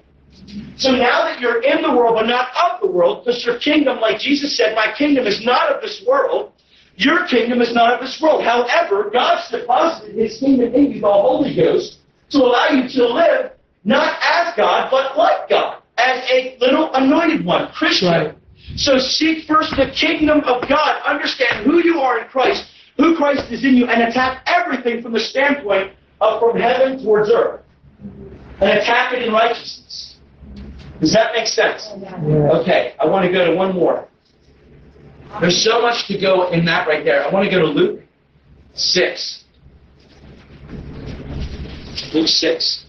So now that you're in the world but not of the world, because your kingdom, like Jesus said, my kingdom is not of this world, your kingdom is not of this world. However, God's deposited his kingdom in you, the Holy Ghost, to allow you to live not as God, but like God, as a little anointed one, Christian. Right. So seek first the kingdom of God. Understand who you are in Christ, who Christ is in you, and attack everything from the standpoint of from heaven towards earth. And attack it in righteousness. Does that make sense? Okay, I want to go to one more. There's so much to go in that right there. I want to go to Luke six. Luke six.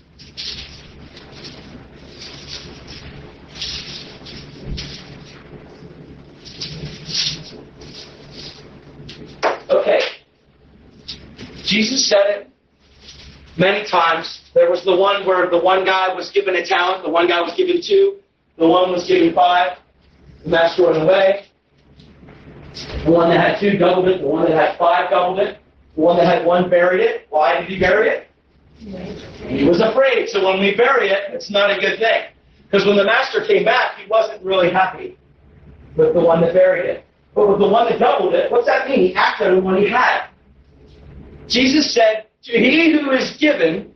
Okay. Jesus said it many times. There was the one where the one guy was given a talent, the one guy was given two, the one was given five, the master went away. The one that had two doubled it, the one that had five doubled it, the one that had one buried it. Why did he bury it? He was afraid. So when we bury it, it's not a good thing. Because when the master came back, he wasn't really happy with the one that buried it. But with the one that doubled it, what's that mean? He acted on what he had. Jesus said, to he who is given,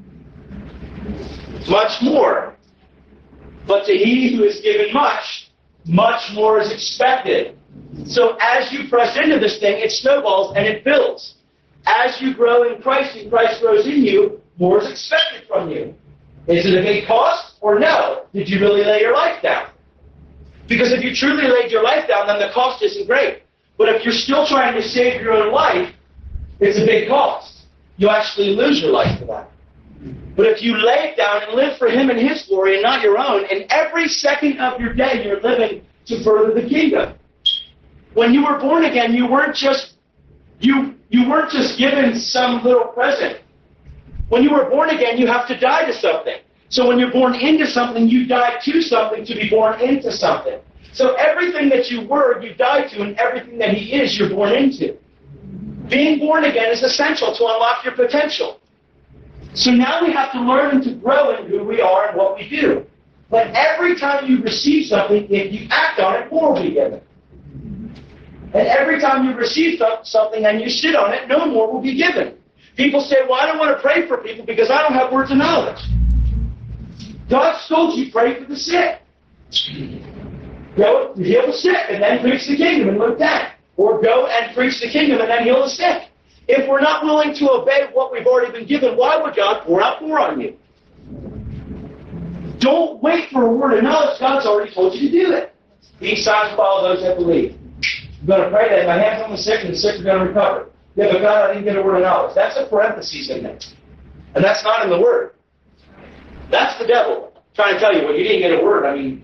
much more. But to he who is given much, much more is expected. So as you press into this thing, it snowballs and it builds. As you grow in Christ and Christ grows in you, more is expected from you. Is it a big cost or no? Did you really lay your life down? Because if you truly laid your life down, then the cost isn't great. But if you're still trying to save your own life, it's a big cost. You'll actually lose your life for that. But if you lay it down and live for him and his glory and not your own, and every second of your day you're living to further the kingdom. When you were born again, you weren't just you you weren't just given some little present. When you were born again, you have to die to something. So when you're born into something, you die to something to be born into something. So everything that you were, you died to, and everything that he is, you're born into. Being born again is essential to unlock your potential. So now we have to learn to grow in who we are and what we do. But every time you receive something, if you act on it, more will be given. And every time you receive something and you sit on it, no more will be given. People say, well, I don't want to pray for people because I don't have words of knowledge. God's told you pray for the sick. Go to heal the sick and then preach the kingdom in Luke ten. or go and preach the kingdom and then heal the sick. If we're not willing to obey what we've already been given, why would God pour out more on you? Don't wait for a word of knowledge. God's already told you to do it. These signs follow those that believe. I'm going to pray that my hands on the sick and the sick are going to recover. Yeah, but God, I didn't get a word of knowledge. That's a parenthesis in there. And that's not in the word. That's the devil trying to tell you, well, you didn't get a word. I mean,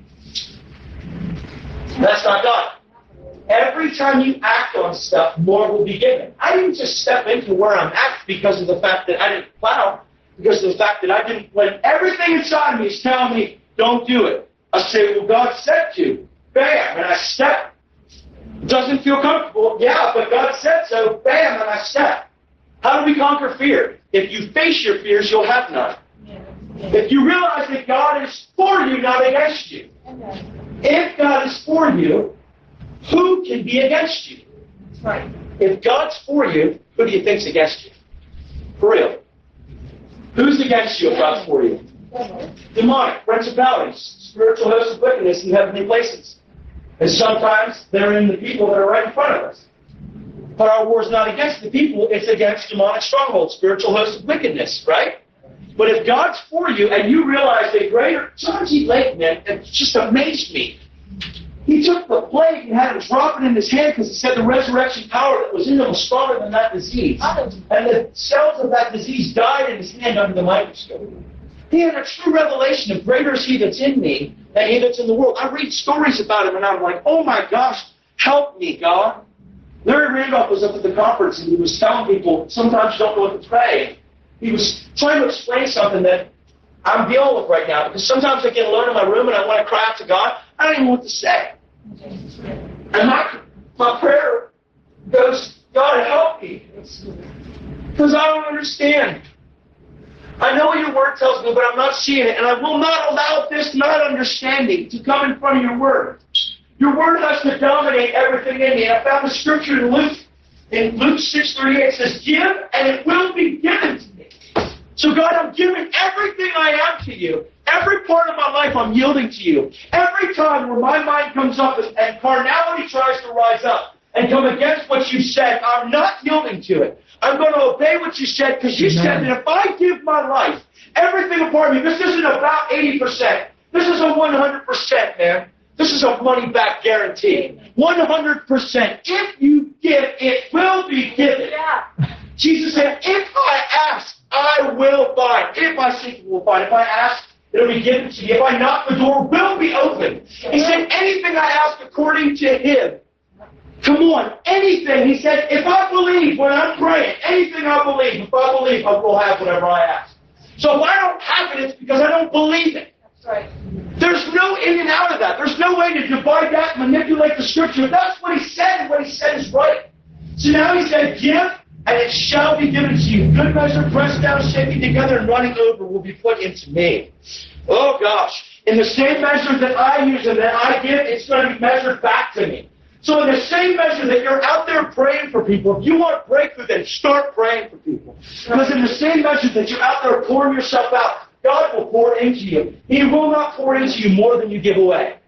that's not God. Every time you act on stuff, more will be given. I didn't just step into where I'm at because of the fact that I didn't plow, because of the fact that I didn't, when everything inside me is telling me, don't do it. I say, well, God said to. Bam, and I step. Doesn't feel comfortable. Yeah, but God said so. Bam, and I step. How do we conquer fear? If you face your fears, you'll have none. If you realize that God is for you, not against you. If God is for you, who can be against you? That's right. If God's for you, who do you think's against you? For real. Who's against you if God's for you? Demonic, principalities, spiritual hosts of wickedness in heavenly places. And sometimes they're in the people that are right in front of us. But our war is not against the people, it's against demonic strongholds, spiritual hosts of wickedness, right? But if God's for you and you realize that greater, John G. Lake, man, it just amazed me. He took the plague and had him drop it in his hand because he said the resurrection power that was in him was stronger than that disease. And the cells of that disease died in his hand under the microscope. He had a true revelation of greater is he that's in me than he that's in the world. I read stories about him and I'm like, oh my gosh, help me, God. Larry Randolph was up at the conference and he was telling people, sometimes you don't know what to pray. He was trying to explain something that I'm dealing with right now because sometimes I get alone in my room and I want to cry out to God. I don't even know what to say. And my, my prayer goes, God, help me. Because I don't understand. I know what your word tells me, but I'm not seeing it. And I will not allow this not understanding to come in front of your word. Your word has to dominate everything in me. And I found the scripture in Luke, in Luke six thirty-eight says, give and it will be given to me. So God, I'm giving everything I am to you. Every part of my life I'm yielding to you. Every time where my mind comes up and, and carnality tries to rise up and come against what you said, I'm not yielding to it. I'm going to obey what you said because you said that if I give my life, everything apart of me, this isn't about eighty percent. This is a one hundred percent, man. This is a money-back guarantee. one hundred percent. If you give, it will be given. Jesus said, if I ask, I will find. If I seek, you will find. If I ask, it'll be given to you. If I knock, the door will be open. He said, anything I ask according to him. Come on, anything. He said, if I believe when I'm praying, anything I believe, if I believe, I will have whatever I ask. So if I don't have it, it's because I don't believe it. That's right. There's no in and out of that. There's no way to divide that and manipulate the scripture. That's what he said, and what he said is right. So now he said, give, and it shall be given to you. Good measure, pressed down, shaking together, and running over will be put into me. Oh, gosh. In the same measure that I use and that I give, it's going to be measured back to me. So in the same measure that you're out there praying for people, if you want breakthrough, then start praying for people. Because in the same measure that you're out there pouring yourself out, God will pour into you. He will not pour into you more than you give away.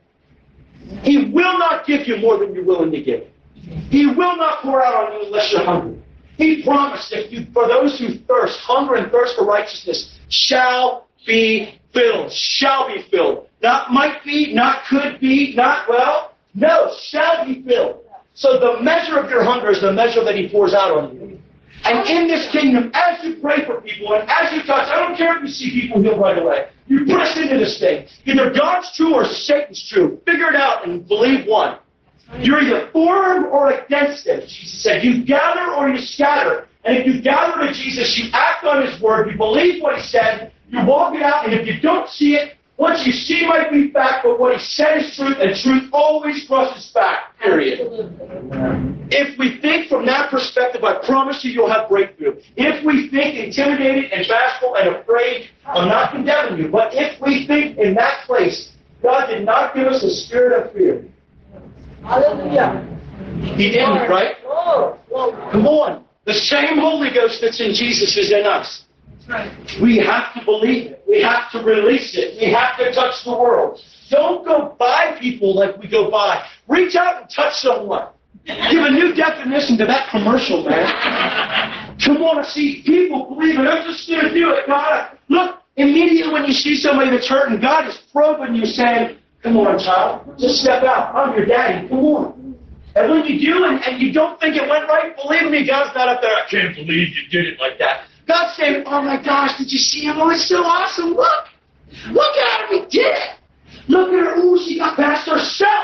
He will not give you more than you're willing to give. He will not pour out on you unless you're hungry. He promised that you, for those who thirst, hunger and thirst for righteousness, shall be filled. Shall be filled. Not might be, not could be, not well. No, shall be filled. So the measure of your hunger is the measure that he pours out on you. And in this kingdom, as you pray for people and as you touch, I don't care if you see people healed right away. You press into this thing. Either God's true or Satan's true. Figure it out and believe one. You're either for him or against him. Jesus said, you gather or you scatter. And if you gather to Jesus, you act on his word, you believe what he said, you walk it out, and if you don't see it, what you see might be fact, but what he said is truth, and truth always crosses back, period. If we think from that perspective, I promise you, you'll have breakthrough. If we think intimidated and bashful and afraid, I'm not condemning you, but if we think in that place, God did not give us a spirit of fear. Hallelujah. He didn't, right? Come on. The same Holy Ghost that's in Jesus is in us. Right. We have to believe it. We have to release it. We have to touch the world. Don't go by people like we go by. Reach out and touch someone. Give a new definition to that commercial, man. Come on, I see people believing. I'm just going to do it, God. Look, immediately when you see somebody that's hurting, God is probing you, saying, come on, child, just step out. I'm your daddy. Come on. And when you do, and, and you don't think it went right, believe me, God's not up there. I can't believe you did it like that. God's saying, oh my gosh, did you see him? Oh, it's so awesome. Look. Look at him. He did it. Look at her. Ooh, she got past herself.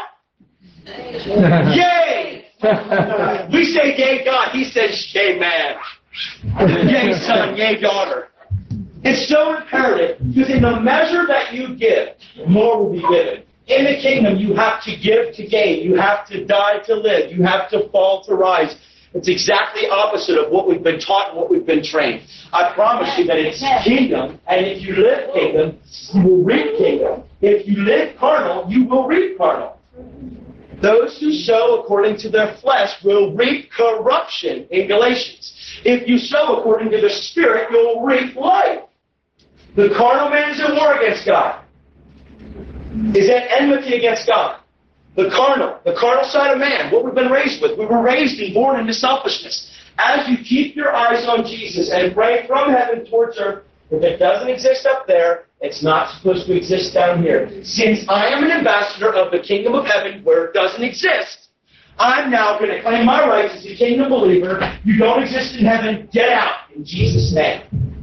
Yay. We say yay, God. He says yay, man. Yay, son. Yay, daughter. It's so imperative because in the measure that you give, more will be given. In the kingdom, you have to give to gain. You have to die to live. You have to fall to rise. It's exactly opposite of what we've been taught and what we've been trained. I promise you that it's kingdom, and if you live kingdom, you will reap kingdom. If you live carnal, you will reap carnal. Those who sow according to their flesh will reap corruption in Galatians. If you sow according to the Spirit, you'll reap life. The carnal man is at war against God. Is at enmity against God. The carnal, the carnal side of man, what we've been raised with. We were raised and born into selfishness. As you keep your eyes on Jesus and pray from heaven towards earth, if it doesn't exist up there, it's not supposed to exist down here. Since I am an ambassador of the kingdom of heaven where it doesn't exist, I'm now going to claim my rights as a kingdom believer. You don't exist in heaven, get out in Jesus' name.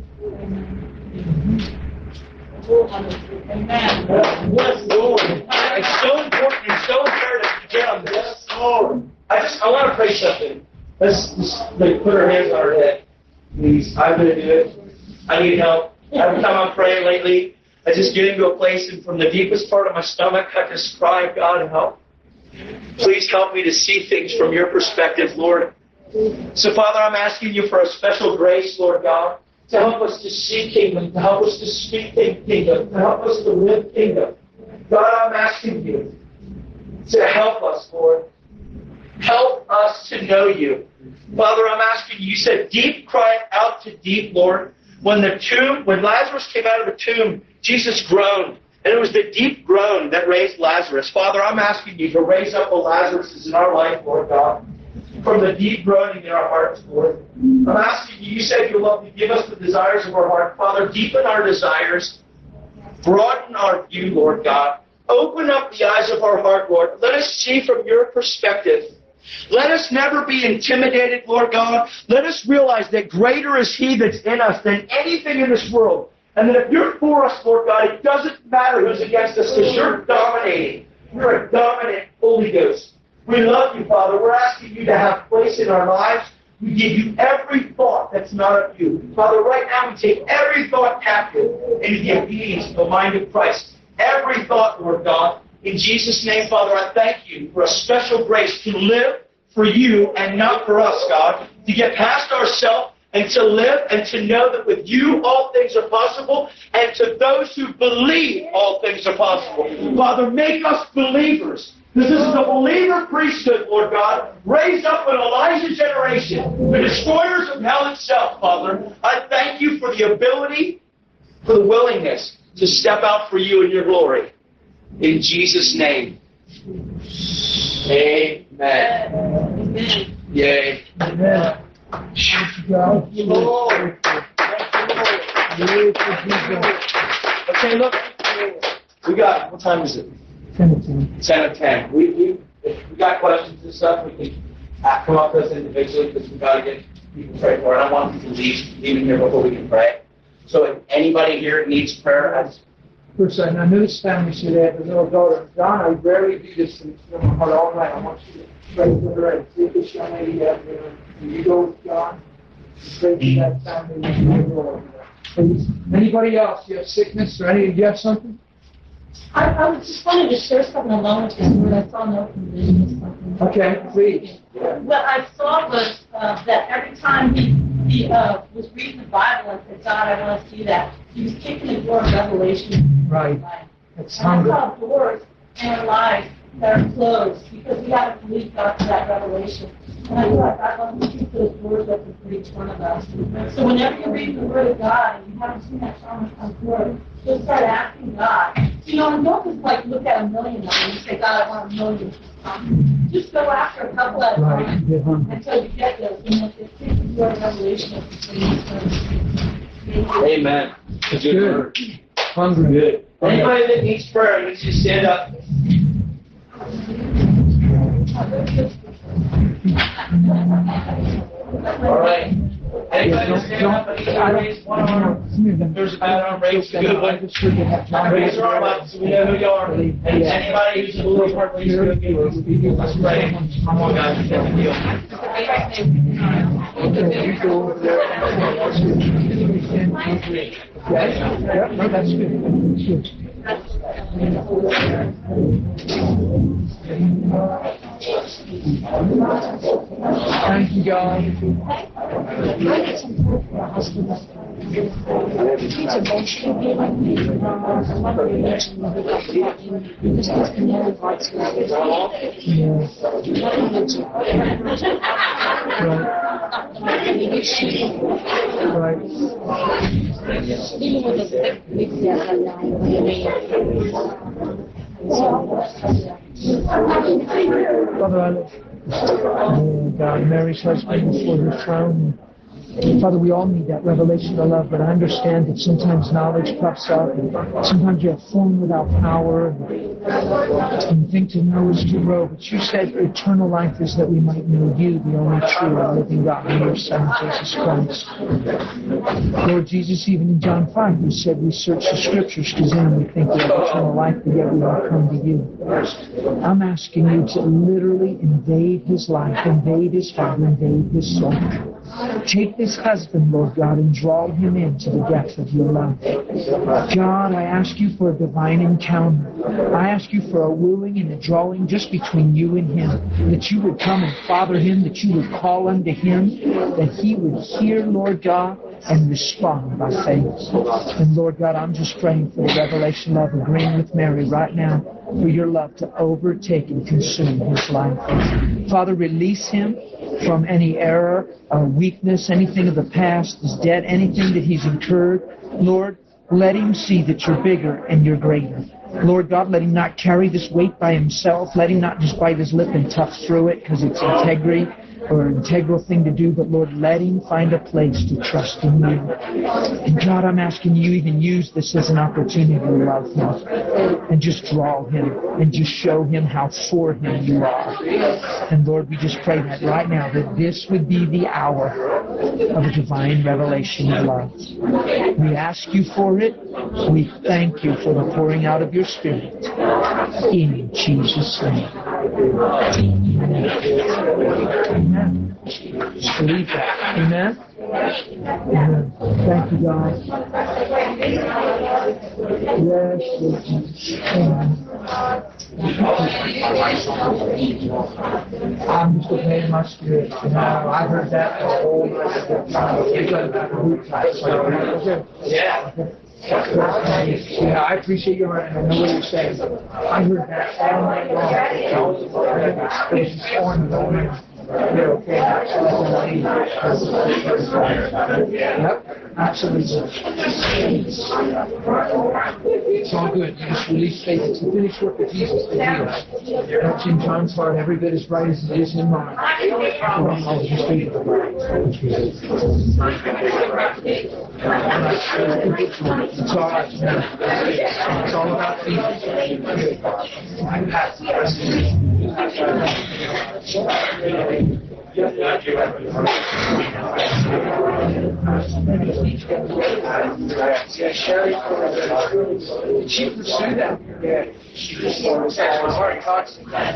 Amen. Yes, Lord. It's so important and so imperative to get on this. Yes, Lord. I just, I want to pray something. Let's just like, put our hands on our head. Please. I'm going to do it. I need help. Every time I'm praying lately, I just get into a place and from the deepest part of my stomach, I just cry, God, help. Please help me to see things from your perspective, Lord. So, Father, I'm asking you for a special grace, Lord God, to help us to see kingdom, to help us to speak kingdom, to help us to live kingdom. God, I'm asking you to help us, Lord. Help us to know you. Father, I'm asking you, you said deep cry out to deep, Lord. When the tomb, when Lazarus came out of the tomb, Jesus groaned. And it was the deep groan that raised Lazarus. Father, I'm asking you to raise up a Lazarus in our life, Lord God, from the deep groaning in our hearts, Lord. I'm asking you, you said you love to give us the desires of our heart. Father, deepen our desires. Broaden our view, Lord God. Open up the eyes of our heart, Lord. Let us see from your perspective. Let us never be intimidated, Lord God. Let us realize that greater is he that's in us than anything in this world. And that if you're for us, Lord God, it doesn't matter who's against us because you're dominating. You're a dominant Holy Ghost. We love you, Father. We're asking you to have place in our lives. We give you every thought that's not of you. Father, right now we take every thought captive into the obedience of the mind of Christ. Every thought, Lord God. In Jesus' name, Father, I thank you for a special grace to live for you and not for us, God. To get past ourselves and to live and to know that with you all things are possible, and to those who believe all things are possible. Father, make us believers. This is the believer priesthood, Lord God, raised up in Elijah's generation, the destroyers of hell itself, Father. I thank you for the ability, for the willingness to step out for you in your glory. In Jesus' name. Amen. Amen. Yay. Amen. Thank you, God. Lord. Okay, look. We got, what time is it? ten to ten. ten to ten. We, we, if we got questions and stuff, we can uh, come up with us individually because we got to get people prayed for. I don't want people to leave, leaving here before we can pray. So if anybody here needs prayer, I just First, I knew this family said they had a little daughter. John, I rarely do this in my heart all night. I want you to pray for her and see this young lady out there. Can you go with John? Pray for that family with my daughter. Please. Anybody else? You have sickness or any? Do you have something? I, I was just wanted to share something along with this word. I saw an open vision or something. Okay, please. What I saw was uh, that every time he, he uh, was reading the Bible and said, God, I want to see that, he was kicking the door of revelation. Right. That's and I hunger. saw doors in our lives that are closed because we haven't believed God for that revelation. And I feel like I want to keep those doors open for each one of us. So whenever you read the Word of God and you haven't seen that promise come forth, just start asking God You know, don't just like look at a million of them and say, God, I want a million. Um, just go after a couple at a Right. time Get hungry. until you get those. And if it's just your revelation of the things. Amen. That's Good good. word. Hungry. Good. Anybody that needs prayer, needs to stand up. All right. Anybody that's standing up and needs to raise one arm? There's a bad arm raised. Good one. Raise your arm up so we know who you are. And anybody who's a little part, please go get it. Let's pray. Come on, guys. Thank you. Okay, you go over there. Yes? Yep, no, that's good. That's good. Thank you, God. He's emotional, like me. Because he's been married lots of years. Yeah. Right. Right. Even with a big, big death, I'm not Father, I lift oh, God, Mary's husband before your throne. Father, we all need that revelation of love, but I understand that sometimes knowledge puffs up, and sometimes you have form without power, and you think to know is to grow. But you said eternal life is that we might know you, the only true and living God, and your Son, Jesus Christ. Lord Jesus, even in John five, you said we search the Scriptures because in them we think we have eternal life, but yet we don't come to you. I'm asking you to literally invade his life, invade his heart, invade his soul. Take this husband, Lord God, and draw him into the depth of your love. God, I ask you for a divine encounter. I ask you for a wooing and a drawing just between you and him, that you would come and father him, that you would call unto him, that he would hear, Lord God, and respond by faith. And Lord God, I'm just praying for the revelation of agreeing with Mary right now for your love to overtake and consume his life. Father, release him from any error, or weakness, anything of the past is dead, anything that he's incurred. Lord, let him see that you're bigger and you're greater. Lord God, let him not carry this weight by himself. Let him not just bite his lip and tough through it because it's integrity or an integral thing to do, but Lord, let him find a place to trust in you. And God, I'm asking you even use this as an opportunity to love him and just draw him and just show him how for him you are. And Lord, we just pray that right now, that this would be the hour of a divine revelation of love. We ask you for it. We thank you for the pouring out of your Spirit. In Jesus' name. Amen. Just believe that. Amen. Amen. Thank you, God. Yes, Lord Jesus. Amen. I'm just obeying my spirit. You know, I heard that the whole Yeah. Yeah, I appreciate your heart, and I know what you're saying. I heard that all night long. I was just on the way. You're okay. Yep, absolutely. It's all good. You just release faith. It's the finished work of Jesus that heals. That's in John's heart every bit as right as it is in mine. I'll just leave it. It's all right. It's all about She pursued that. Yeah. She pursued that. My heart talks to that.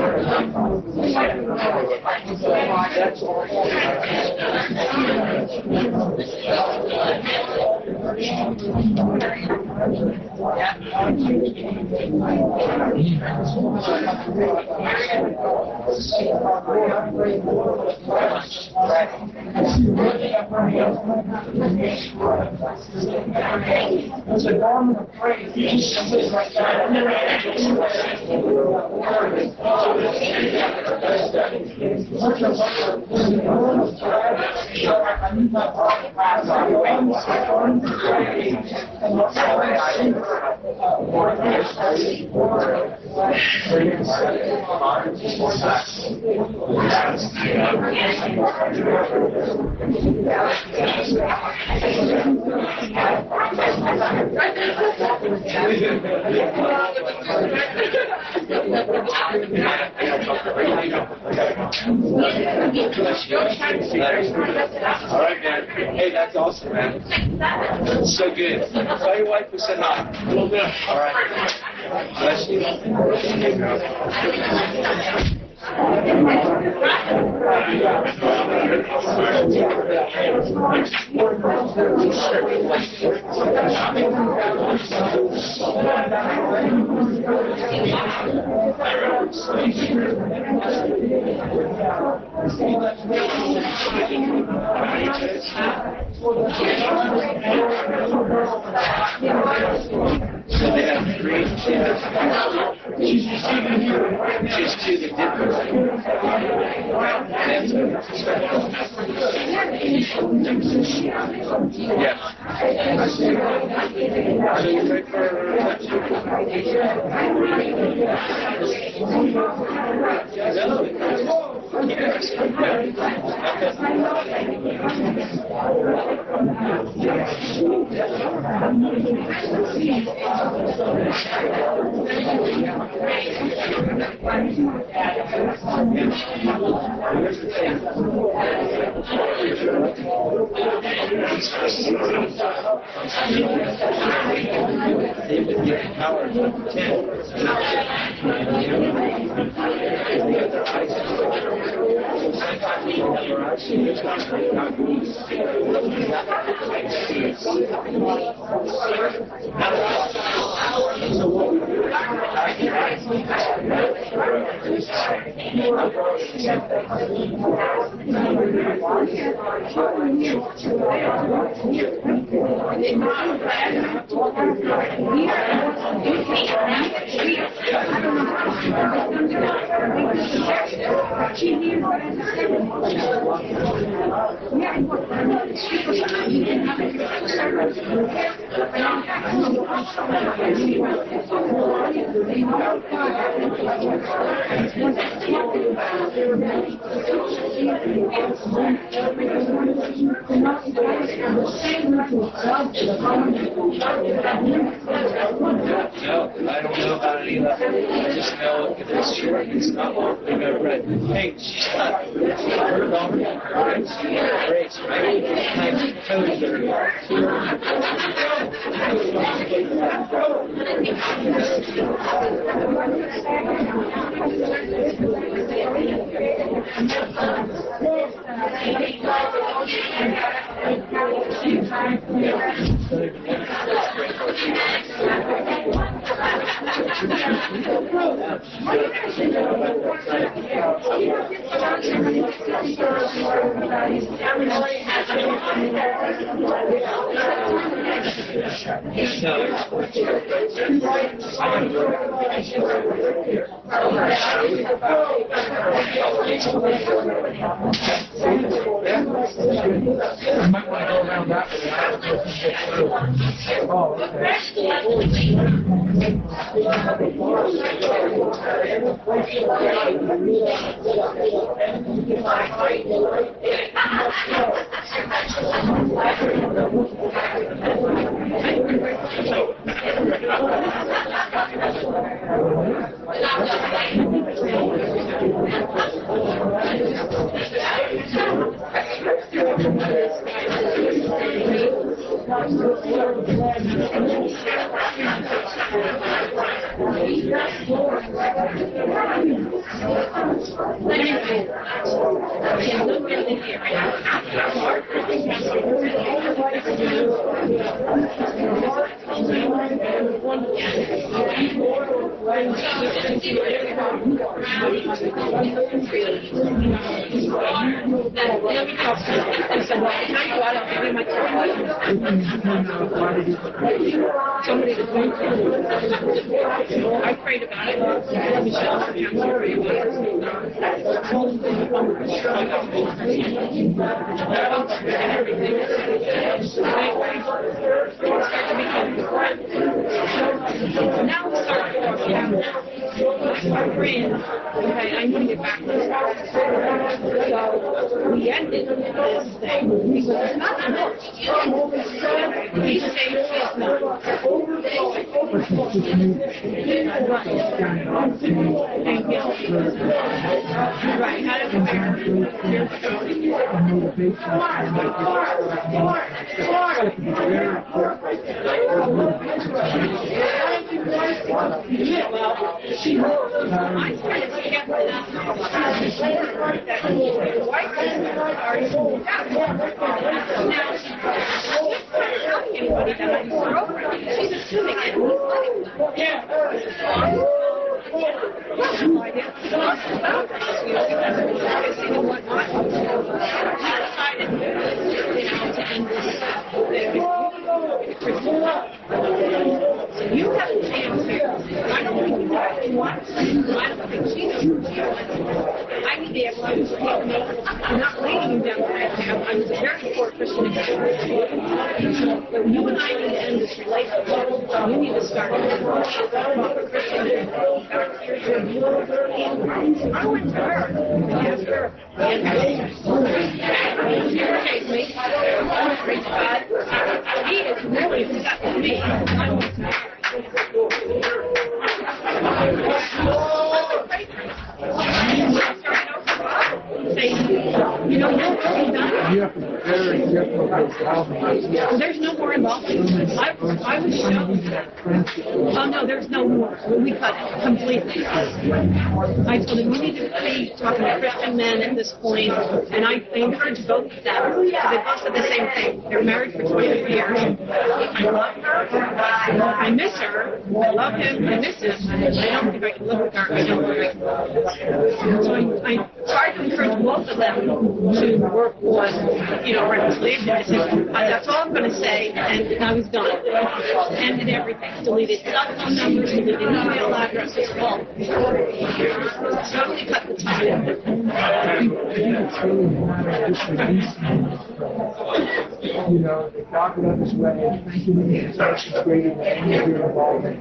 That's all. There's a garment of praise. Jesus right All right, man. Hey, that's awesome, man. That's so good. Tell your wife we said hi. All right. Bless you. So they have three kids. She's two that didn't. Yeah. So you pray for they would get power to ten. No, I don't know about any of that. I just know if it's short, it's not long. They've ever read. Hey, she's not. Her daughter, Grace, Grace, right? Like, totally You might want to go around that way. Oh, Somebody to think I prayed about it. Michelle, I can't worry about Now we start talking about my friend. Okay, I need to get back to this. So we ended this thing. He said, not enough. He said, it's not. Thank you. Right, how did well, she I started to get with that. The white woman started now she's not telling anybody that I'm her girlfriend. She's assuming it. Yeah. No idea. You know what? I decided, you know, to end this. You have a chance here. I don't think you actually want to. I don't think she knows what she wants. I need to be able to help me. I'm not laying you down right now. I was a very poor Christian experience. But you and I need to end this relationship. You need to start a proper Christian. I went to her and asked her. And she gave me. Praise God. He is really upset with me. I want to marry. You know, you're really done. You have to be very careful about how There's no more involvement. I, I was shown. Oh, no, there's no more. We cut it completely. I told him, you need to be talking to Christian men at this point, and I, I encourage both of them, because they both said the same thing. They're married for twenty-three years. I love her. I miss her. I love him. I miss him. I don't think I can live with her. I don't think I can. So I, I tried to encourage both of them to work on, you know, reconciliation. I said, that's all I'm going to say, and I was done. Ended everything. Deleted cell phone numbers, deleted email addresses, all. Totally cut the time. You know, the God love His way. Thank you for the instructions greater than any of your involvement.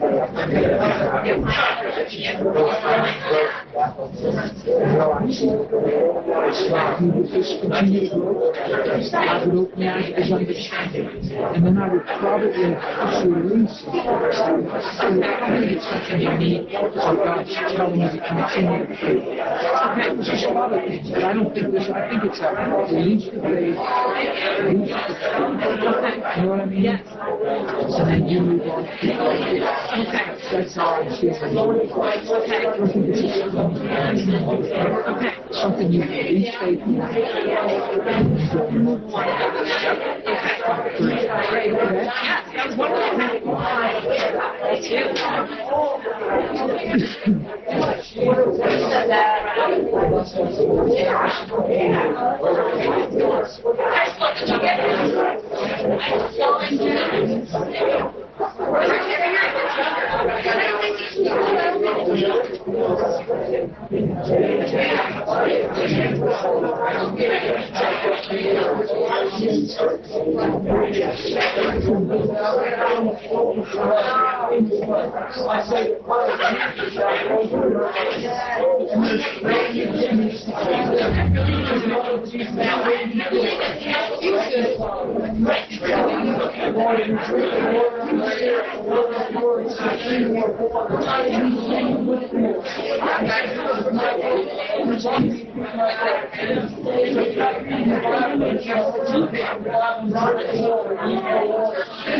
He would just continue to grow. I would open my eyes to understanding. And then I would probably push you release. I think it's something you need. So God's telling you to continue to faith. Okay, there's just a lot of things, but I don't think this, I think it's a release to faith. Release to faith. You know what I mean? Yes. And then you move on. Okay. That's how I see it. Okay. I think it's just okay. Something you release faith in. Move on. Okay. Yes, that was wonderful. Thank you. Thank you.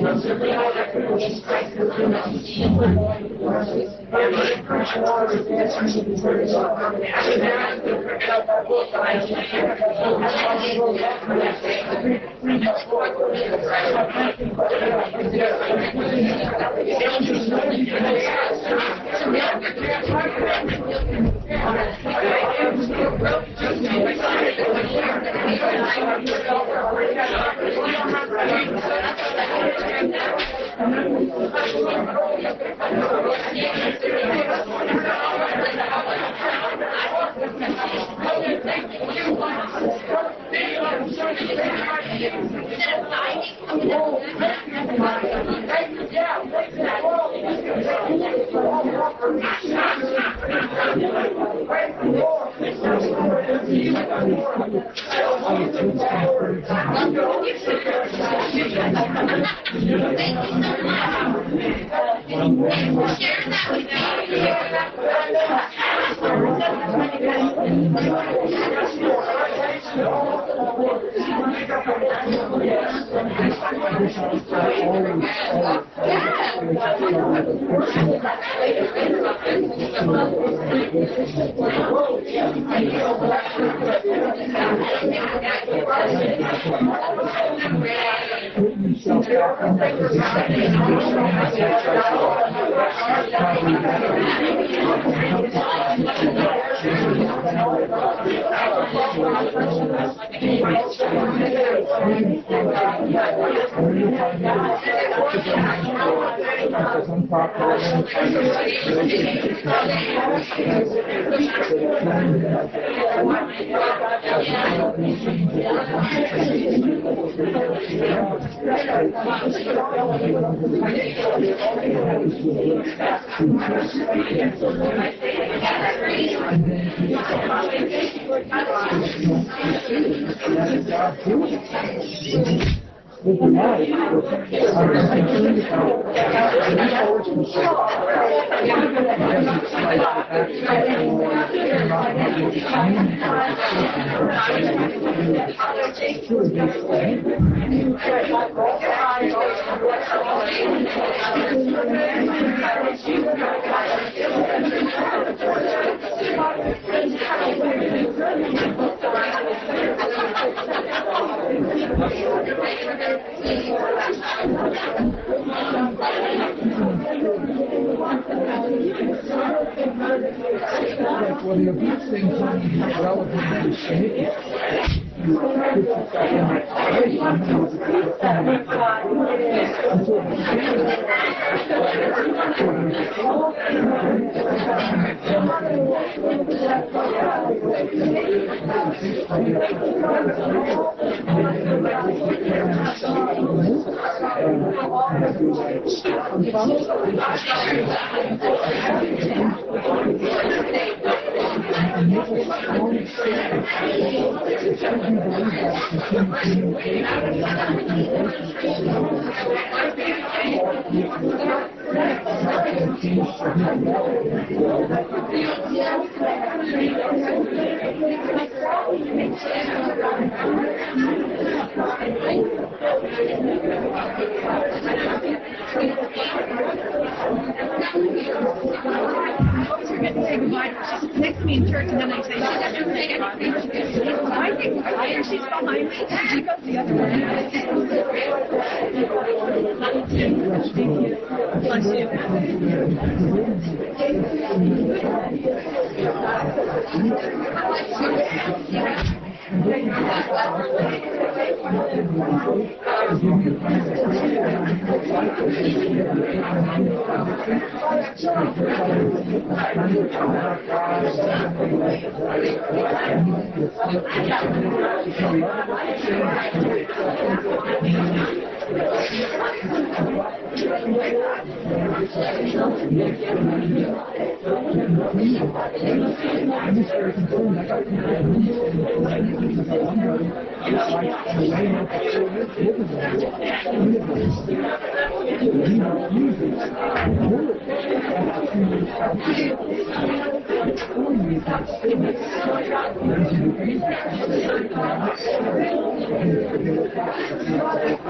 Thank you.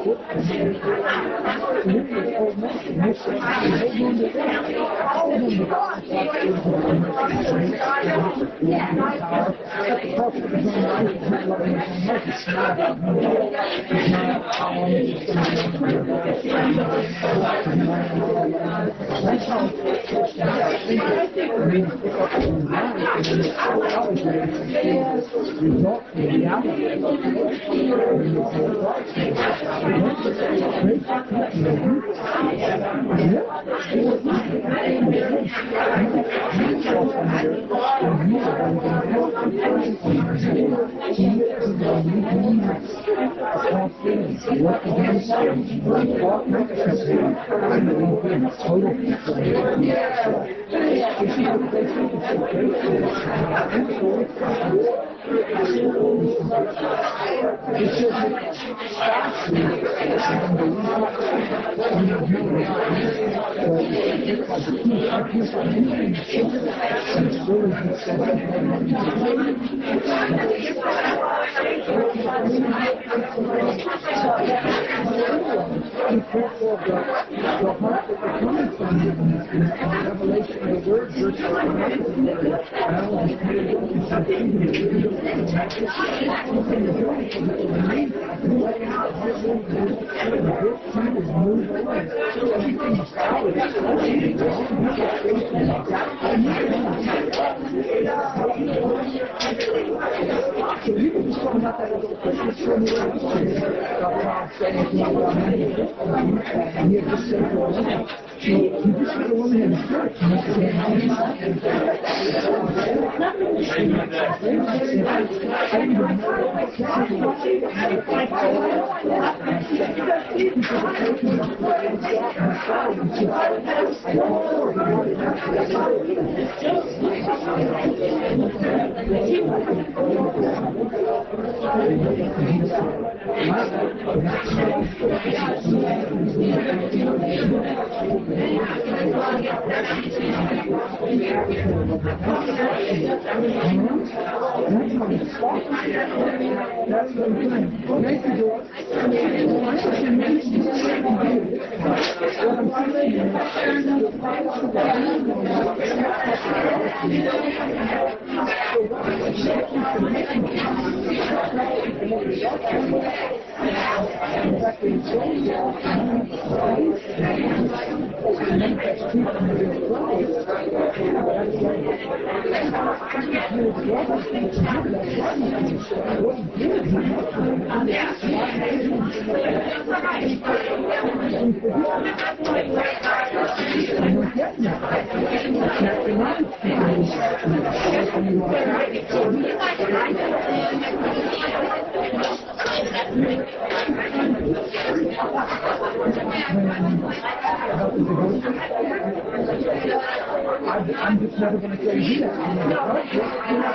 I'm just never going to tell you that. I'm never going to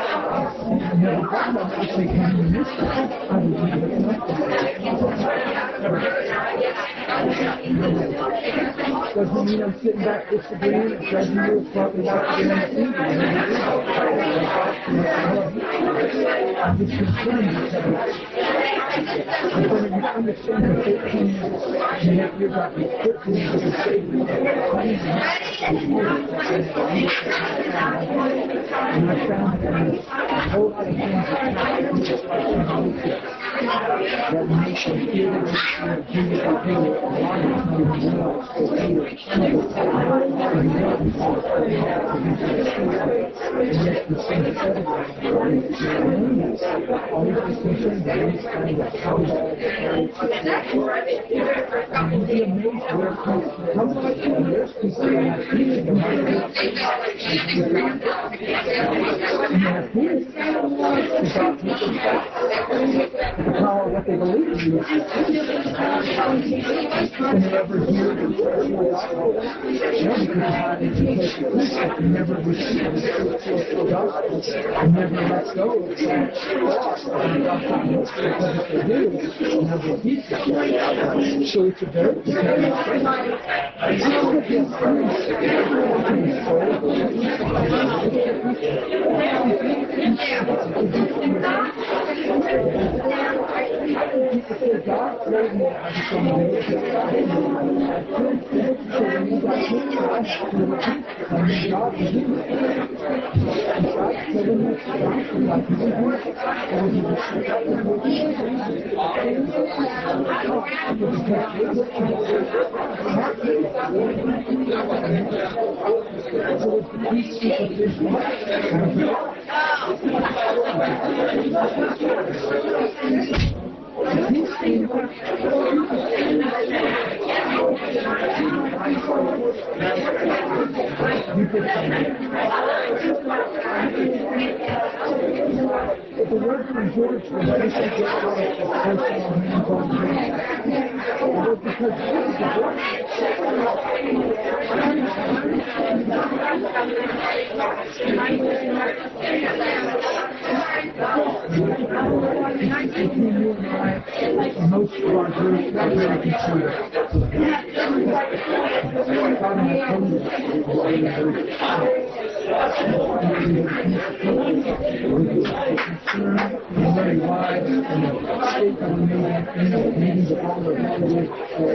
I'm never going to say, can you miss that? I would never doesn't mean I'm sitting back disagreeing. It doesn't mean it's probably not doing anything. I'm just concerned because I'm going to understand the thirteen and a half years I've been fifteen years of Savior. And I found a whole lot of things that make me feel that Jesus will do a lot of times and yet the same thing. Always be concerned that any kind of comes and you'll be amazed where it comes from. How much there's people that have peace in their life. And they have peace without the power of what they believe in. And they ever hear the spiritual gospel? No, because they never receive the spiritual gospel and never let go of that gospel because if they do, they'll have the peace. So it's a very If the word from George was basically get out of the personal hands-on training, it was because between you and I, most of our groups are very concerned. Very wide and state on meetings of all the relatives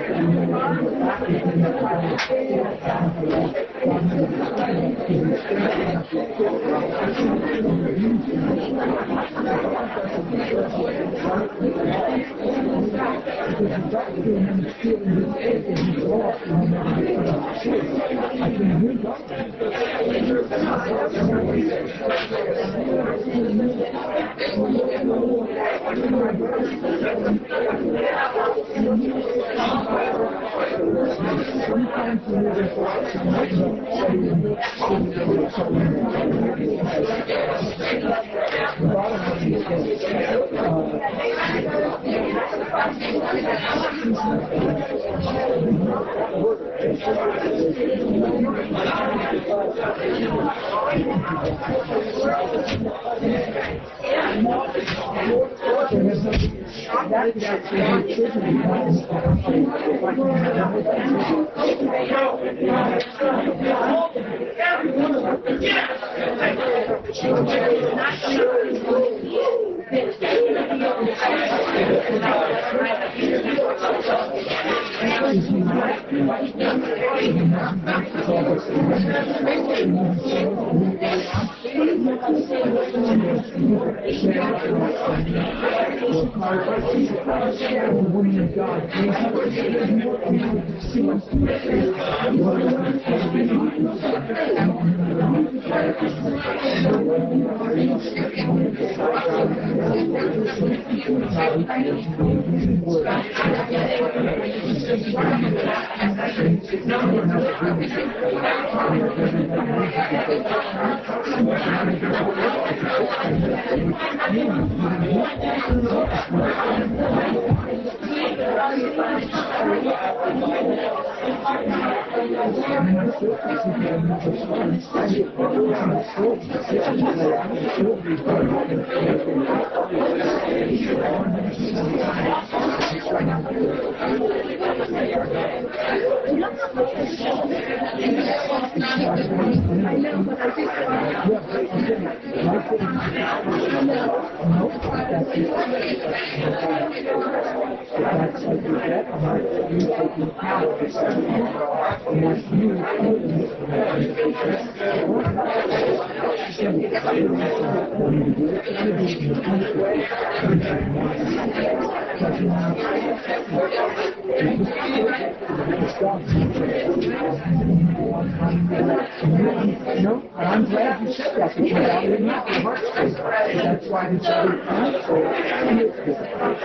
No, I'm glad you said that because I didn't have the heart space. That's why this other council is good.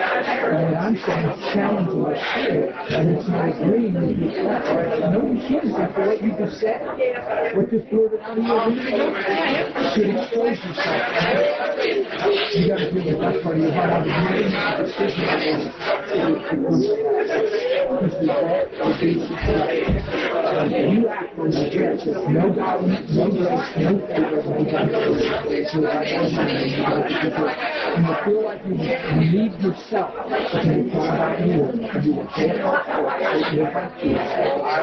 And I'm saying challenging the spirit, and it's not agreeing with you. No machines after what you just said, what just blurted out of you a minute ago, you should expose yourself. You got to deal with that part of your heart. I'm making a decision. You act on the church. No government, no grace, no favor, no government. So I don't and you feel like you need yourself to take care about you, and you will take care of your I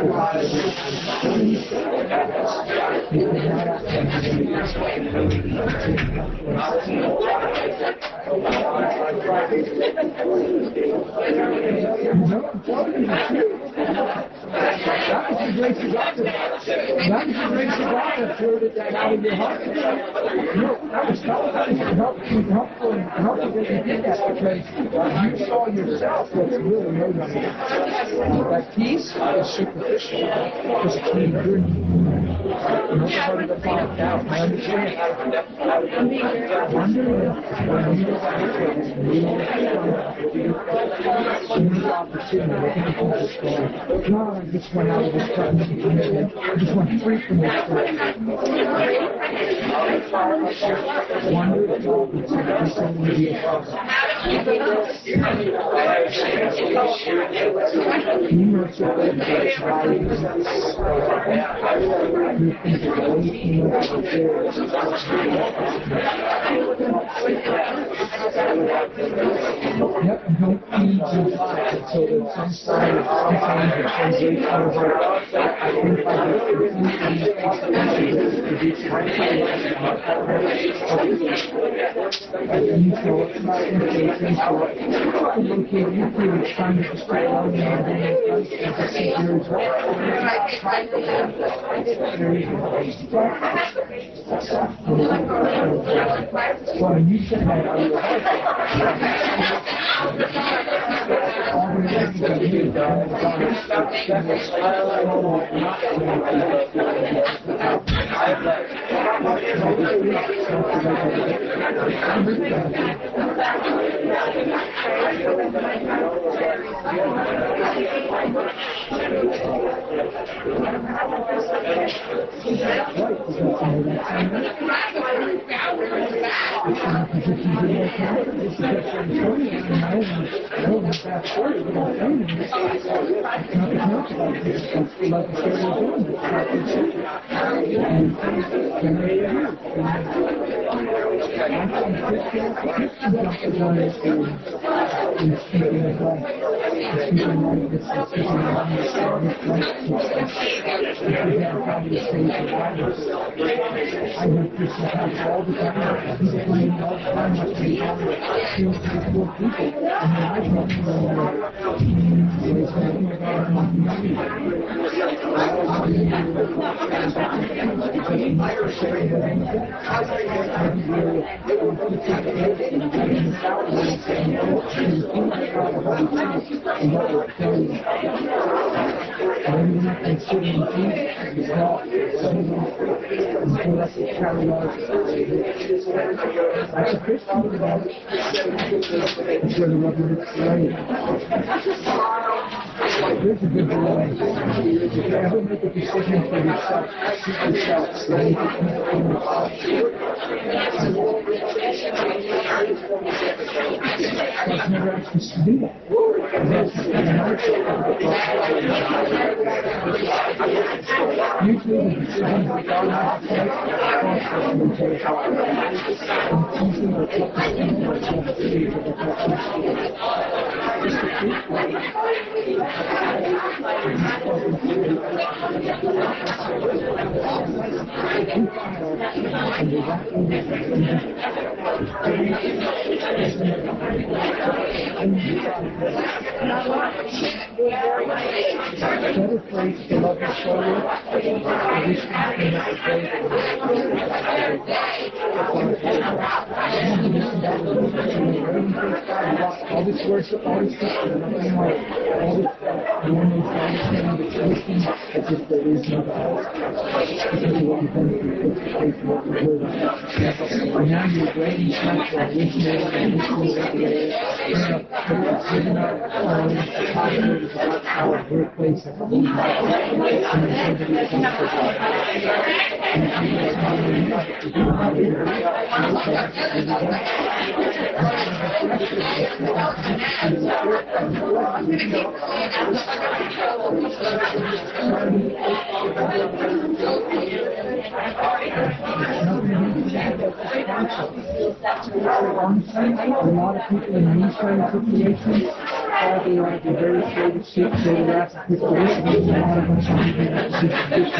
will That was the grace of God. That was the grace of God that poured it out of your heart. No, that was helpful. That was helpful, helpful, helpful that you did that because you saw yourself what's really motivating. That peace is superficial. It's clean good. Nobody to find out. I understand. Wonder when you don't opportunity. God, I just went out of this presence of commitment. I just went free from this place. Wonder that God would take this over to be a father. You know, so that it's right. You think it's way too much of Yep, and don't feed your life until there's some side of sometimes it's some great kind of heart. I think I just completely produce and you feel it's not indicating for it. Okay, you feel it's trying to destroy all the other things to see yours. Well, you said that out of your heart. All the things that you done, I have this happen all the time. People playing all the time, like they have two, three, four people, and then I come to them and they say, oh my God, I'm not moving. That's a Christian without it's where the rubber hits the road. Here's a good delay. If you ever make a decision for yourself, keep yourself safe. God's never asked us to do that. Usually the decisions that God has to make cost us an entire heart. And usually the toughest thing that's left to do is the toughest. Just the truth. Better place to love the soul. All this worship, all this stuff, nothing like all this stuff. No one knows how to stand the Christian. It's just there is no God. Because of what you've done to the faith of what you've heard. And now you're waiting for the original and original given up on the possibilities about our birthplace and the a lot of people in these kind of situations Father, you want to be very slow to speak, slow to wrath, quick to listen. There's a lot of us who need to seek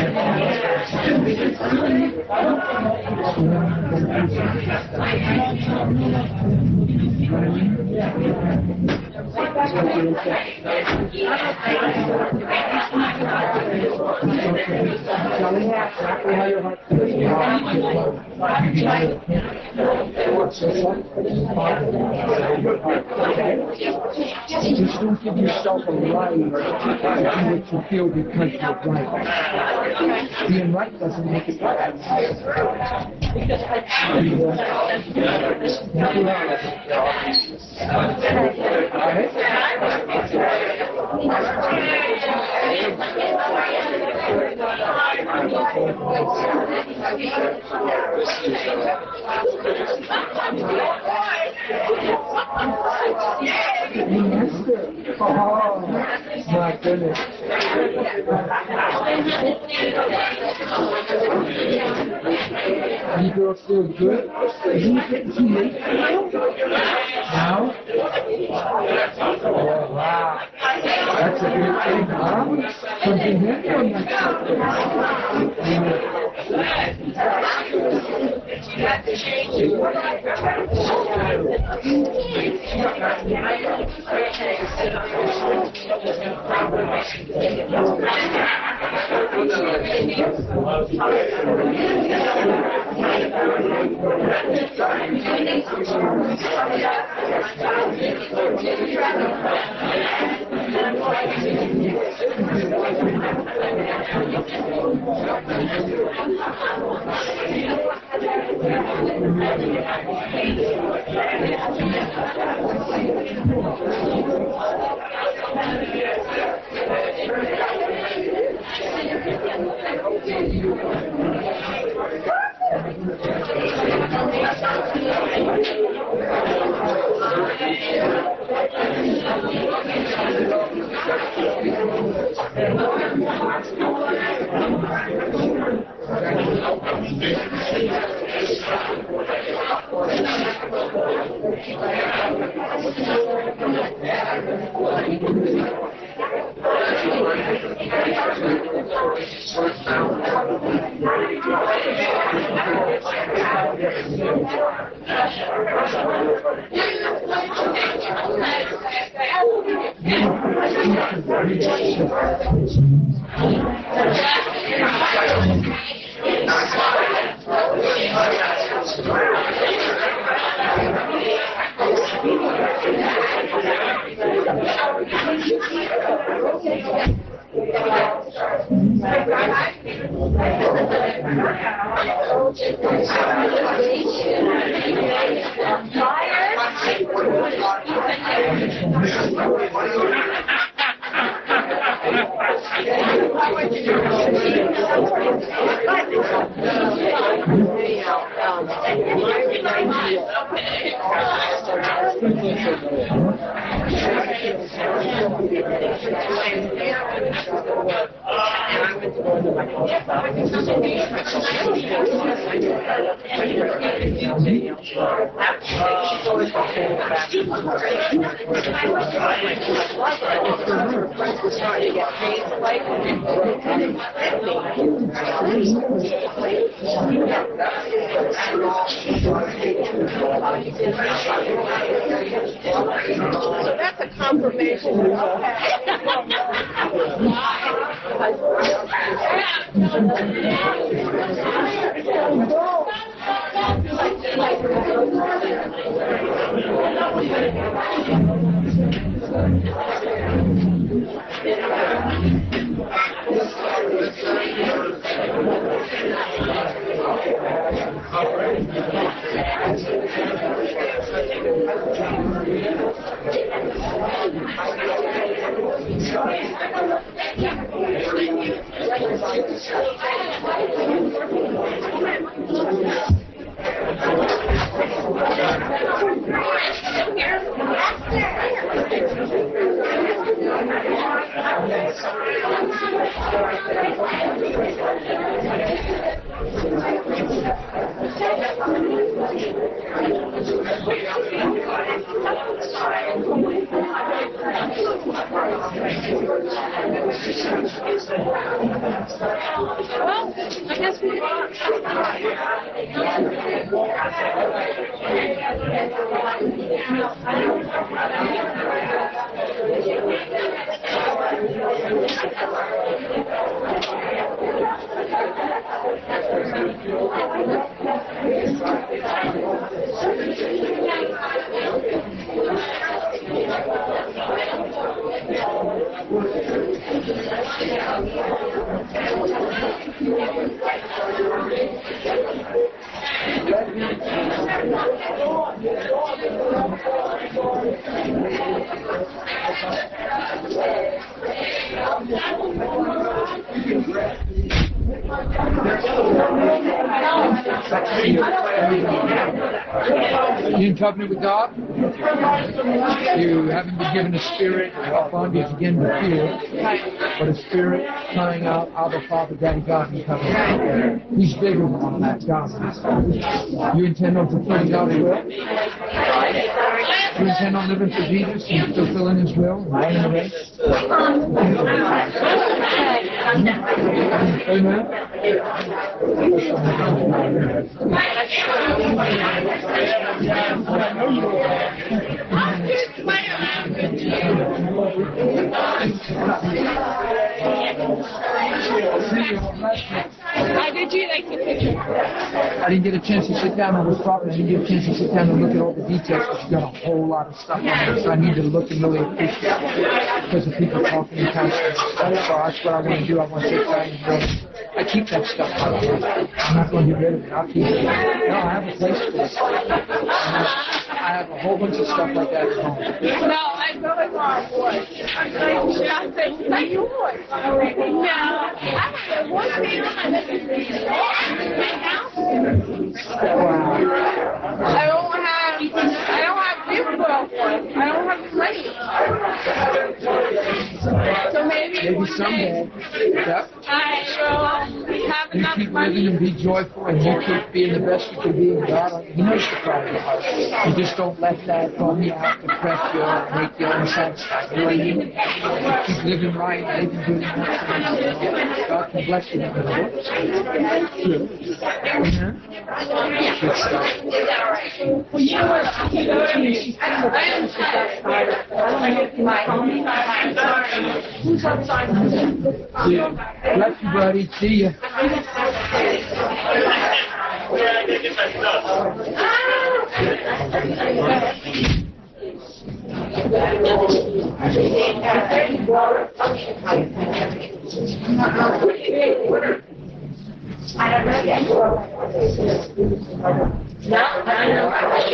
exactly how your heart feels. Just don't give yourself a right to do what you feel because you're right. Being right doesn't make it right. Oh, my goodness. You girls feel good? Are you getting too late now? Oh, wow. That's a good thing, huh? Something heavy on So that's a confirmation. Well, I guess we You in covenant with God? You haven't been given a spirit of bondage again to fear, but a spirit crying out, Abba, Father, Daddy, God in covenant. He's bigger than all that, God. You intend on fulfilling God's will? You intend on living for Jesus and fulfilling His will and running the race? Amen. How did you like the picture? I didn't get a chance to sit down and was talking. I didn't get a chance to sit down and look at all the details, but you got a whole lot of stuff on there, so I need to look and really appreciate it because of people talking and counseling and stuff. So that's what I want to do. I want to sit down and really. I keep that stuff. I'm not going to get rid of it. I'll keep it. No, I have a place for it. I have a whole bunch of stuff like that at home. No, I really want one. I'm like, I said, thank you, boy. No, I have one thing on my I don't have, I don't have people well for it. I don't have money. So maybe, Maybe someday. Yep. I will have You enough keep money. living and be joyful, and you keep being the best you can be in God. He knows the cry of your heart. You just don't let that bum you out, depress you, and make you unsatisfied. You know what I mean? You keep living right, living good, and that's God can bless you. Good. Amen. Good stuff. Well, you know what? You know what I mean? I am satisfied. I don't get to my home. Who's outside? Yeah. Bless you, buddy. See ya. I don't know yet. No, I don't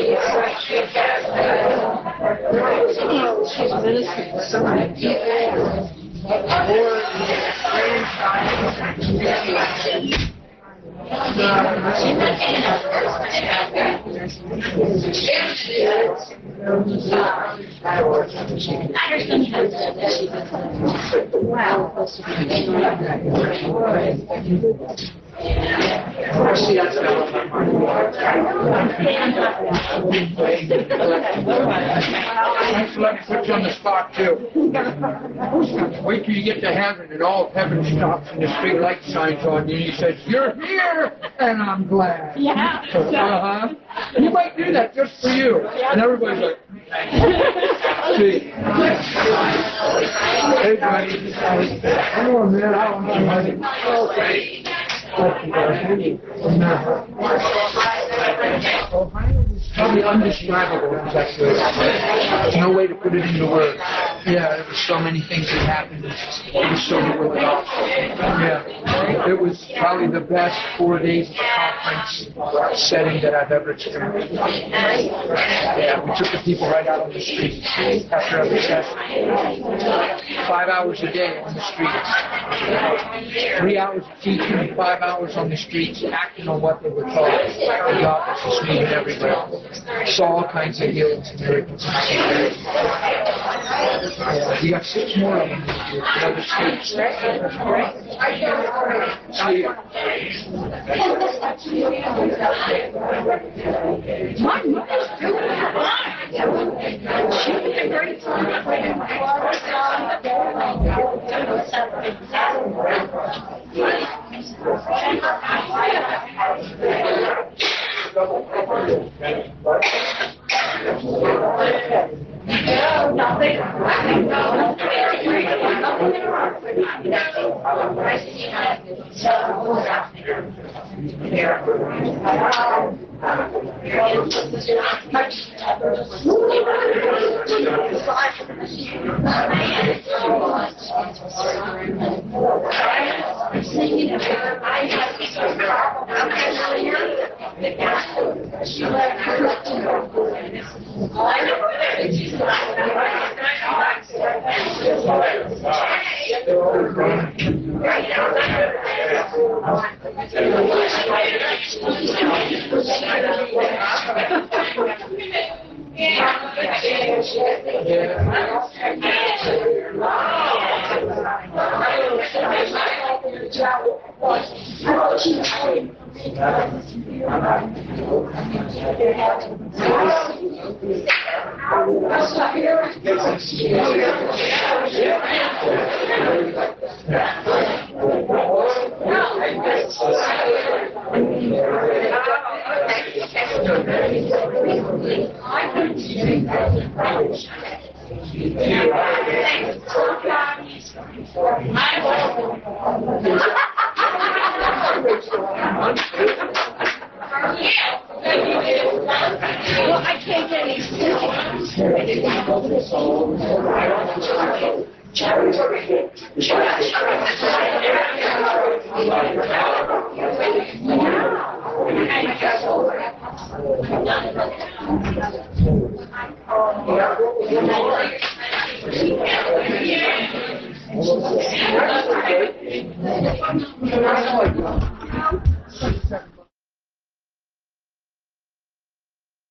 Thanks for letting me put you on the spot, too. Wait till you get to heaven and all of heaven stops and this big light shines on you and he says, "You're here!" And I'm glad. Yeah. Uh-huh. You might do that just for you. And everybody's like, see. Hey, buddy. Come on, man. I don't know, buddy. Okay. Ohio was probably undescribable in Texas. There's no way to put it into words. Yeah, there were so many things that happened. It was so really awesome. Yeah, it was probably the best four days of conference setting that I've ever experienced. Yeah, we took the people right out on the street after every session. Five hours a day on the streets. Three hours of teaching and five hours on the streets, acting on what they were taught. And God was just moving everywhere. Saw all kinds of healings and miracles. Yeah, we got six more of them this year. The other states. See you. My mother's doing it. Well, I can't get any Yeah.